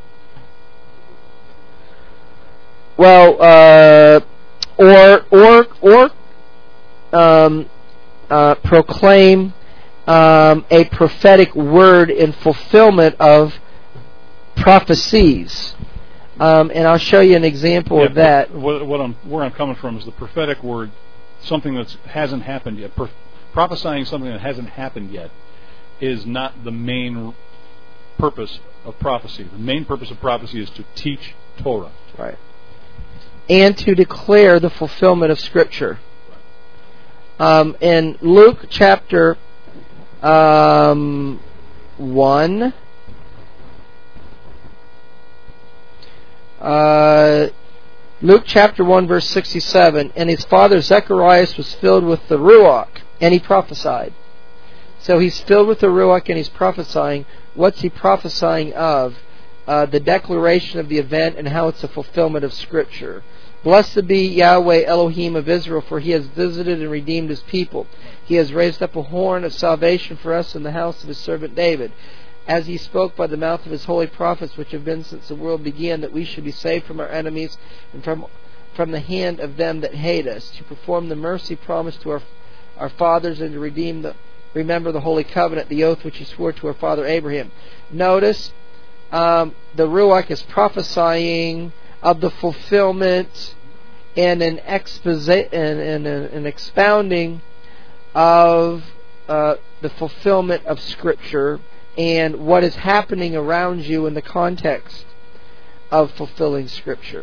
Well, uh, or or or um, uh, proclaim um, a prophetic word in fulfillment of prophecies. Um, and I'll show you an example yeah, of that. What, what I'm, where I'm coming from is the prophetic word, something that hasn't happened yet. Pro- prophesying something that hasn't happened yet is not the main purpose of prophecy. The main purpose of prophecy is to teach Torah. Right. And to declare the fulfillment of Scripture. Um, in Luke chapter um, one, uh, Luke chapter one, verse sixty-seven, And his father Zacharias was filled with the Ruach, and he prophesied. So he's filled with the Ruach and he's prophesying. What's he prophesying of? Uh, the declaration of the event and how it's a fulfillment of Scripture. Blessed be Yahweh Elohim of Israel, for He has visited and redeemed His people. He has raised up a horn of salvation for us in the house of His servant David, as He spoke by the mouth of His holy prophets, which have been since the world began, that we should be saved from our enemies and from from the hand of them that hate us, to perform the mercy promised to our our fathers, and to redeem the remember the holy covenant, the oath which He swore to our father Abraham. Notice um, the Ruach is prophesying of the fulfillment and an exposi- and, and, and an expounding of uh, the fulfillment of Scripture and what is happening around you in the context of fulfilling Scripture.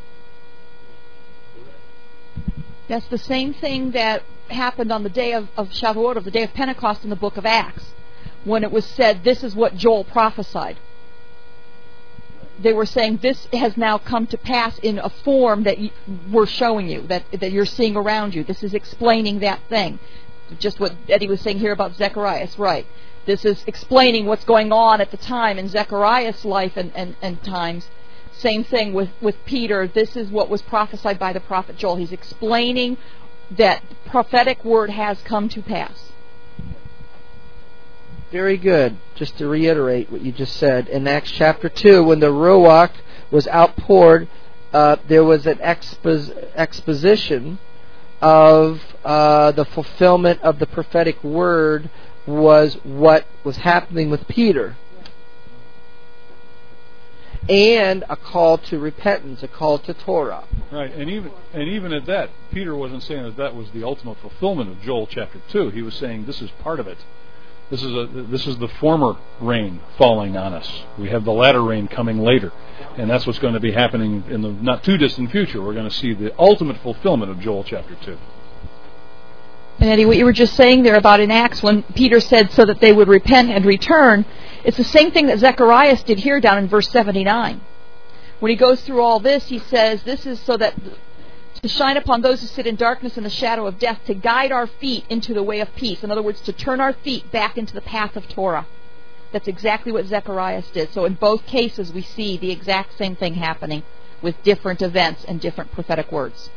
That's the same thing that happened on the day of, of Shavuot, of the day of Pentecost in the book of Acts, when it was said, this is what Joel prophesied. They were saying this has now come to pass in a form that you, we're showing you, that that you're seeing around you. This is explaining that thing. Just what Eddie was saying here about Zacharias, right. This is explaining what's going on at the time in Zechariah's life and, and, and times. Same thing with, with Peter. This is what was prophesied by the prophet Joel. He's explaining that prophetic word has come to pass. Very good. Just to reiterate what you just said, in Acts chapter two, when the Ruach was outpoured, uh, there was an expos- exposition of uh, the fulfillment of the prophetic word was what was happening with Peter. and a call to repentance, a call to Torah. Right, and even and even at that, Peter wasn't saying that that was the ultimate fulfillment of Joel chapter two. He was saying this is part of it. This is a this is the former rain falling on us. We have the latter rain coming later, and that's what's going to be happening in the not too distant future. We're going to see the ultimate fulfillment of Joel chapter two. And Eddie, what you were just saying there about in Acts when Peter said so that they would repent and return, it's the same thing that Zechariah did here down in verse seventy-nine. When he goes through all this, he says, this is so that to shine upon those who sit in darkness and the shadow of death, to guide our feet into the way of peace. In other words, to turn our feet back into the path of Torah. That's exactly what Zechariah did. So in both cases, we see the exact same thing happening with different events and different prophetic words.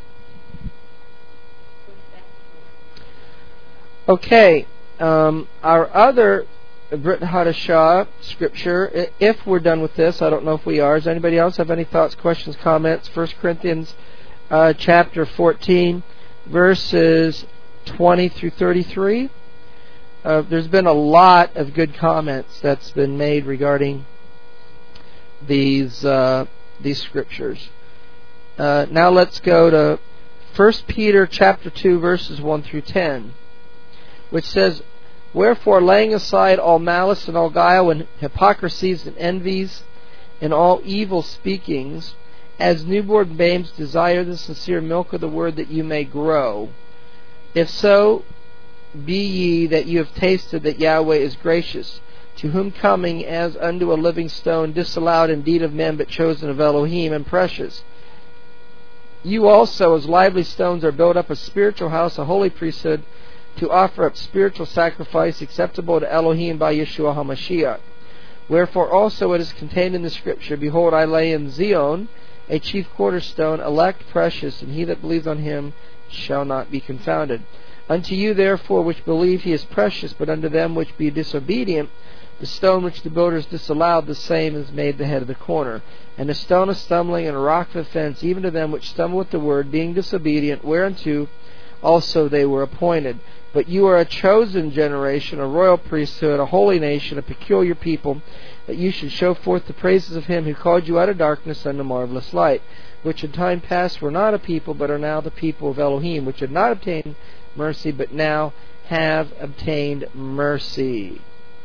Okay, um, our other Brit Hadashah scripture, if we're done with this, I don't know if we are. Does anybody else have any thoughts, questions, comments? First Corinthians uh, chapter fourteen, verses twenty through thirty-three. Uh, there's been a lot of good comments that's been made regarding these uh, these scriptures. Uh, now let's go to First Peter chapter two, verses one through ten, which says, wherefore, laying aside all malice and all guile and hypocrisies and envies and all evil speakings, as newborn babes desire the sincere milk of the word that you may grow. If so, be ye that you have tasted that Yahweh is gracious, to whom coming as unto a living stone, disallowed indeed of men, but chosen of Elohim and precious. You also, as lively stones, are built up a spiritual house, a holy priesthood, to offer up spiritual sacrifice acceptable to Elohim by Yeshua HaMashiach. Wherefore also it is contained in the Scripture, behold, I lay in Zion a chief cornerstone, elect, precious, and he that believes on him shall not be confounded. Unto you therefore which believe he is precious, but unto them which be disobedient, the stone which the builders disallowed, the same is made the head of the corner. And a stone of stumbling and a rock of offense, even to them which stumble at the word, being disobedient, whereunto also they were appointed. But you are a chosen generation, a royal priesthood, a holy nation, a peculiar people, that you should show forth the praises of him who called you out of darkness unto marvelous light, which in time past were not a people, but are now the people of Elohim, which had not obtained mercy, but now have obtained mercy.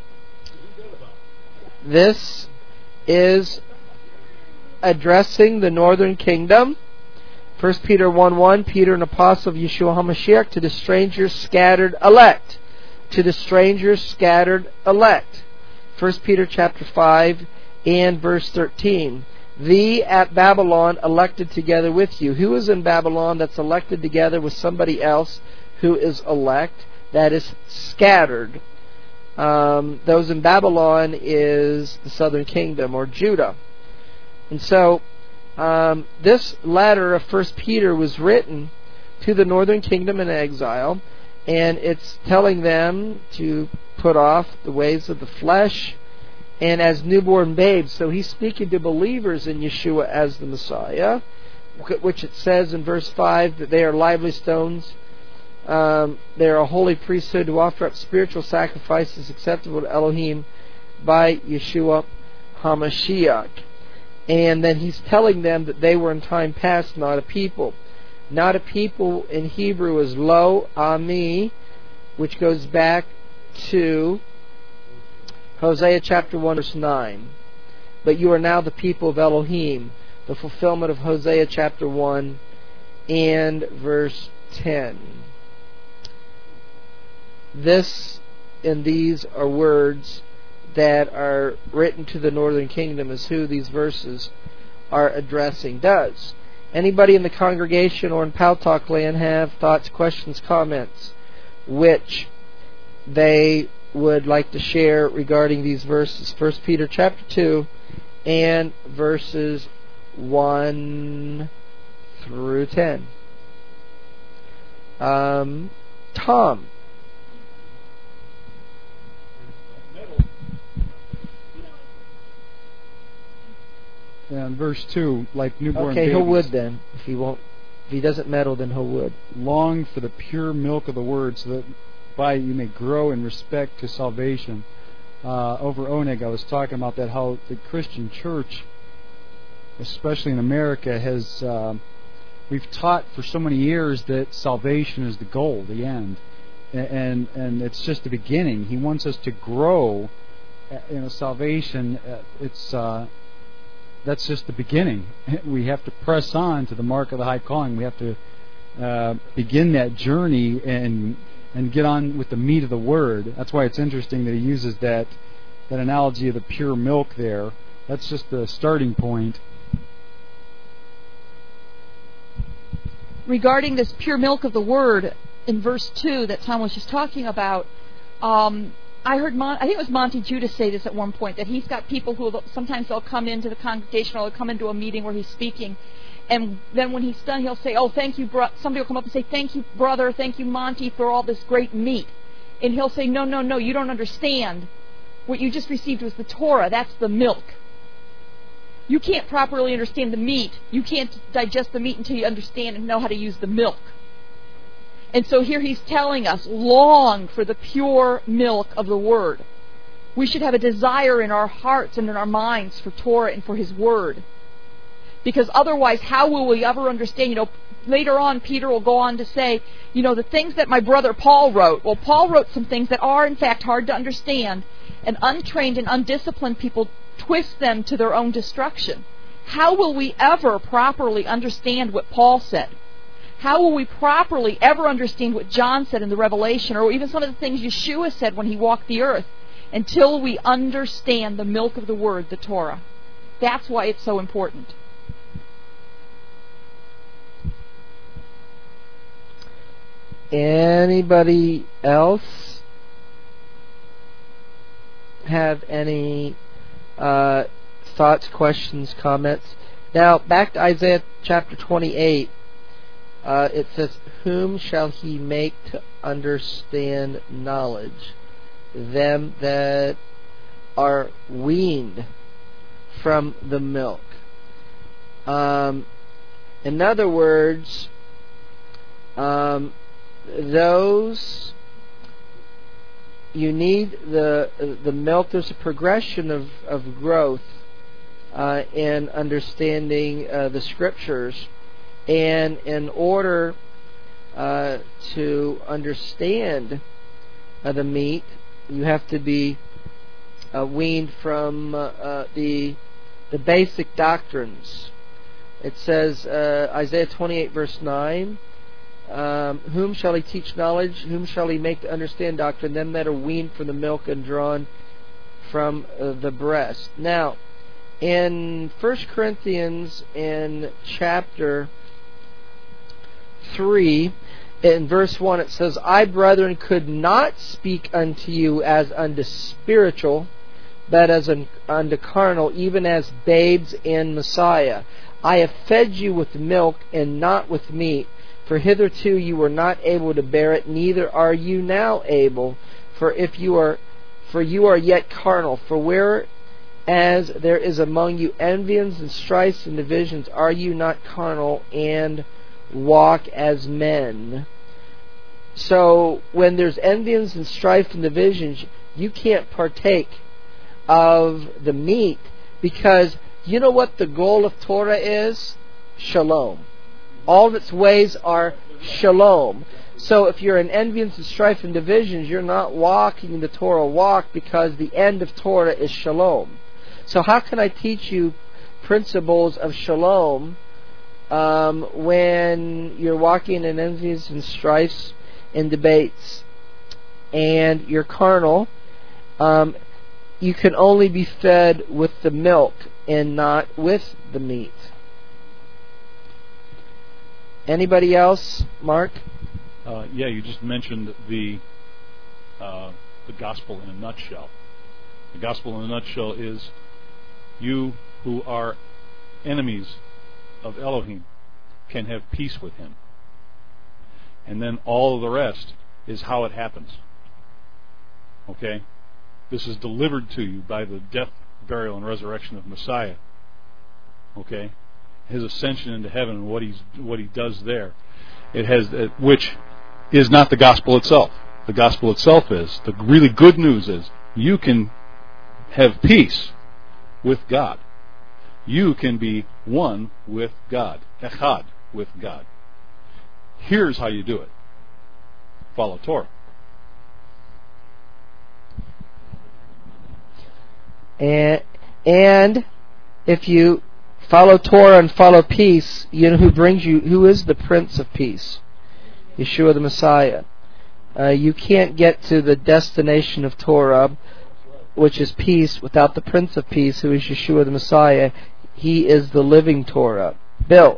This is addressing the northern kingdom. First Peter one one, Peter, an apostle of Yeshua HaMashiach, to the strangers scattered elect. To the strangers scattered elect. First Peter chapter five and verse thirteen. Thee at Babylon elected together with you. Who is in Babylon that's elected together with somebody else who is elect? That is scattered. Um, those in Babylon is the southern kingdom, or Judah. And so, Um, this letter of First Peter was written to the northern kingdom in exile, and it's telling them to put off the ways of the flesh and as newborn babes. So he's speaking to believers in Yeshua as the Messiah, which it says in verse five that they are lively stones. Um, they are a holy priesthood to offer up spiritual sacrifices acceptable to Elohim by Yeshua HaMashiach. And then he's telling them that they were in time past not a people. Not a people in Hebrew is lo ami, which goes back to Hosea chapter one verse nine. But you are now the people of Elohim, the fulfillment of Hosea chapter one and verse ten. This and these are words that are written to the northern kingdom, is who these verses are addressing. Does anybody in the congregation or in Paltalk land have thoughts, questions, comments which they would like to share regarding these verses? First Peter chapter two and verses one through ten. Um, Tom. And verse two, like newborn okay, babies. he'll would then. If he won't, if he doesn't meddle, then he'll would. Long for the pure milk of the word, so that by you may grow in respect to salvation. Uh, over Oneg, I was talking about that, how the Christian church especially in America, has uh, we've taught for so many years that salvation is the goal, the end, and and it's just the beginning. He wants us to grow. You know, salvation. It's uh, that's just the beginning. We have to press on to the mark of the high calling. We have to uh, begin that journey and and get on with the meat of the word. That's why it's interesting that he uses that that analogy of the pure milk there. That's just the starting point. Regarding this pure milk of the word in verse two that Tom was just talking about, um, I heard Mon- I think it was Monty Judas say this at one point, that he's got people who sometimes they'll come into the congregation or they'll come into a meeting where he's speaking, and then when he's done he'll say, oh, thank you, bro-. somebody will come up and say, thank you, brother, thank you, Monty, for all this great meat. And he'll say, no, no, no, you don't understand. What you just received was the Torah. That's the milk. You can't properly understand the meat. You can't digest the meat until you understand and know how to use the milk. And so here he's telling us, long for the pure milk of the Word. We should have a desire in our hearts and in our minds for Torah and for His Word. Because otherwise, how will we ever understand? You know, later on, Peter will go on to say, you know, the things that my brother Paul wrote. Well, Paul wrote some things that are, in fact, hard to understand. And untrained and undisciplined people twist them to their own destruction. How will we ever properly understand what Paul said? How will we properly ever understand what John said in the Revelation, or even some of the things Yeshua said when he walked the earth, until we understand the milk of the Word, the Torah? That's why it's so important. Anybody else have any uh, thoughts, questions, comments? Now, back to Isaiah chapter twenty-eight. Uh, it says, whom shall he make to understand knowledge? Them that are weaned from the milk. Um, in other words, um, those you need the the milk. There's a progression of, of growth uh, in understanding uh, the Scriptures. And in order uh, to understand uh, the meat, you have to be uh, weaned from uh, uh, the the basic doctrines. It says, uh, Isaiah twenty-eight, verse nine, um, whom shall he teach knowledge? Whom shall he make to understand doctrine? Them that are weaned from the milk and drawn from uh, the breast. Now, in First Corinthians, in chapter three, in verse one, it says, I, brethren, could not speak unto you as unto spiritual, but as unto carnal, even as babes in Messiah. I have fed you with milk and not with meat, for hitherto you were not able to bear it, neither are you now able, for if you are for you are yet carnal. For whereas there is among you envyings and strifes and divisions, are you not carnal and walk as men? So when there's envyings and strife and divisions, you can't partake of the meat, because you know what the goal of Torah is? Shalom. All of its ways are shalom. So if you're in envyings and strife and divisions, you're not walking the Torah walk, because the end of Torah is shalom. So how can I teach you principles of shalom Um, when you're walking in envies and strifes and debates and you're carnal? Um, you can only be fed with the milk and not with the meat. Anybody else? Mark? Uh, yeah, you just mentioned the uh, the gospel in a nutshell. The gospel in a nutshell is, you who are enemies of Elohim can have peace with Him. And then all of the rest is how it happens. Okay? This is delivered to you by the death, burial, and resurrection of Messiah. Okay? His ascension into heaven and what he's what he does there. It has, uh, which is not the gospel itself. The gospel itself is, the really good news is, you can have peace with God. You can be one with God. Echad with God. Here's how you do it. Follow Torah. And, and if you follow Torah and follow peace, you know who brings you, who is the Prince of Peace? Yeshua the Messiah. Uh, you can't get to the destination of Torah, which is peace, without the Prince of Peace, who is Yeshua the Messiah. He is the living Torah. Bill.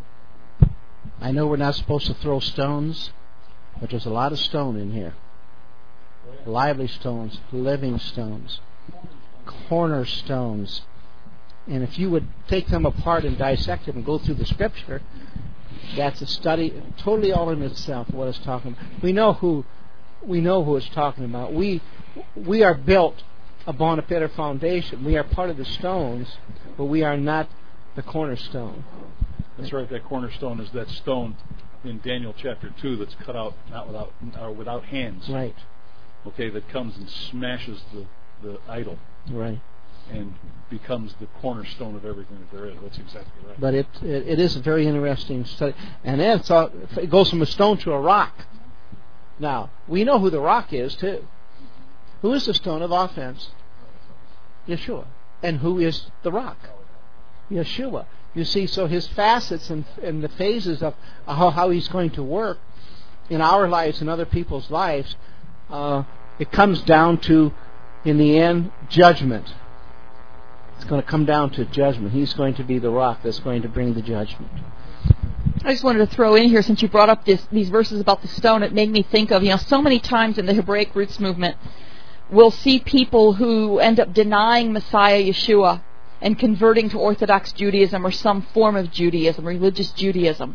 I know we're not supposed to throw stones, but there's a lot of stone in here. Lively stones, living stones, cornerstones. And if you would take them apart and dissect them and go through the Scripture, that's a study totally all in itself, what it's talking about. We know who we know who it's talking about. We we are built upon a better foundation. We are part of the stones, but we are not the cornerstone. That's right. That cornerstone is that stone in Daniel chapter two that's cut out not without or without hands. Right. Okay, that comes and smashes the, the idol. Right. And becomes the cornerstone of everything that there is. That's exactly right. But it it, it is a very interesting study. And then it's all, it goes from a stone to a rock. Now, we know who the rock is, too. Who is the stone of offense? Yeshua. And who is the rock? Yeshua. You see, so his facets and, and the phases of how, how he's going to work in our lives and other people's lives, uh, it comes down to, in the end, judgment. It's going to come down to judgment. He's going to be the rock that's going to bring the judgment. I just wanted to throw in here, since you brought up this, these verses about the stone, it made me think of, you know, so many times in the Hebraic Roots movement, we'll see people who end up denying Messiah Yeshua and converting to Orthodox Judaism or some form of Judaism, religious Judaism.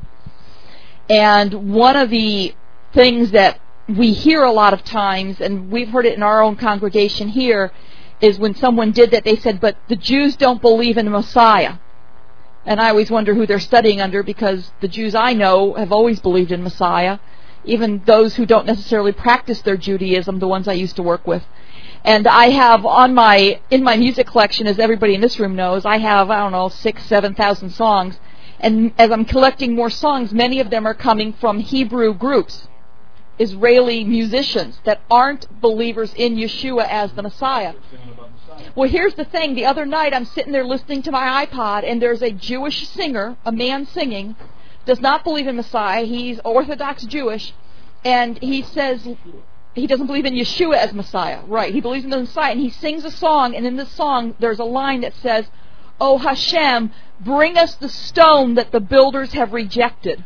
And one of the things that we hear a lot of times, and we've heard it in our own congregation here, is when someone did that, they said, but the Jews don't believe in the Messiah. And I always wonder who they're studying under, because the Jews I know have always believed in Messiah, even those who don't necessarily practice their Judaism, the ones I used to work with. And I have on my, in my music collection, as everybody in this room knows, I have, I don't know, six, seven thousand songs. And as I'm collecting more songs, many of them are coming from Hebrew groups, Israeli musicians that aren't believers in Yeshua as the Messiah. Well, here's the thing. The other night I'm sitting there listening to my iPod, and there's a Jewish singer, a man singing, does not believe in Messiah. He's Orthodox Jewish, and he says he doesn't believe in Yeshua as Messiah. Right, he believes in the Messiah, and he sings a song, and in this song there's a line that says, "O Hashem, bring us the stone that the builders have rejected."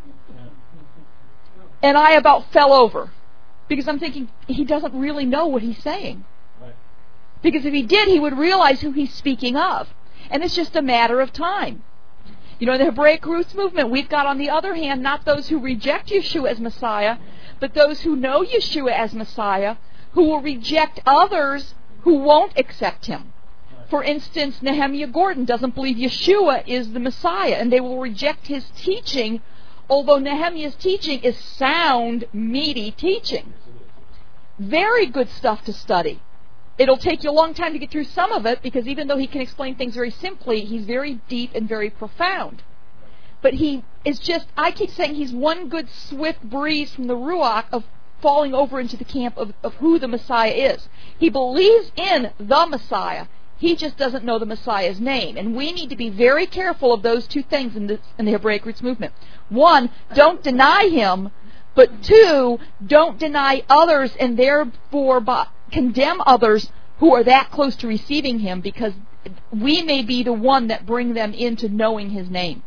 And I about fell over, because I'm thinking, he doesn't really know what he's saying. Right. Because if he did, he would realize who he's speaking of. And it's just a matter of time. You know, in the Hebraic Roots movement, we've got, on the other hand, not those who reject Yeshua as Messiah, but those who know Yeshua as Messiah, who will reject others who won't accept him. For instance, Nehemiah Gordon doesn't believe Yeshua is the Messiah, and they will reject his teaching, although Nehemiah's teaching is sound, meaty teaching. Very good stuff to study. It'll take you a long time to get through some of it, because even though he can explain things very simply, he's very deep and very profound. But he is just, I keep saying, he's one good swift breeze from the Ruach of falling over into the camp of, of who the Messiah is. He believes in the Messiah. He just doesn't know the Messiah's name. And we need to be very careful of those two things in the, in the Hebraic Roots movement. One, don't deny him, but two, don't deny others and therefore condemn others who are that close to receiving him, because we may be the one that bring them into knowing his name.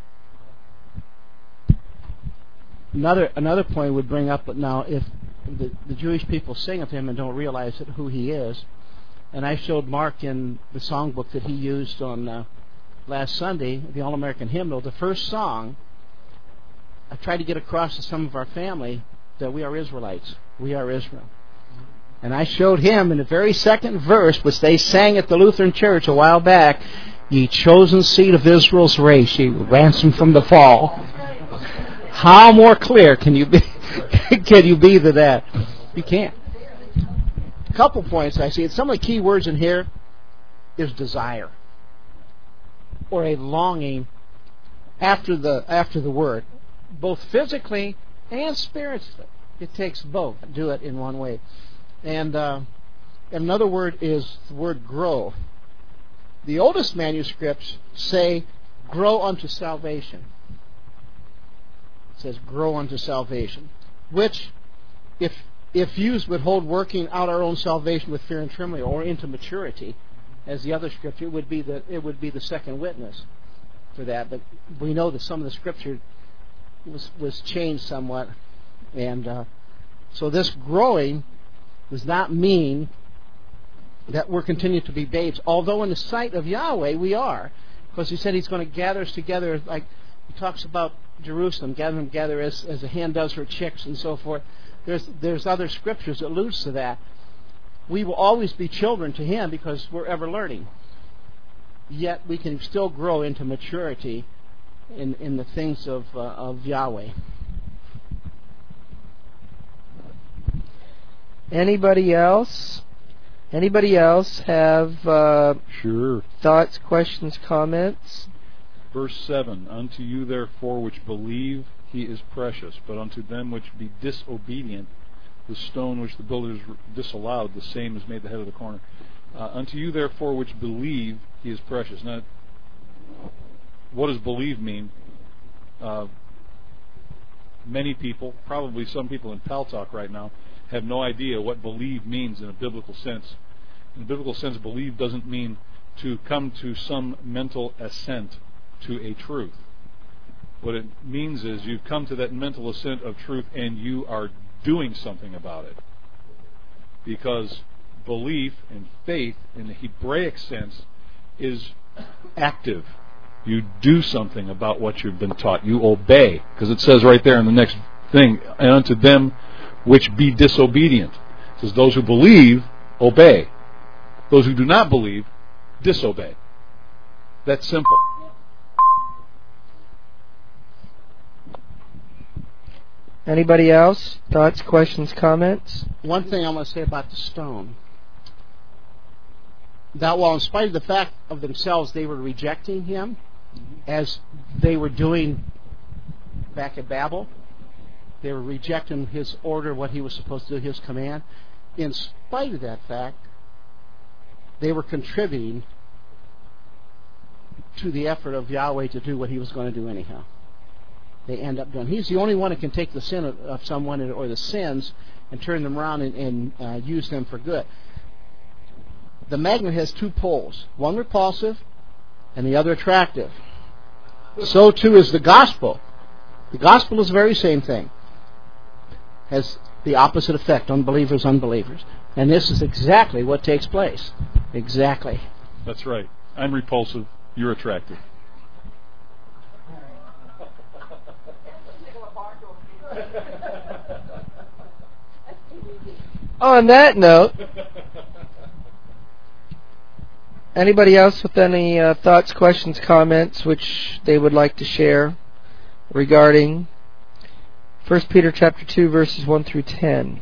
Another another point would bring up, but now if the, the Jewish people sing of him and don't realize that who he is, and I showed Mark in the songbook that he used on uh, last Sunday, the All-American Hymnal, the first song, I tried to get across to some of our family that we are Israelites. We are Israel. And I showed him in the very second verse, which they sang at the Lutheran Church a while back, "Ye chosen seed of Israel's race, ye ransomed from the fall." How more clear can you be, can you be than that? You can't. A couple points I see. Some of the key words in here is desire. or a longing after the after the Word, both physically and spiritually. It takes both to do it in one way. And uh, another word is the word grow. The oldest manuscripts say grow unto salvation. It says grow unto salvation, which if if used would hold working out our own salvation with fear and trembling, or into maturity, as the other scripture, it would be the it would be the second witness for that. But we know that some of the scripture was was changed somewhat, and uh, so this growing does not mean that we're continuing to be babes. Although in the sight of Yahweh we are, because He said He's going to gather us together. Like He talks about Jerusalem, gather them together as as a hen does her chicks and so forth. There's there's other scriptures that alludes to that. We will always be children to Him because we're ever learning. Yet we can still grow into maturity in in the things of uh, of Yahweh. Anybody else? Anybody else have uh, sure thoughts, questions, comments? Verse seven, unto you therefore which believe He is precious, but unto them which be disobedient, the stone which the builders disallowed, the same is made the head of the corner. Uh, unto you therefore which believe He is precious. Now, what does believe mean? Uh, many people, probably some people in Pal Talk right now, have no idea what believe means in a biblical sense. In a biblical sense, believe doesn't mean to come to some mental assent to a truth. What it means is you've come to that mental assent of truth and you are doing something about it. Because belief and faith in the Hebraic sense is active. You do something about what you've been taught. You obey. Because it says right there in the next thing, and unto them which be disobedient. It says those who believe, obey. Those who do not believe, disobey. That's simple. Anybody else? Thoughts, questions, comments? One thing I want to say about the stone. That while in spite of the fact of themselves they were rejecting Him, as they were doing back at Babel, they were rejecting His order, what He was supposed to do, His command. In spite of that fact, they were contributing to the effort of Yahweh to do what He was going to do anyhow. They end up doing. He's the only one that can take the sin of, of someone or the sins and turn them around and, and uh, use them for good. The magnet has two poles, one repulsive and the other attractive. So too is the gospel. The gospel is the very same thing. Has the opposite effect on believers, unbelievers. And this is exactly what takes place. Exactly. That's right. I'm repulsive. You're attractive. On that note, anybody else with any uh, thoughts, questions, comments which they would like to share regarding First Peter chapter two, verses one through ten?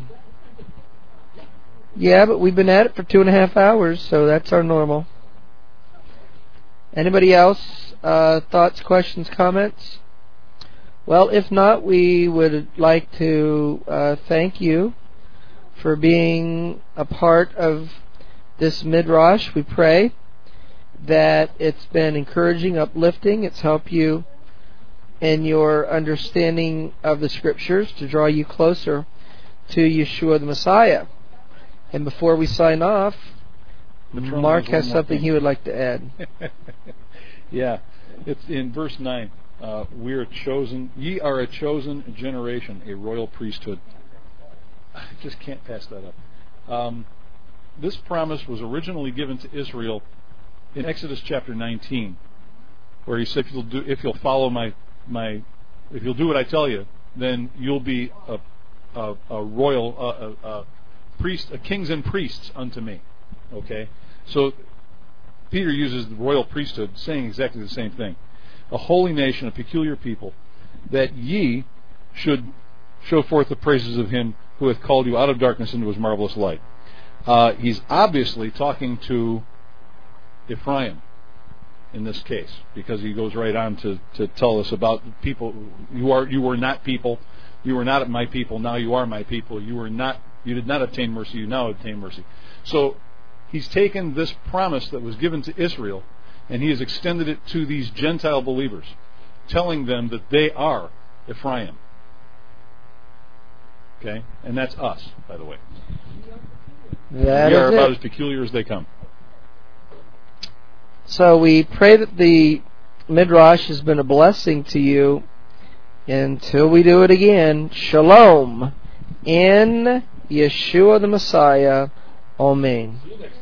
Yeah, but we've been at it for two and a half hours, so that's our normal. Anybody else? Uh, thoughts, questions, comments? Well, if not, we would like to uh, thank you for being a part of this Midrash. We pray that it's been encouraging, uplifting. It's helped you in your understanding of the Scriptures to draw you closer to Yeshua the Messiah. And before we sign off, Mark has something he would like to add. Yeah, it's in verse nine. Uh, we are chosen. Ye are a chosen generation, a royal priesthood. I just can't pass that up. Um, this promise was originally given to Israel in Exodus chapter nineteen, where He said, "If you'll do, if you'll follow my my, if you'll do what I tell you, then you'll be a a, a royal a, a, a priest, a kings and priests unto me." Okay, so Peter uses the royal priesthood, saying exactly the same thing. A holy nation, a peculiar people, that ye should show forth the praises of Him who hath called you out of darkness into His marvelous light. Uh, he's obviously talking to Ephraim. in this case, because he goes right on to, to tell us about people. You are you were not people. You were not my people. Now you are my people. You were not. You did not obtain mercy. You now obtain mercy. So he's taken this promise that was given to Israel, and he has extended it to these Gentile believers, telling them that they are Ephraim. Okay, and that's us, by the way. That we are is about it. as peculiar as they come. So we pray that the Midrash has been a blessing to you. Until we do it again, Shalom in Yeshua the Messiah. Amen.